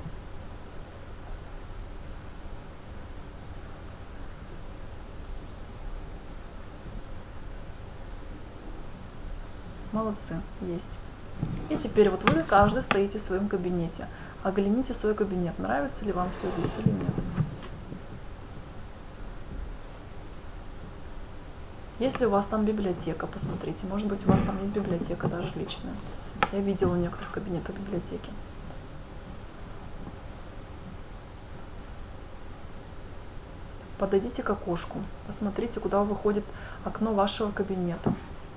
[SPEAKER 2] Молодцы, есть. И теперь вот вы каждый стоите в своем кабинете. Огляните свой кабинет. Нравится ли вам все здесь или нет? Если у вас там библиотека, посмотрите. Может быть, у вас там есть библиотека даже личная. Я видела у некоторых кабинетах библиотеки. Подойдите к окошку. Посмотрите, куда выходит окно вашего кабинета.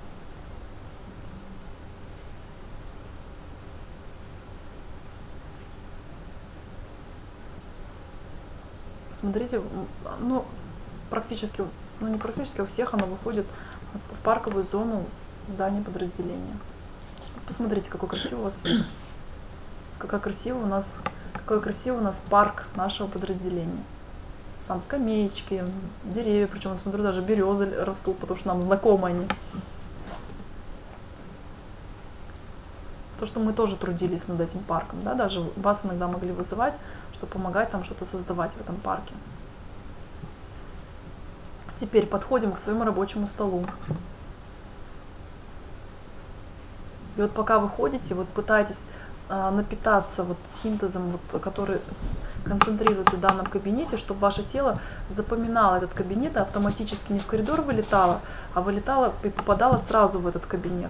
[SPEAKER 2] Смотрите, ну, практически, ну не практически, у всех оно выходит в парковую зону здания подразделения. Посмотрите, какой красивый у вас вид. Какой красивый у нас парк нашего подразделения. Там скамеечки, деревья, причем, смотрю, даже березы растут, потому что нам знакомы они. То, что мы тоже трудились над этим парком, да, даже вас иногда могли вызывать, чтобы помогать там что-то создавать в этом парке. Теперь подходим к своему рабочему столу. И вот пока вы ходите, вот пытаетесь напитаться вот синтезом, вот, который концентрируется в данном кабинете, чтобы ваше тело запоминало этот кабинет и автоматически не в коридор вылетало, а вылетало и попадало сразу в этот кабинет.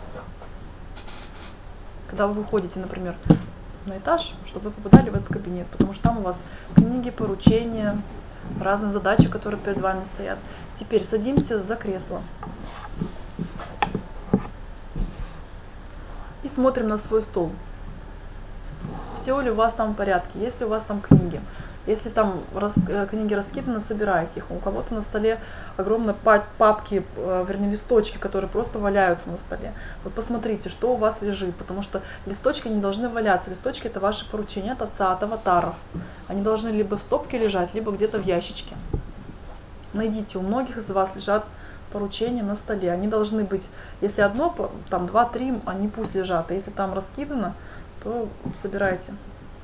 [SPEAKER 2] Когда вы выходите, например, на этаж, чтобы вы попадали в этот кабинет, потому что там у вас книги, поручения, разные задачи, которые перед вами стоят. Теперь садимся за кресло и смотрим на свой стол. Все ли у вас там в порядке, есть ли у вас там книги. Если там книги раскиданы, собирайте их. У кого-то на столе огромные папки, вернее листочки, которые просто валяются на столе. Вот посмотрите, что у вас лежит, потому что листочки не должны валяться. Листочки — это ваши поручения от отца, от аватаров. Они должны либо в стопке лежать, либо где-то в ящичке. Найдите, у многих из вас лежат поручения на столе. Они должны быть, если одно, там 2-3, они пусть лежат. А если там раскидано, то собирайте.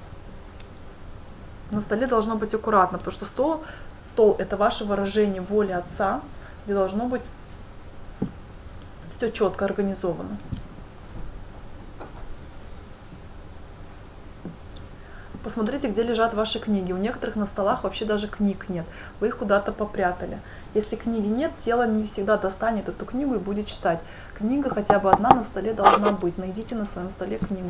[SPEAKER 2] На столе должно быть аккуратно, потому что стол — это ваше выражение воли отца, где должно быть все четко организовано. Посмотрите, где лежат ваши книги. У некоторых на столах вообще даже книг нет. Вы их куда-то попрятали. Если книги нет, тело не всегда достанет эту книгу и будет читать. Книга хотя бы одна на столе должна быть. Найдите на своем столе книгу.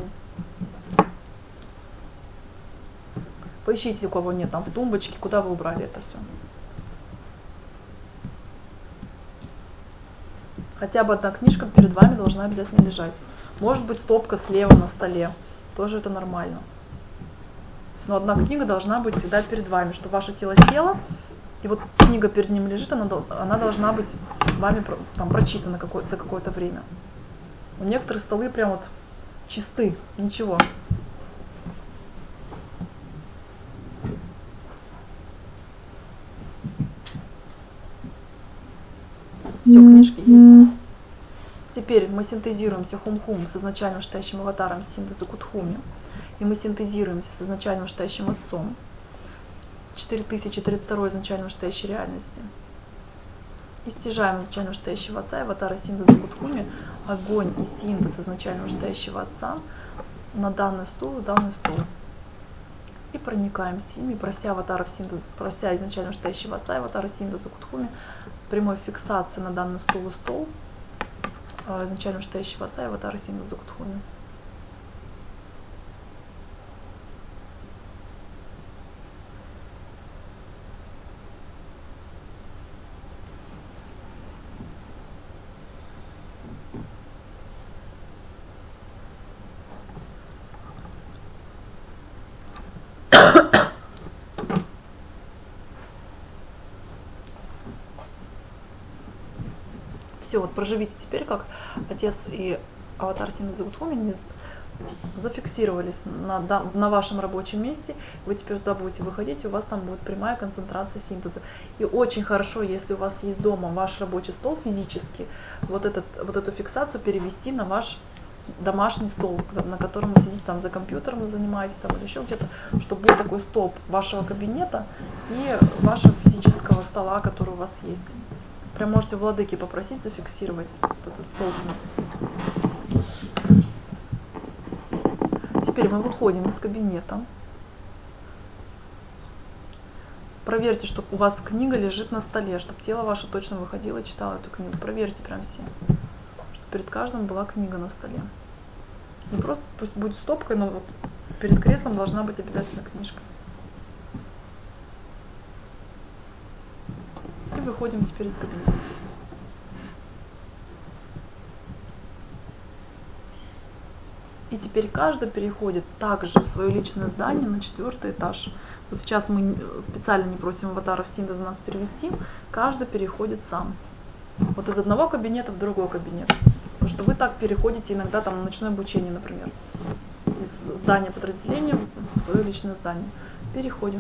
[SPEAKER 2] Поищите, у кого нет, там в тумбочке, куда вы убрали это все. Хотя бы одна книжка перед вами должна обязательно лежать. Может быть, стопка слева на столе. Тоже это нормально. Но одна книга должна быть всегда перед вами, чтобы ваше тело село, и вот книга перед ним лежит, она должна быть вами там прочитана за какое-то время. У некоторых столы прям вот чисты, ничего. Все, книжки есть. Теперь мы синтезируемся хум-хум с изначально вышестоящим аватаром синтеза Кутхуми. И мы синтезируемся с изначально вышестоящим отцом. 4032 изначально вышестоящей реальности. И стяжаем изначально вышестоящего отца и аватара синтеза Кутхуми, огонь и синтез изначально вышестоящего отца на данный стул и данный стул. И проникаем с ними, прося аватаров синтеза, прося изначально вышестоящего отца и аватара синтеза Кутхуми, прямой фиксации на данный стул и стол изначально вышестоящего отца и аватара синтеза Кутхуми. Все, вот проживите теперь, как отец и аватар синтеза Кутхуми зафиксировались на вашем рабочем месте. Вы теперь туда будете выходить, и у вас там будет прямая концентрация синтеза. И очень хорошо, если у вас есть дома ваш рабочий стол физически, вот эту фиксацию перевести на ваш домашний стол, на котором вы сидите там за компьютером, занимаетесь там или еще где-то, чтобы был такой столб вашего кабинета и вашего физического стола, который у вас есть. Прям можете у владыки попросить зафиксировать вот этот столб. Теперь мы выходим из кабинета. Проверьте, чтобы у вас книга лежит на столе, чтобы тело ваше точно выходило и читало эту книгу. Проверьте прям все, чтобы перед каждым была книга на столе. Не просто пусть будет стопкой, но вот перед креслом должна быть обязательно книжка. И выходим теперь из кабинета. И теперь каждый переходит также в свое личное здание на 4-й этаж. Вот сейчас мы специально не просим аватаров синтеза нас перевести, каждый переходит сам. Вот из одного кабинета в другой кабинет. Потому что вы так переходите иногда там на ночное обучение, например. Из здания подразделения в свое личное здание. Переходим.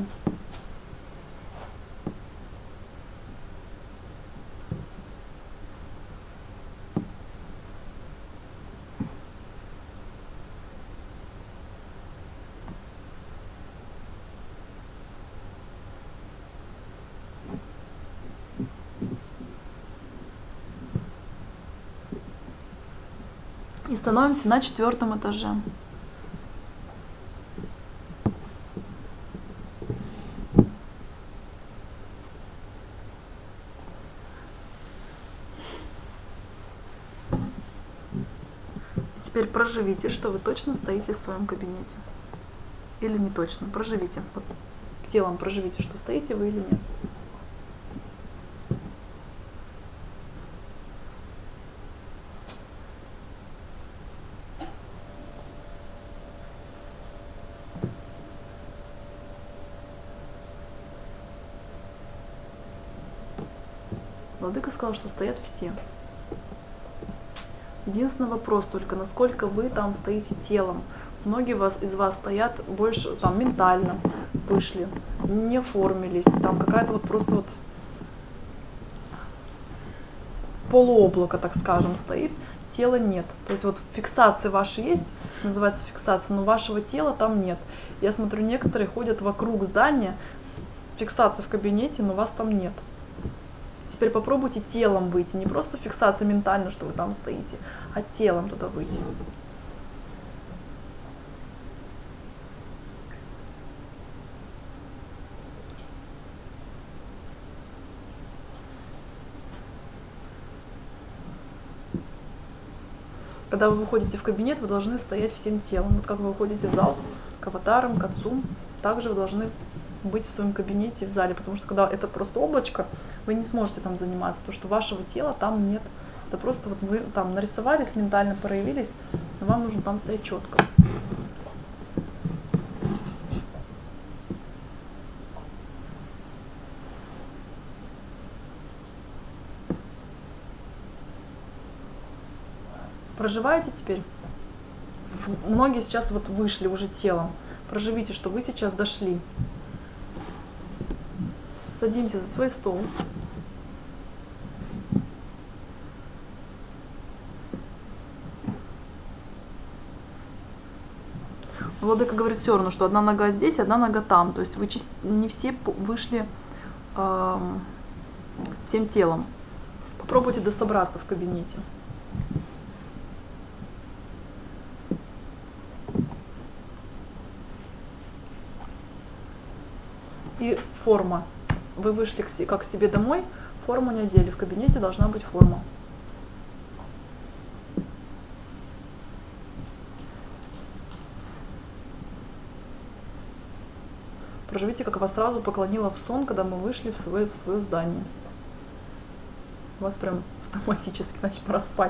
[SPEAKER 2] И становимся на 4-м этаже. Теперь проживите, что вы точно стоите в своем кабинете. Или не точно. Проживите. Вот телом проживите, что стоите вы или нет. Владыка сказал, что стоят все. Единственный вопрос только, насколько вы там стоите телом. Многие из вас стоят больше там ментально, вышли, не оформились, там какая-то вот просто вот полуоблако, так скажем, стоит, тела нет. То есть вот фиксации ваши есть, называется фиксация, но вашего тела там нет. Я смотрю, некоторые ходят вокруг здания, фиксация в кабинете, но вас там нет. Теперь попробуйте телом выйти, не просто фиксация ментально, что вы там стоите, а телом туда выйти. Когда вы выходите в кабинет, вы должны стоять всем телом. Вот как вы выходите в зал к аватарам, к отцу, также вы должны быть в своем кабинете, в зале, потому что когда это просто облачко, вы не сможете там заниматься, потому что вашего тела там нет. Это просто вот вы там нарисовались, ментально проявились, но вам нужно там стоять четко. Проживаете теперь? Многие сейчас вот вышли уже телом. Проживите, что вы сейчас дошли. Садимся за свой стол. Владыка говорит все равно, что одна нога здесь, одна нога там. То есть вы не все вышли всем телом. Попробуйте дособраться в кабинете. И форма. Вы вышли как к себе домой, форму не одели. В кабинете должна быть форма. Проживите, как вас сразу поклонило в сон, когда мы вышли в свое здание. У вас прям автоматически, значит, пора спать.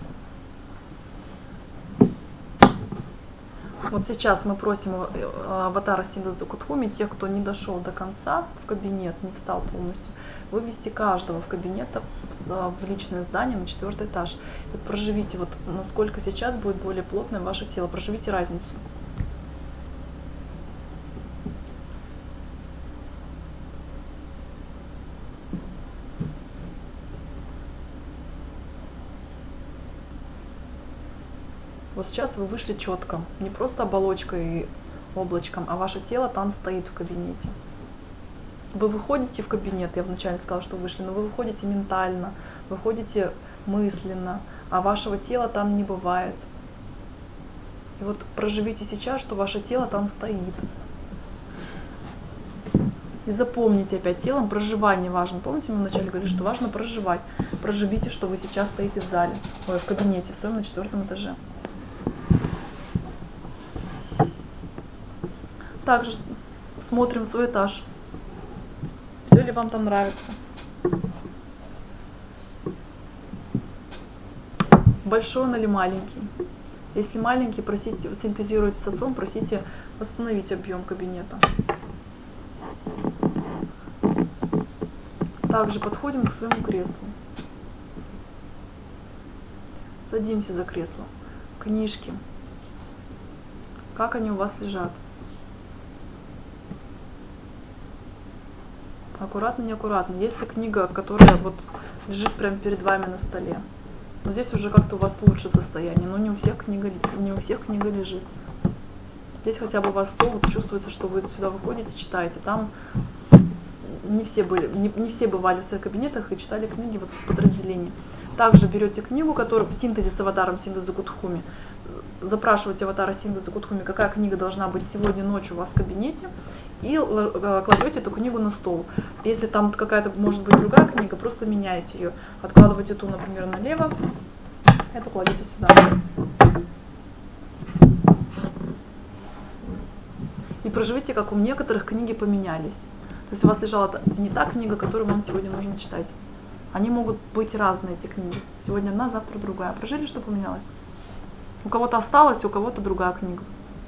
[SPEAKER 2] Вот сейчас мы просим аватара Синда Закутхуми, тех, кто не дошел до конца в кабинет, не встал полностью, вывести каждого в кабинет, в личное здание на 4-й этаж. Вот проживите, вот насколько сейчас будет более плотное ваше тело, проживите разницу. Вот сейчас вы вышли четко, не просто оболочкой и облачком, а ваше тело там стоит в кабинете. Вы выходите в кабинет, я вначале сказала, что вышли, но вы выходите ментально, выходите мысленно, а вашего тела там не бывает. И вот проживите сейчас, что ваше тело там стоит. И запомните опять телом, проживание важно. Помните, мы вначале говорили, что важно проживать. Проживите, что вы сейчас стоите в зале, в кабинете, в своем на 4-м этаже. Также смотрим свой этаж. Все ли вам там нравится? Большой он или маленький? Если маленький, просите, синтезируйте с отцом, просите восстановить объем кабинета. Также подходим к своему креслу. Садимся за кресло. Книжки. Как они у вас лежат? Аккуратно, неаккуратно. Если книга, которая вот лежит прямо перед вами на столе, но здесь уже как-то у вас лучше состояние, но не у всех книга лежит. Здесь хотя бы у вас стол, вот чувствуется, что вы сюда выходите, читаете. Там не все бывали в своих кабинетах и читали книги вот в подразделении. Также берете книгу, которую в синтезе с аватаром Синда Закутхуми, запрашиваете аватара Синда Закутхуми, какая книга должна быть сегодня ночью у вас в кабинете, и кладете эту книгу на стол. Если там какая-то может быть другая книга, просто меняете ее. Откладываете ту, например, налево, эту кладете сюда. И проживите, как у некоторых книги поменялись. То есть у вас лежала не та книга, которую вам сегодня нужно читать. Они могут быть разные, эти книги. Сегодня одна, завтра другая. Прожили, что поменялось? У кого-то осталось, у кого-то другая книга.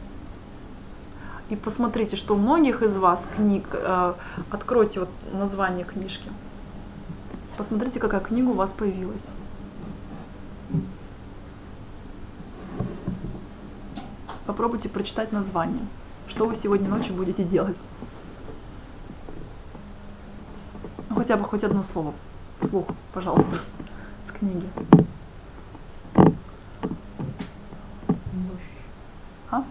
[SPEAKER 2] И посмотрите, что у многих из вас книг, откройте вот название книжки. Посмотрите, какая книга у вас появилась. Попробуйте прочитать название. Что вы сегодня ночью будете делать? Ну, хотя бы хоть одно слово. Вслух, пожалуйста, с книги. А?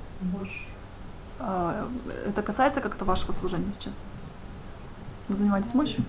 [SPEAKER 2] Это касается как-то вашего служения сейчас? Вы занимаетесь мощью?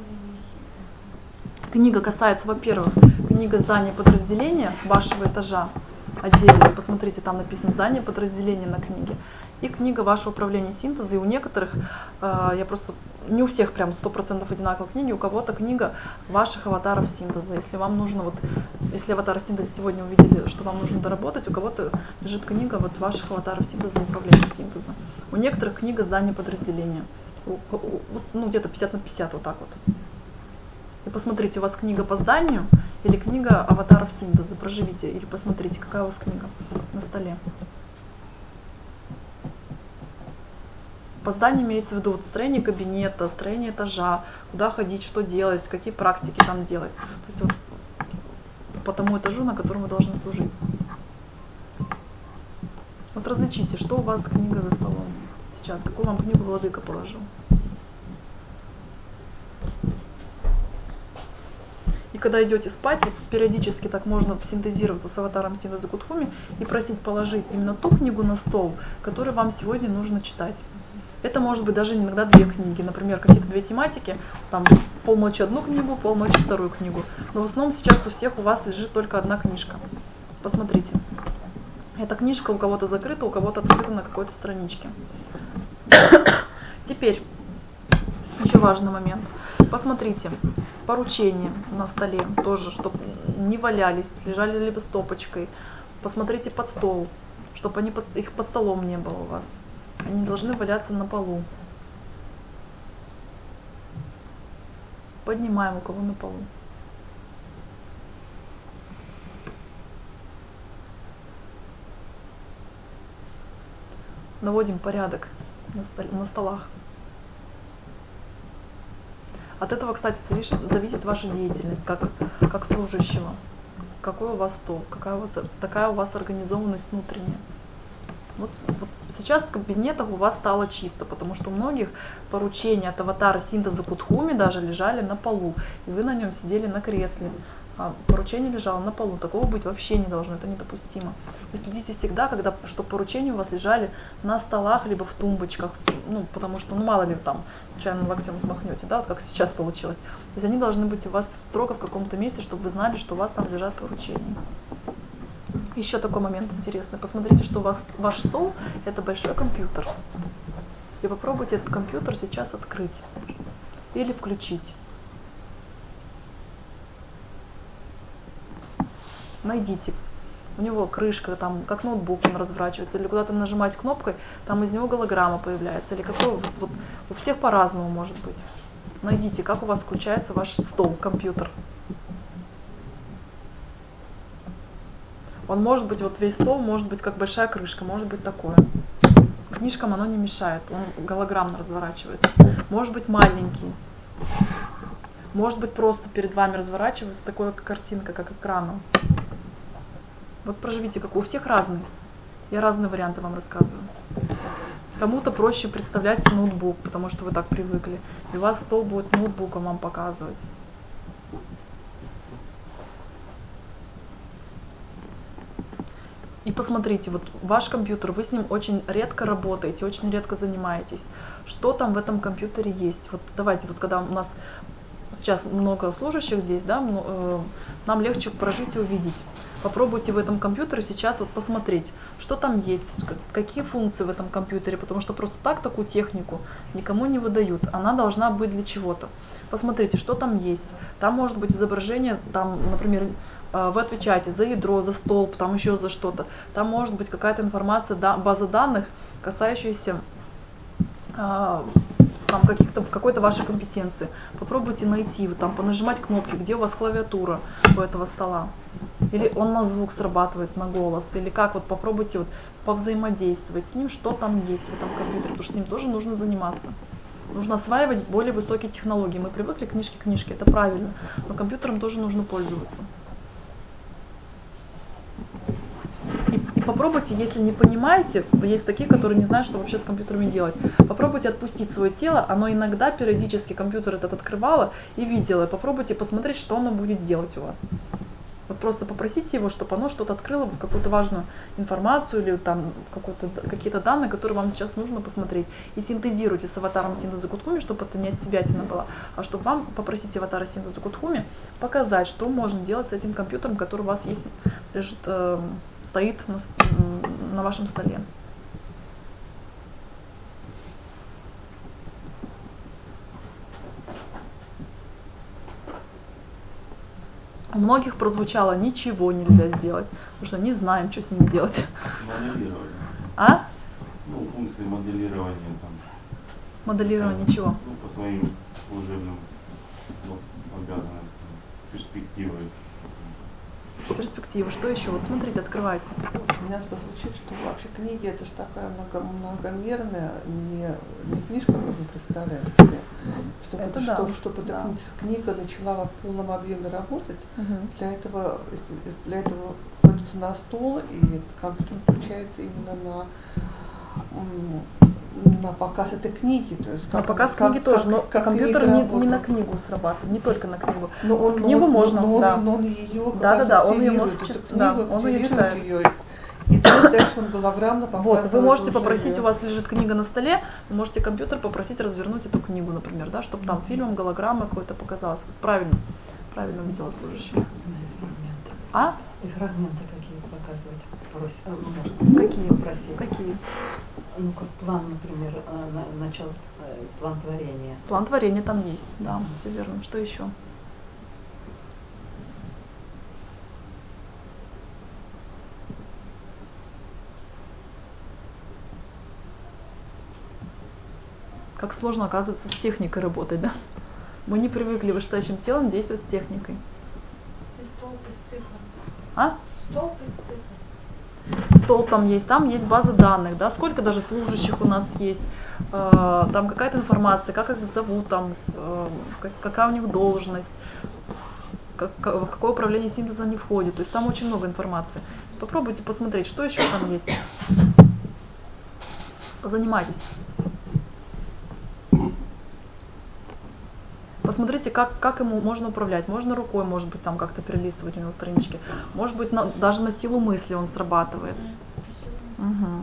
[SPEAKER 2] Книга касается, во-первых, книга здания подразделения вашего этажа отдельно. Посмотрите, там написано здание подразделения на книге. и книга «Ваше управление синтеза». И у некоторых, я просто, не у всех прям 100% одинаковые книги, у кого-то книга ваших аватаров синтеза. Если вам нужно, вот, если аватары синтеза сегодня увидели, что вам нужно доработать, у кого-то лежит книга вот ваших аватаров синтеза, управления синтеза. У некоторых книга здания подразделения. Ну, где-то 50 на 50, вот так вот. И посмотрите, у вас книга по зданию или книга аватаров синтеза, проживите, или посмотрите, какая у вас книга на столе. По зданию имеется в виду вот строение кабинета, строение этажа, куда ходить, что делать, какие практики там делать. То есть вот по тому этажу, на котором вы должны служить. Вот различите, что у вас книга за столом сейчас, какую вам книгу владыка положил. И когда идете спать, периодически так можно синтезироваться с аватаром синтеза Кутхуми и просить положить именно ту книгу на стол, которую вам сегодня нужно читать. Это может быть даже иногда две книги, например, какие-то две тематики, там полночи одну книгу, полночи вторую книгу. Но в основном сейчас у всех у вас лежит только одна книжка. Посмотрите. Эта книжка у кого-то закрыта, у кого-то открыта на какой-то страничке. Теперь, еще важный момент. Посмотрите, поручения на столе тоже, чтобы не валялись, лежали либо стопочкой. Посмотрите под стол, чтобы их под столом не было у вас. Они должны валяться на полу. Поднимаем, у кого на полу. Наводим порядок на столах. От этого, кстати, зависит ваша деятельность как служащего. Какой у вас стол, такая у вас организованность внутренняя. Вот сейчас в кабинетах у вас стало чисто, потому что у многих поручения от аватара синтеза Кутхуми даже лежали на полу, и вы на нем сидели на кресле, а поручение лежало на полу. Такого быть вообще не должно, это недопустимо. И следите всегда, чтобы поручения у вас лежали на столах, либо в тумбочках, ну, потому что, ну, мало ли там, случайно локтем смахнете, да, вот как сейчас получилось. То есть они должны быть у вас строго в каком-то месте, чтобы вы знали, что у вас там лежат поручения. Еще такой момент интересный. Посмотрите, что у вас ваш стол – это большой компьютер. И попробуйте этот компьютер сейчас открыть или включить. Найдите. У него крышка, там, как ноутбук он разворачивается, или куда-то нажимать кнопкой, там из него голограмма появляется, или какой вот, у всех по-разному может быть. Найдите, как у вас включается ваш стол, компьютер. Он может быть, вот весь стол может быть как большая крышка, может быть такое. Книжкам оно не мешает, он голограммно разворачивается. Может быть маленький. Может быть просто перед вами разворачивается такая картинка, как экраном. Вот проживите, как у всех разный. Я разные варианты вам рассказываю. Кому-то проще представлять ноутбук, потому что вы так привыкли. И у вас стол будет ноутбуком вам показывать. И посмотрите, вот ваш компьютер, вы с ним очень редко работаете, очень редко занимаетесь. Что там в этом компьютере есть? Вот давайте, вот когда у нас сейчас много служащих здесь, да, нам легче прожить и увидеть. Попробуйте в этом компьютере сейчас вот посмотреть, что там есть, какие функции в этом компьютере, потому что просто так такую технику никому не выдают. Она должна быть для чего-то. Посмотрите, что там есть. Там может быть изображение, там, например, вы отвечаете за ядро, за столб, там еще за что-то. Там может быть какая-то информация, база данных, касающаяся там какой-то вашей компетенции. Попробуйте найти, там понажимать кнопки, где у вас клавиатура у этого стола. Или он на звук срабатывает, на голос, или как, вот попробуйте вот повзаимодействовать с ним, что там есть в этом компьютере, потому что с ним тоже нужно заниматься. Нужно осваивать более высокие технологии. Мы привыкли к книжке, это правильно, но компьютером тоже нужно пользоваться. И попробуйте, если не понимаете, есть такие, которые не знают, что вообще с компьютерами делать, попробуйте отпустить свое тело, оно иногда периодически компьютер этот открывало и видело, попробуйте посмотреть, что оно будет делать у вас. Вот просто попросите его, чтобы оно что-то открыло, какую-то важную информацию или там какие-то данные, которые вам сейчас нужно посмотреть. И синтезируйте с аватаром синтеза Кутхуми, чтобы это не от себятина было, а чтобы вам попросить аватара синтеза Кутхуми показать, что можно делать с этим компьютером, который у вас есть, лежит, стоит на вашем столе. У многих прозвучало, ничего нельзя сделать, потому что не знаем, что с ним делать.
[SPEAKER 6] Моделирование.
[SPEAKER 2] А?
[SPEAKER 6] Ну, функции моделирования там.
[SPEAKER 2] Моделирование чего?
[SPEAKER 6] Ну, по своим служебным обязанностям, перспективой.
[SPEAKER 2] Перспектива. Что еще? Вот смотрите, открывается.
[SPEAKER 8] У меня звучит, что вообще книги это же такая многомерная, не книжка можно представлять себе. Чтобы,
[SPEAKER 2] Это да.
[SPEAKER 8] Чтобы
[SPEAKER 2] Да.
[SPEAKER 8] эта книга начала в полном объеме работать,
[SPEAKER 2] Мгм.
[SPEAKER 8] для этого кладется на стол, и компьютер включается именно на показ этой книги. То есть
[SPEAKER 2] На показ книги тоже, но компьютер не на книгу срабатывает, не только на книгу. Книгу можно, да.
[SPEAKER 8] Но он ее
[SPEAKER 2] Да, он ее может он ее читает.
[SPEAKER 8] И дальше он голограммно показывает.
[SPEAKER 2] Вот, вы можете
[SPEAKER 8] уже
[SPEAKER 2] попросить,
[SPEAKER 8] её.
[SPEAKER 2] у вас лежит книга на столе, вы можете компьютер попросить развернуть эту книгу, например, да, чтобы там фильмом голограмма какой-то показалась. Правильно видела служащий. А?
[SPEAKER 5] И фрагменты какие показывать просят.
[SPEAKER 2] Какие?
[SPEAKER 5] Попросить.
[SPEAKER 2] Какие?
[SPEAKER 5] Ну, как план, например, начало, план творения.
[SPEAKER 2] План творения там есть, да, все верно. Что еще? Как сложно, оказывается, с техникой работать, да? Мы не привыкли вышестоящим телом действовать с техникой.
[SPEAKER 1] Столб из цифр.
[SPEAKER 2] А?
[SPEAKER 1] Столб из цифр.
[SPEAKER 2] Столб там есть база данных, да, сколько даже служащих у нас есть, там какая-то информация, как их зовут, там, какая у них должность, в какое управление синтеза они входят, то есть там очень много информации. Попробуйте посмотреть, что еще там есть. Позанимайтесь. Посмотрите, как ему можно управлять. Можно рукой, может быть, там как-то перелистывать у него странички. Может быть, даже на силу мысли он срабатывает. Угу.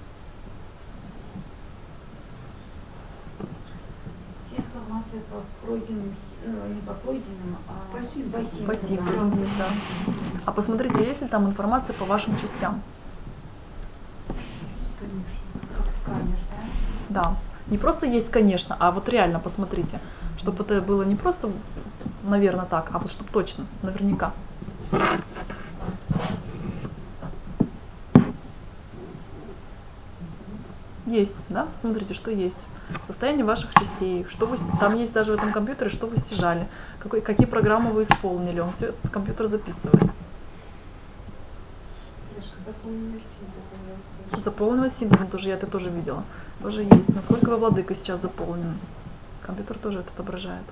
[SPEAKER 4] Все информации по пройденным, не по пройденным, а
[SPEAKER 1] По
[SPEAKER 2] Синтезом есть, да. А посмотрите, есть ли там информация по вашим частям?
[SPEAKER 4] Как сканер, да?
[SPEAKER 2] Да. Не просто есть, конечно, а вот реально посмотрите. Чтобы это было не просто, наверное, так, а вот чтобы точно, наверняка. Есть, да? Смотрите, что есть. Состояние ваших частей, что вы, там есть даже в этом компьютере, что вы стяжали, какие программы вы исполнили, он все этот компьютер записывает. Заполненного синтезом тоже, я это тоже видела. Тоже есть. Насколько вы владыкой сейчас заполнены. Компьютер тоже это отображает.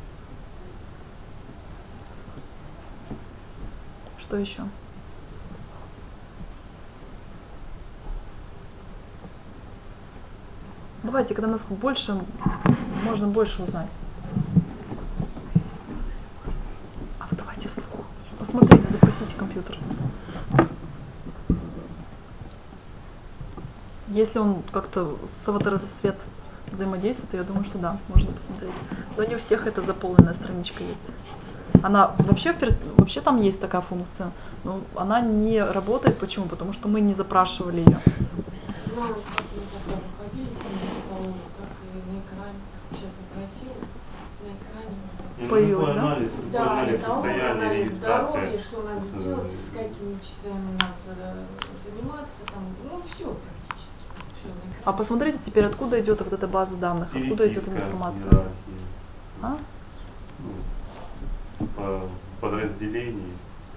[SPEAKER 2] Что еще? Давайте, когда нас больше, можно больше узнать. А вы давайте вслух. Посмотрите, запросите компьютер. Если он как-то с аватаросвет взаимодействует, то я думаю, что да, можно посмотреть. Но не у всех эта заполненная страничка есть. Она вообще там есть такая функция, но она не работает. Почему? Потому что мы не запрашивали ее.
[SPEAKER 4] Ну, как мы тогда выходили, как и на экране, сейчас запросил, на экране.
[SPEAKER 2] Появилось, да?
[SPEAKER 4] Да,
[SPEAKER 6] состояния,
[SPEAKER 4] анализ здоровья,
[SPEAKER 6] регистрация.
[SPEAKER 4] что надо делать, с какими частями надо заниматься, там, ну, все практически. Всё на экране.
[SPEAKER 2] А посмотрите теперь, откуда идет вот эта база данных, откуда идет
[SPEAKER 6] Иерархия.
[SPEAKER 2] информация. А?
[SPEAKER 6] Ну, по подразделению.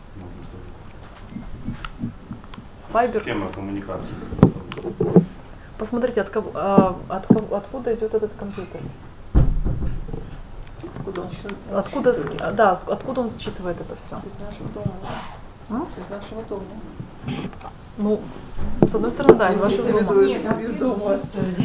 [SPEAKER 2] Файбер.
[SPEAKER 6] Тема коммуникации.
[SPEAKER 2] Посмотрите, откуда идет этот компьютер. Откуда он считывает это все?
[SPEAKER 8] Из нашего дома. Из нашего дома.
[SPEAKER 2] Ну, с одной стороны, да, из вашего дома.
[SPEAKER 8] Из дома.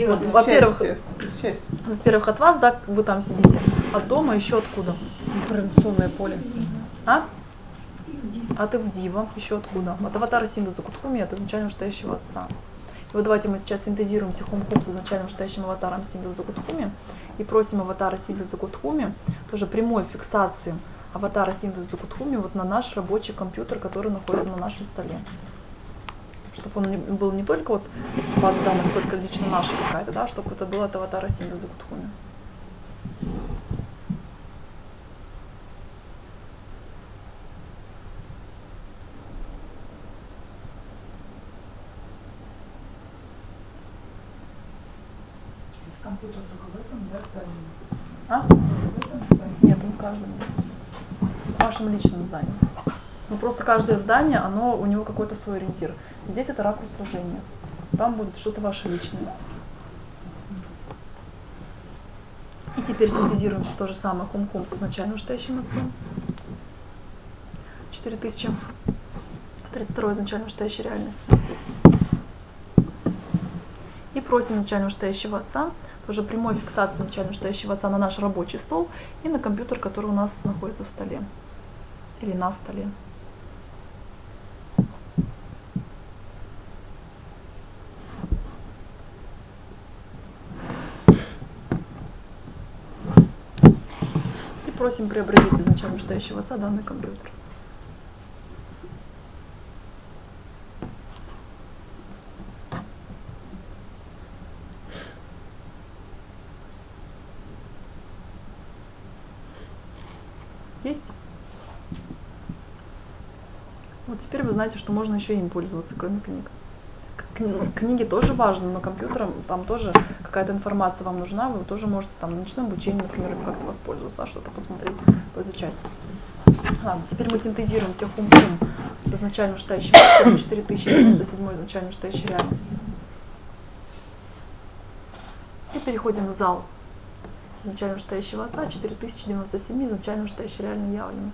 [SPEAKER 2] Во-первых, от вас, да, вы там сидите, от дома еще откуда?
[SPEAKER 5] Информационное поле.
[SPEAKER 2] А? От Ивдива, еще откуда? От аватара синтеза Кутхуми, от изначально вышестоящего отца. И вот давайте мы сейчас синтезируем Сихом-Хум с изначально вышестоящим аватаром синтеза Кутхуми и просим аватара синтеза Кутхуми тоже прямой фиксации аватара синтеза Кутхуми вот на наш рабочий компьютер, который находится на нашем столе. Чтобы он был не только вот база данных, только лично наша какая-то, да, чтобы это было от аватара синтеза Кутхуми.
[SPEAKER 7] компьютер только в этом, да, здании?
[SPEAKER 2] А?
[SPEAKER 7] В этом здании?
[SPEAKER 2] Нет, он в каждом есть. В вашем личном здании. Ну просто каждое здание, оно, у него какой-то свой ориентир. Здесь это ракурс служения. Там будет что-то ваше личное. И теперь синтезируем то же самое хум-хум с изначально вышестоящим отцом. 4032 изначально вышестоящей реальности. И просим изначально вышестоящего отца, тоже прямой фиксации изначально вышестоящего отца на наш рабочий стол и на компьютер, который у нас находится в столе. Или на столе. И просим преобразить изначально вышестоящего отца данный компьютер. Есть? Вот теперь вы знаете, что можно еще им пользоваться, кроме книг. Книги тоже важны, но компьютером там тоже какая-то информация вам нужна, вы тоже можете там на ночном обучении, например, как-то воспользоваться, что-то посмотреть, поизучать. Ладно, теперь мы синтезируем все хум-хум с изначально вышестоящим отцом 4097 изначально вышестоящей реальности. И переходим в зал изначально вышестоящего отца 4097 изначально вышестоящей реальной явлены.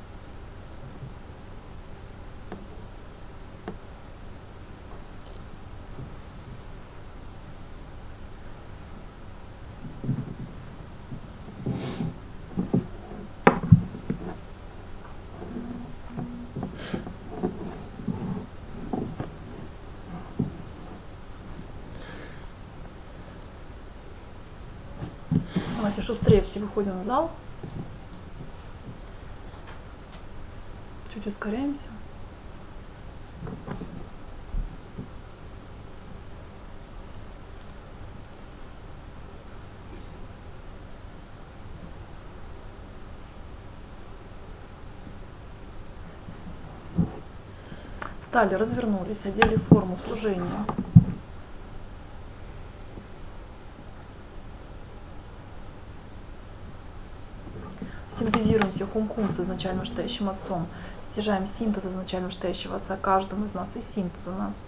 [SPEAKER 2] Давайте шустрее все выходим в зал. Чуть ускоряемся. Встали, развернулись, одели форму служения. Синтезируем все хум-хум с изначально вышестоящим отцом. Стяжаем синтез изначально вышестоящего отца каждому из нас и синтез у нас.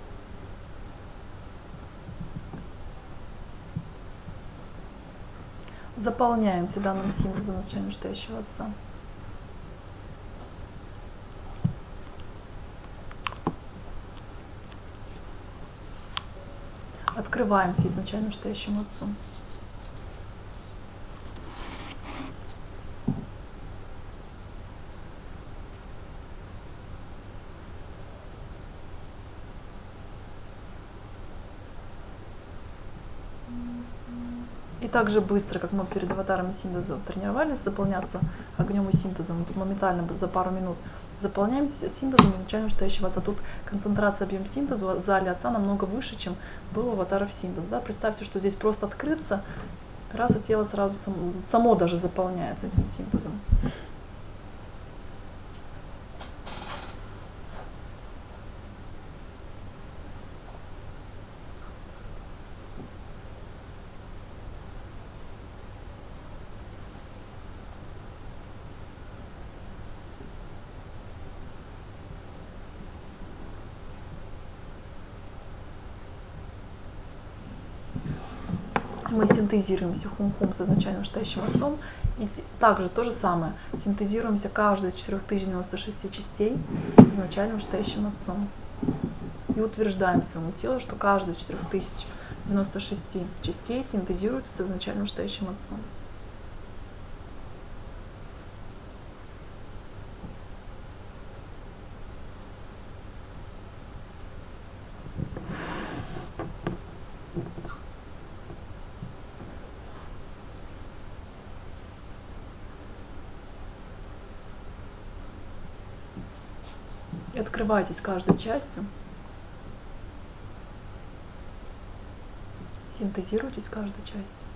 [SPEAKER 2] Заполняемся данным синтезом изначально вышестоящего отца. Открываемся изначально вышестоящим отцом. И так же быстро, как мы перед аватаром синтеза тренировались заполняться огнем и синтезом, тут моментально за пару минут заполняем синтезом изначально вышестоящего отца. Тут концентрация, объем синтеза в зале отца намного выше, чем был у аватаров синтез. Да? Представьте, что здесь просто открыться, раз и тело сразу само даже заполняется этим синтезом. Мы синтезируемся хум-хум с изначально вышестоящим отцом. И также то же самое. Синтезируемся каждой из 4096 частей изначально вышестоящим отцом. И утверждаем своему телу, что каждая из 4096 частей синтезируется с изначально вышестоящим отцом. И открывайтесь каждой частью. Синтезируйтесь каждой частью.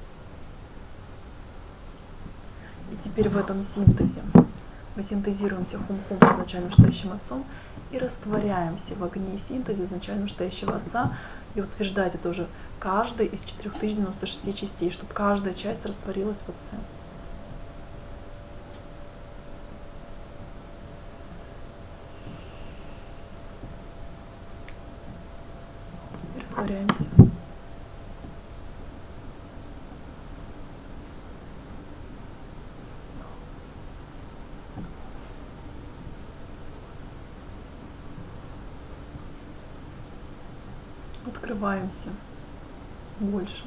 [SPEAKER 2] И теперь в этом синтезе мы синтезируемся хум-хум с изначально вышестоящим отцом и растворяемся в огне и синтезе изначально вышестоящего отца и утверждайте тоже каждой из 4096 частей, чтобы каждая часть растворилась в Отце. И растворяемся. Открываемся больше.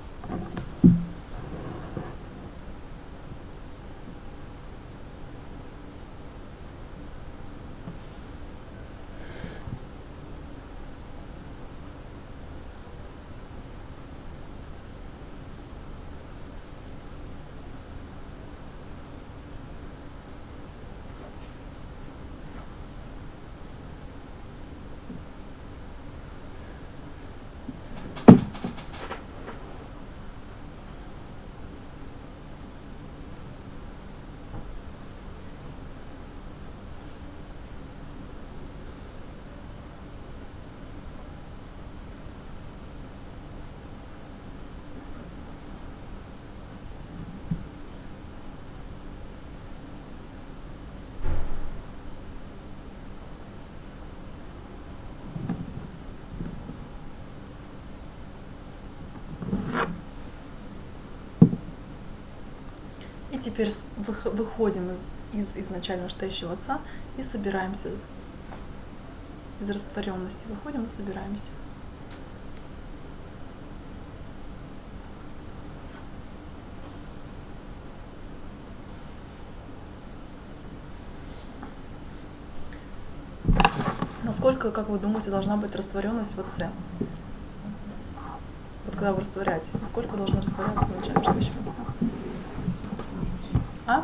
[SPEAKER 2] И теперь выходим из изначально стоящего Отца и собираемся. Из растворенности выходим и собираемся. Насколько, как вы думаете, должна быть растворенность в Отце? Вот когда вы растворяетесь, насколько должна растворяться изначально стоящего Отца? А?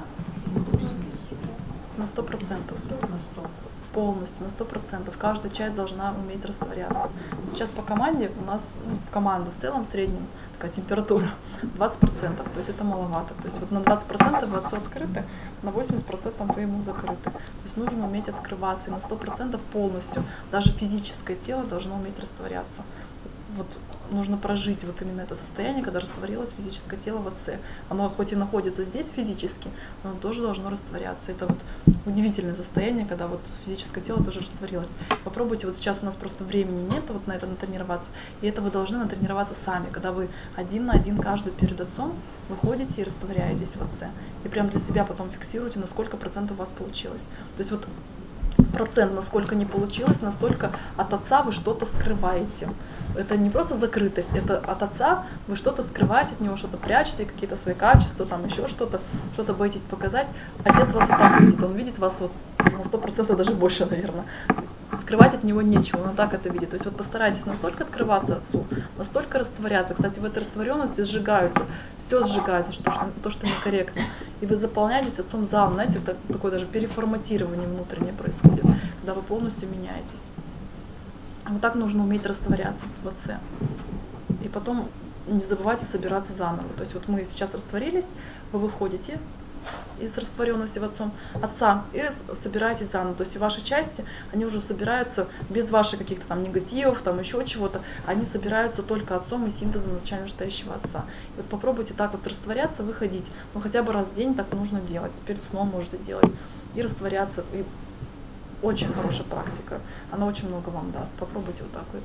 [SPEAKER 2] На 100%. Полностью, на 100%. Каждая часть должна уметь растворяться. Сейчас по команде у нас, в команду в целом, в среднем, такая температура 20%. То есть это маловато. То есть вот на 20% вы Отцу открыты, на 80% вы ему закрыты. То есть нужно уметь открываться. И на 100% полностью, даже физическое тело должно уметь растворяться. Вот нужно прожить вот именно это состояние, когда растворилось физическое тело в Отце. Оно хоть и находится здесь физически, но оно тоже должно растворяться. Это вот удивительное состояние, когда вот физическое тело тоже растворилось. Попробуйте, вот сейчас у нас просто времени нет вот на это натренироваться, и это вы должны натренироваться сами, когда вы один на один каждый перед Отцом выходите и растворяетесь в Отце. И прям для себя потом фиксируйте, на сколько процентов у вас получилось. То есть вот процент, насколько не получилось, настолько от Отца вы что-то скрываете. Это не просто закрытость, это от Отца вы что-то скрываете, от Него что-то прячете, какие-то свои качества, там еще что-то боитесь показать. Отец вас и так видит, Он видит вас вот на 100%, даже больше, наверное. Скрывать от Него нечего, Он так это видит. То есть вот постарайтесь настолько открываться Отцу, настолько растворяться. Кстати, в этой растворенности сжигаются, все сжигается, то, что некорректно. И вы заполняетесь Отцом заново, знаете, это такое даже переформатирование внутреннее происходит, когда вы полностью меняетесь. Вот так нужно уметь растворяться в Отце. И потом не забывайте собираться заново. То есть вот мы сейчас растворились, вы выходите из растворенности в Отца и собираетесь заново. То есть ваши части, они уже собираются без ваших каких-то там негативов, там еще чего-то. Они собираются только Отцом и синтезом изначально стоящего Отца. И вот попробуйте так вот растворяться, выходить. Ну хотя бы раз в день так нужно делать. Перед сном можете делать. И растворяться. И очень хорошая практика. Она очень много вам даст. Попробуйте вот так вот.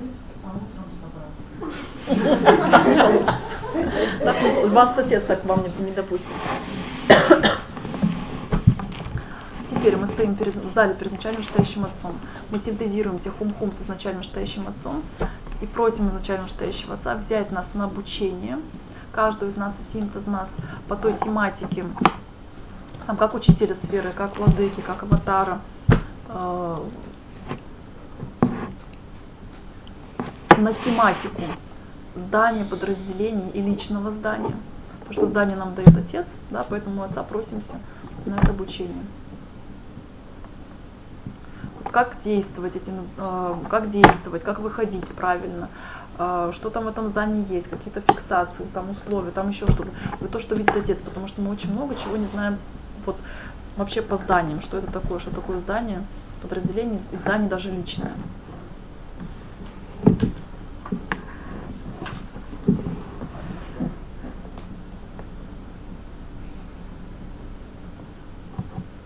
[SPEAKER 7] А утром собраться.
[SPEAKER 2] Вас отец так вам не допустит. Теперь мы стоим в зале перед изначально стоящим Отцом. Мы синтезируемся хум-хум с изначально стоящим Отцом и просим изначально стоящего Отца взять нас на обучение. Каждого из нас, один из нас по той тематике, там, как учителя сферы, как владыки, как аватара, на тематику здания, подразделений и личного здания. То, что здание нам дает Отец, да, поэтому мы Отца просимся на это обучение. Вот как действовать как выходить правильно, что там в этом здании есть, какие-то фиксации, там условия, там еще что-то. Вот то, что видит Отец, потому что мы очень много чего не знаем вот вообще по зданиям, что это такое, что такое здание, подразделение, и здание даже личное.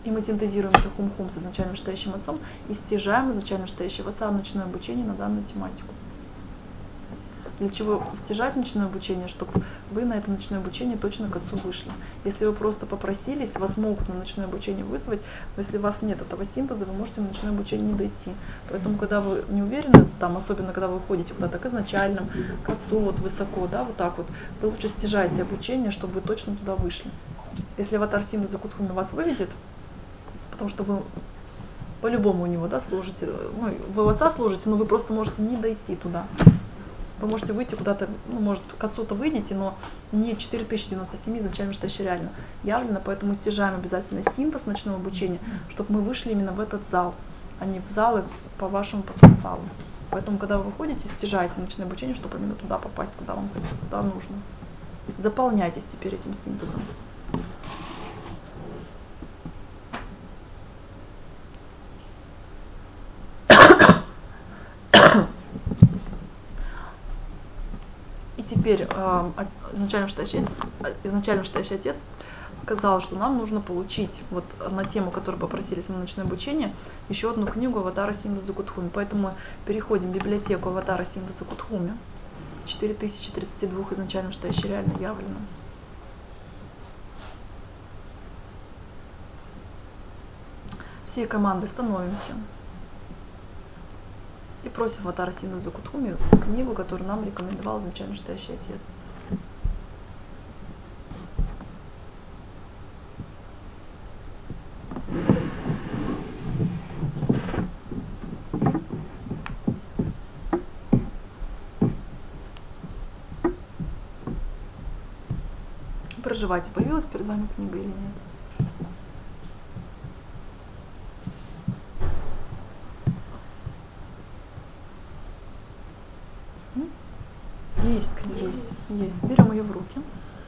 [SPEAKER 2] И мы синтезируемся хум-хум с изначально вышестоящим отцом и стяжаем изначально вышестоящего отца в ночное обучение на данную тематику. Для чего стяжать ночное обучение? Чтобы вы на это ночное обучение точно к отцу вышли. Если вы просто попросились, вас могут на ночное обучение вызвать, но если у вас нет этого синтеза, вы можете на ночное обучение не дойти. Поэтому, когда вы не уверены, там, особенно когда вы уходите куда-то к изначальным, к отцу, вот высоко, да, вот так вот, вы лучше стяжайте обучение, чтобы вы точно туда вышли. Если аватар синтеза Кутхуми вас выведет, потому что вы по-любому у него, да, служите, ну, вы у отца служите, но вы просто можете не дойти туда. Вы можете выйти куда-то, ну, может, к отцу-то выйдете, но не 4097 изначально вышестоящее реально явлено, поэтому стяжаем обязательно синтез ночного обучения, чтобы мы вышли именно в этот зал, а не в залы по вашему потенциалу. Поэтому, когда вы выходите, стяжайте ночное обучение, чтобы именно туда попасть, куда вам куда нужно. Заполняйтесь теперь этим синтезом. Теперь изначально вышестоящий отец сказал, что нам нужно получить вот на тему, которую попросились на ночное обучение, еще одну книгу Аватара Синтеза Кутхуми. Поэтому мы переходим в библиотеку Аватара Синтеза Кутхуми. 4032 изначально вышестоящее реально явлено. Всей командой становимся. И просим Аватара Синтеза Кутхуми книгу, которую нам рекомендовал изначально вышестоящий отец. Проживайте, появилась перед вами книга или нет?
[SPEAKER 8] Есть книга.
[SPEAKER 2] Есть. Берем ее в руки.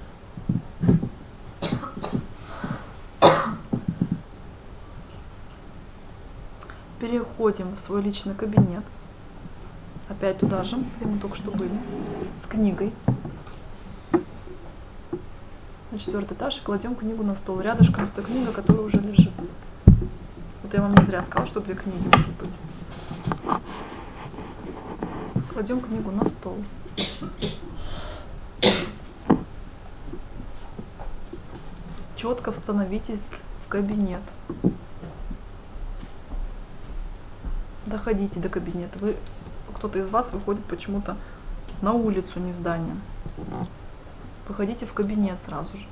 [SPEAKER 2] Переходим в свой личный кабинет. Опять туда же, где мы только что были. С книгой. На 4-й этаж и кладем книгу на стол. Рядышком с той книгой, которая уже лежит. Вот я вам не зря сказала, что 2 книги может быть. Кладем книгу на стол. Четко становитесь в кабинет. Доходите до кабинета. Кто-то из вас выходит почему-то на улицу, не в здание. Выходите в кабинет сразу же.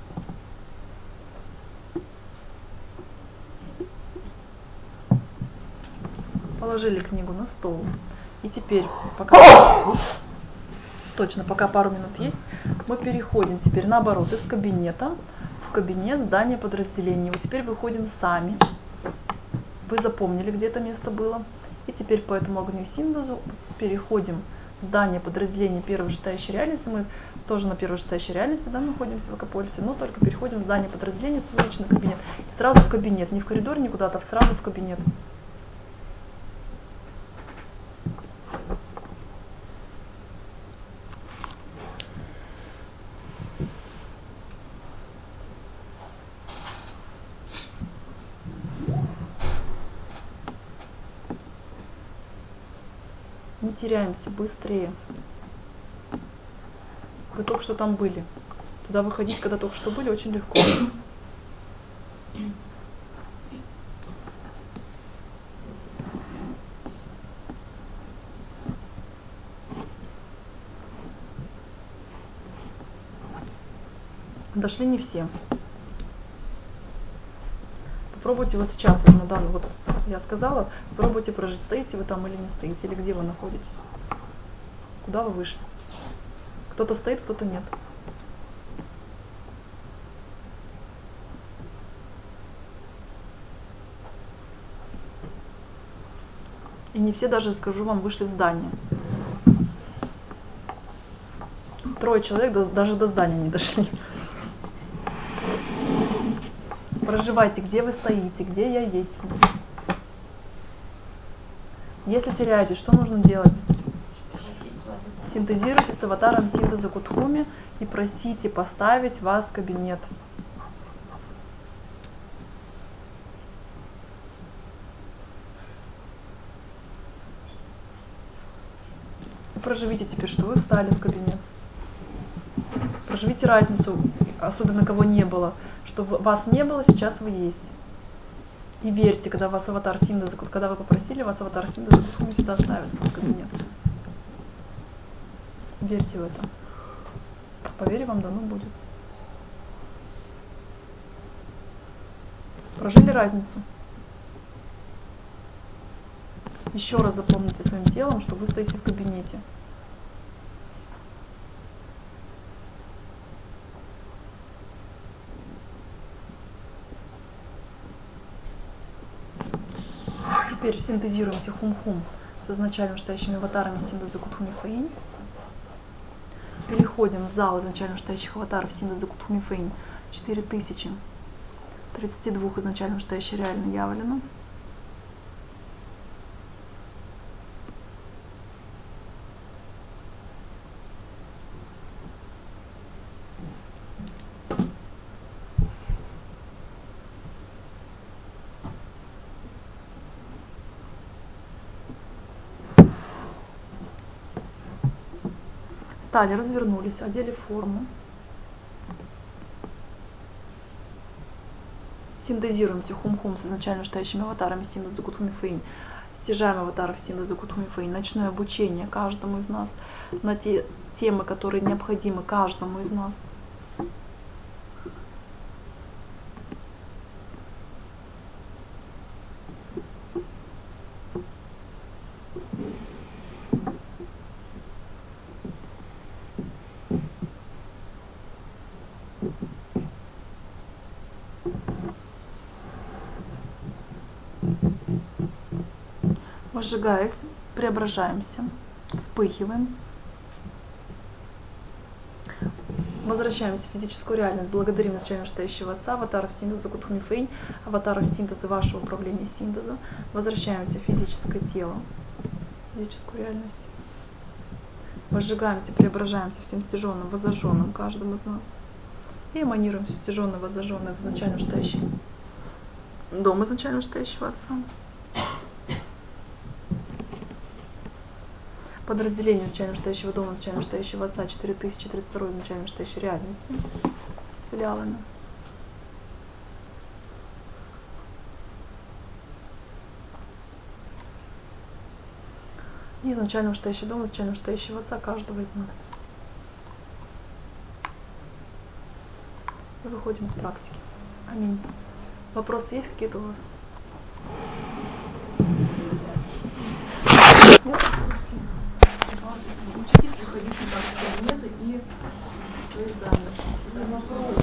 [SPEAKER 2] Положили книгу на стол. И теперь, пока пару минут есть, мы переходим теперь наоборот из кабинета в кабинет здания подразделения. Вот теперь выходим сами. Вы запомнили, где это место было. И теперь по этому огню синтезу переходим в здание подразделения первой вышестоящей реальности. Мы тоже на первой вышестоящей реальности, да, находимся в Экополисе, но только переходим в здание подразделения в свой личный кабинет. И сразу в кабинет, не в коридор, не куда-то, а сразу в кабинет. Не теряемся, быстрее. Вы только что там были. Туда выходить, когда только что были, очень легко. Дошли не все. Попробуйте вот сейчас, вот на данный, вот я сказала, попробуйте прожить, стоите вы там или не стоите, или где вы находитесь. Куда вы вышли? Кто-то стоит, кто-то нет. И не все даже, скажу вам, вышли в здание. 3 человек даже до здания не дошли. Проживайте, где вы стоите, где я есть. Если теряетесь, что нужно делать? Синтезируйте с аватаром синтеза Кутхуми и просите поставить вас в кабинет. проживите теперь, что вы встали в кабинет. Проживите разницу, особенно кого не было, что вас не было, сейчас вы есть. И верьте, когда вас аватар Синда, когда вы попросили, вас аватар Синда Закутхуми всегда ставит в кабинет. Верьте в это. По вере вам дано будет. Прожили разницу. Еще раз запомните своим телом, что вы стоите в кабинете. Теперь синтезируемся хум-хум с изначально стоящими аватарами Синда Закутхуми Фэйнь. Переходим в зал изначально стоящих аватаров Синда Закутхуми Фэйнь 4032 изначально стоящей реально явлено. Встали, развернулись, одели форму. Синтезируемся хум-хум с изначально стоящими аватарами Синда Закутхуми Фэйнь. Стяжаем аватаров Синда Закутхуми Фэйнь. Ночное обучение каждому из нас на те темы, которые необходимы каждому из нас. Возжигаясь, преображаемся, вспыхиваем, возвращаемся в физическую реальность, благодарим изначально стоящего Отца, аватаров Синда Закутхуми Фэйнь, аватаров синтеза, вашего управления синтеза, возвращаемся в физическое тело, физическую реальность, возжигаемся, преображаемся всем стяженным, воззаженным, каждым из нас, и эманируем все стяженное, воззаженное в изначально стоящий дом изначально стоящего Отца. Подразделение изначально стоящего дома, изначально стоящего Отца 4032 изначально стоящей реальности с филиалами. И изначально стоящий дом, изначально стоящего Отца каждого из нас. И выходим из практики. Аминь. Вопросы есть какие-то у вас?
[SPEAKER 7] Учитесь выходить на кабинеты и свои данные.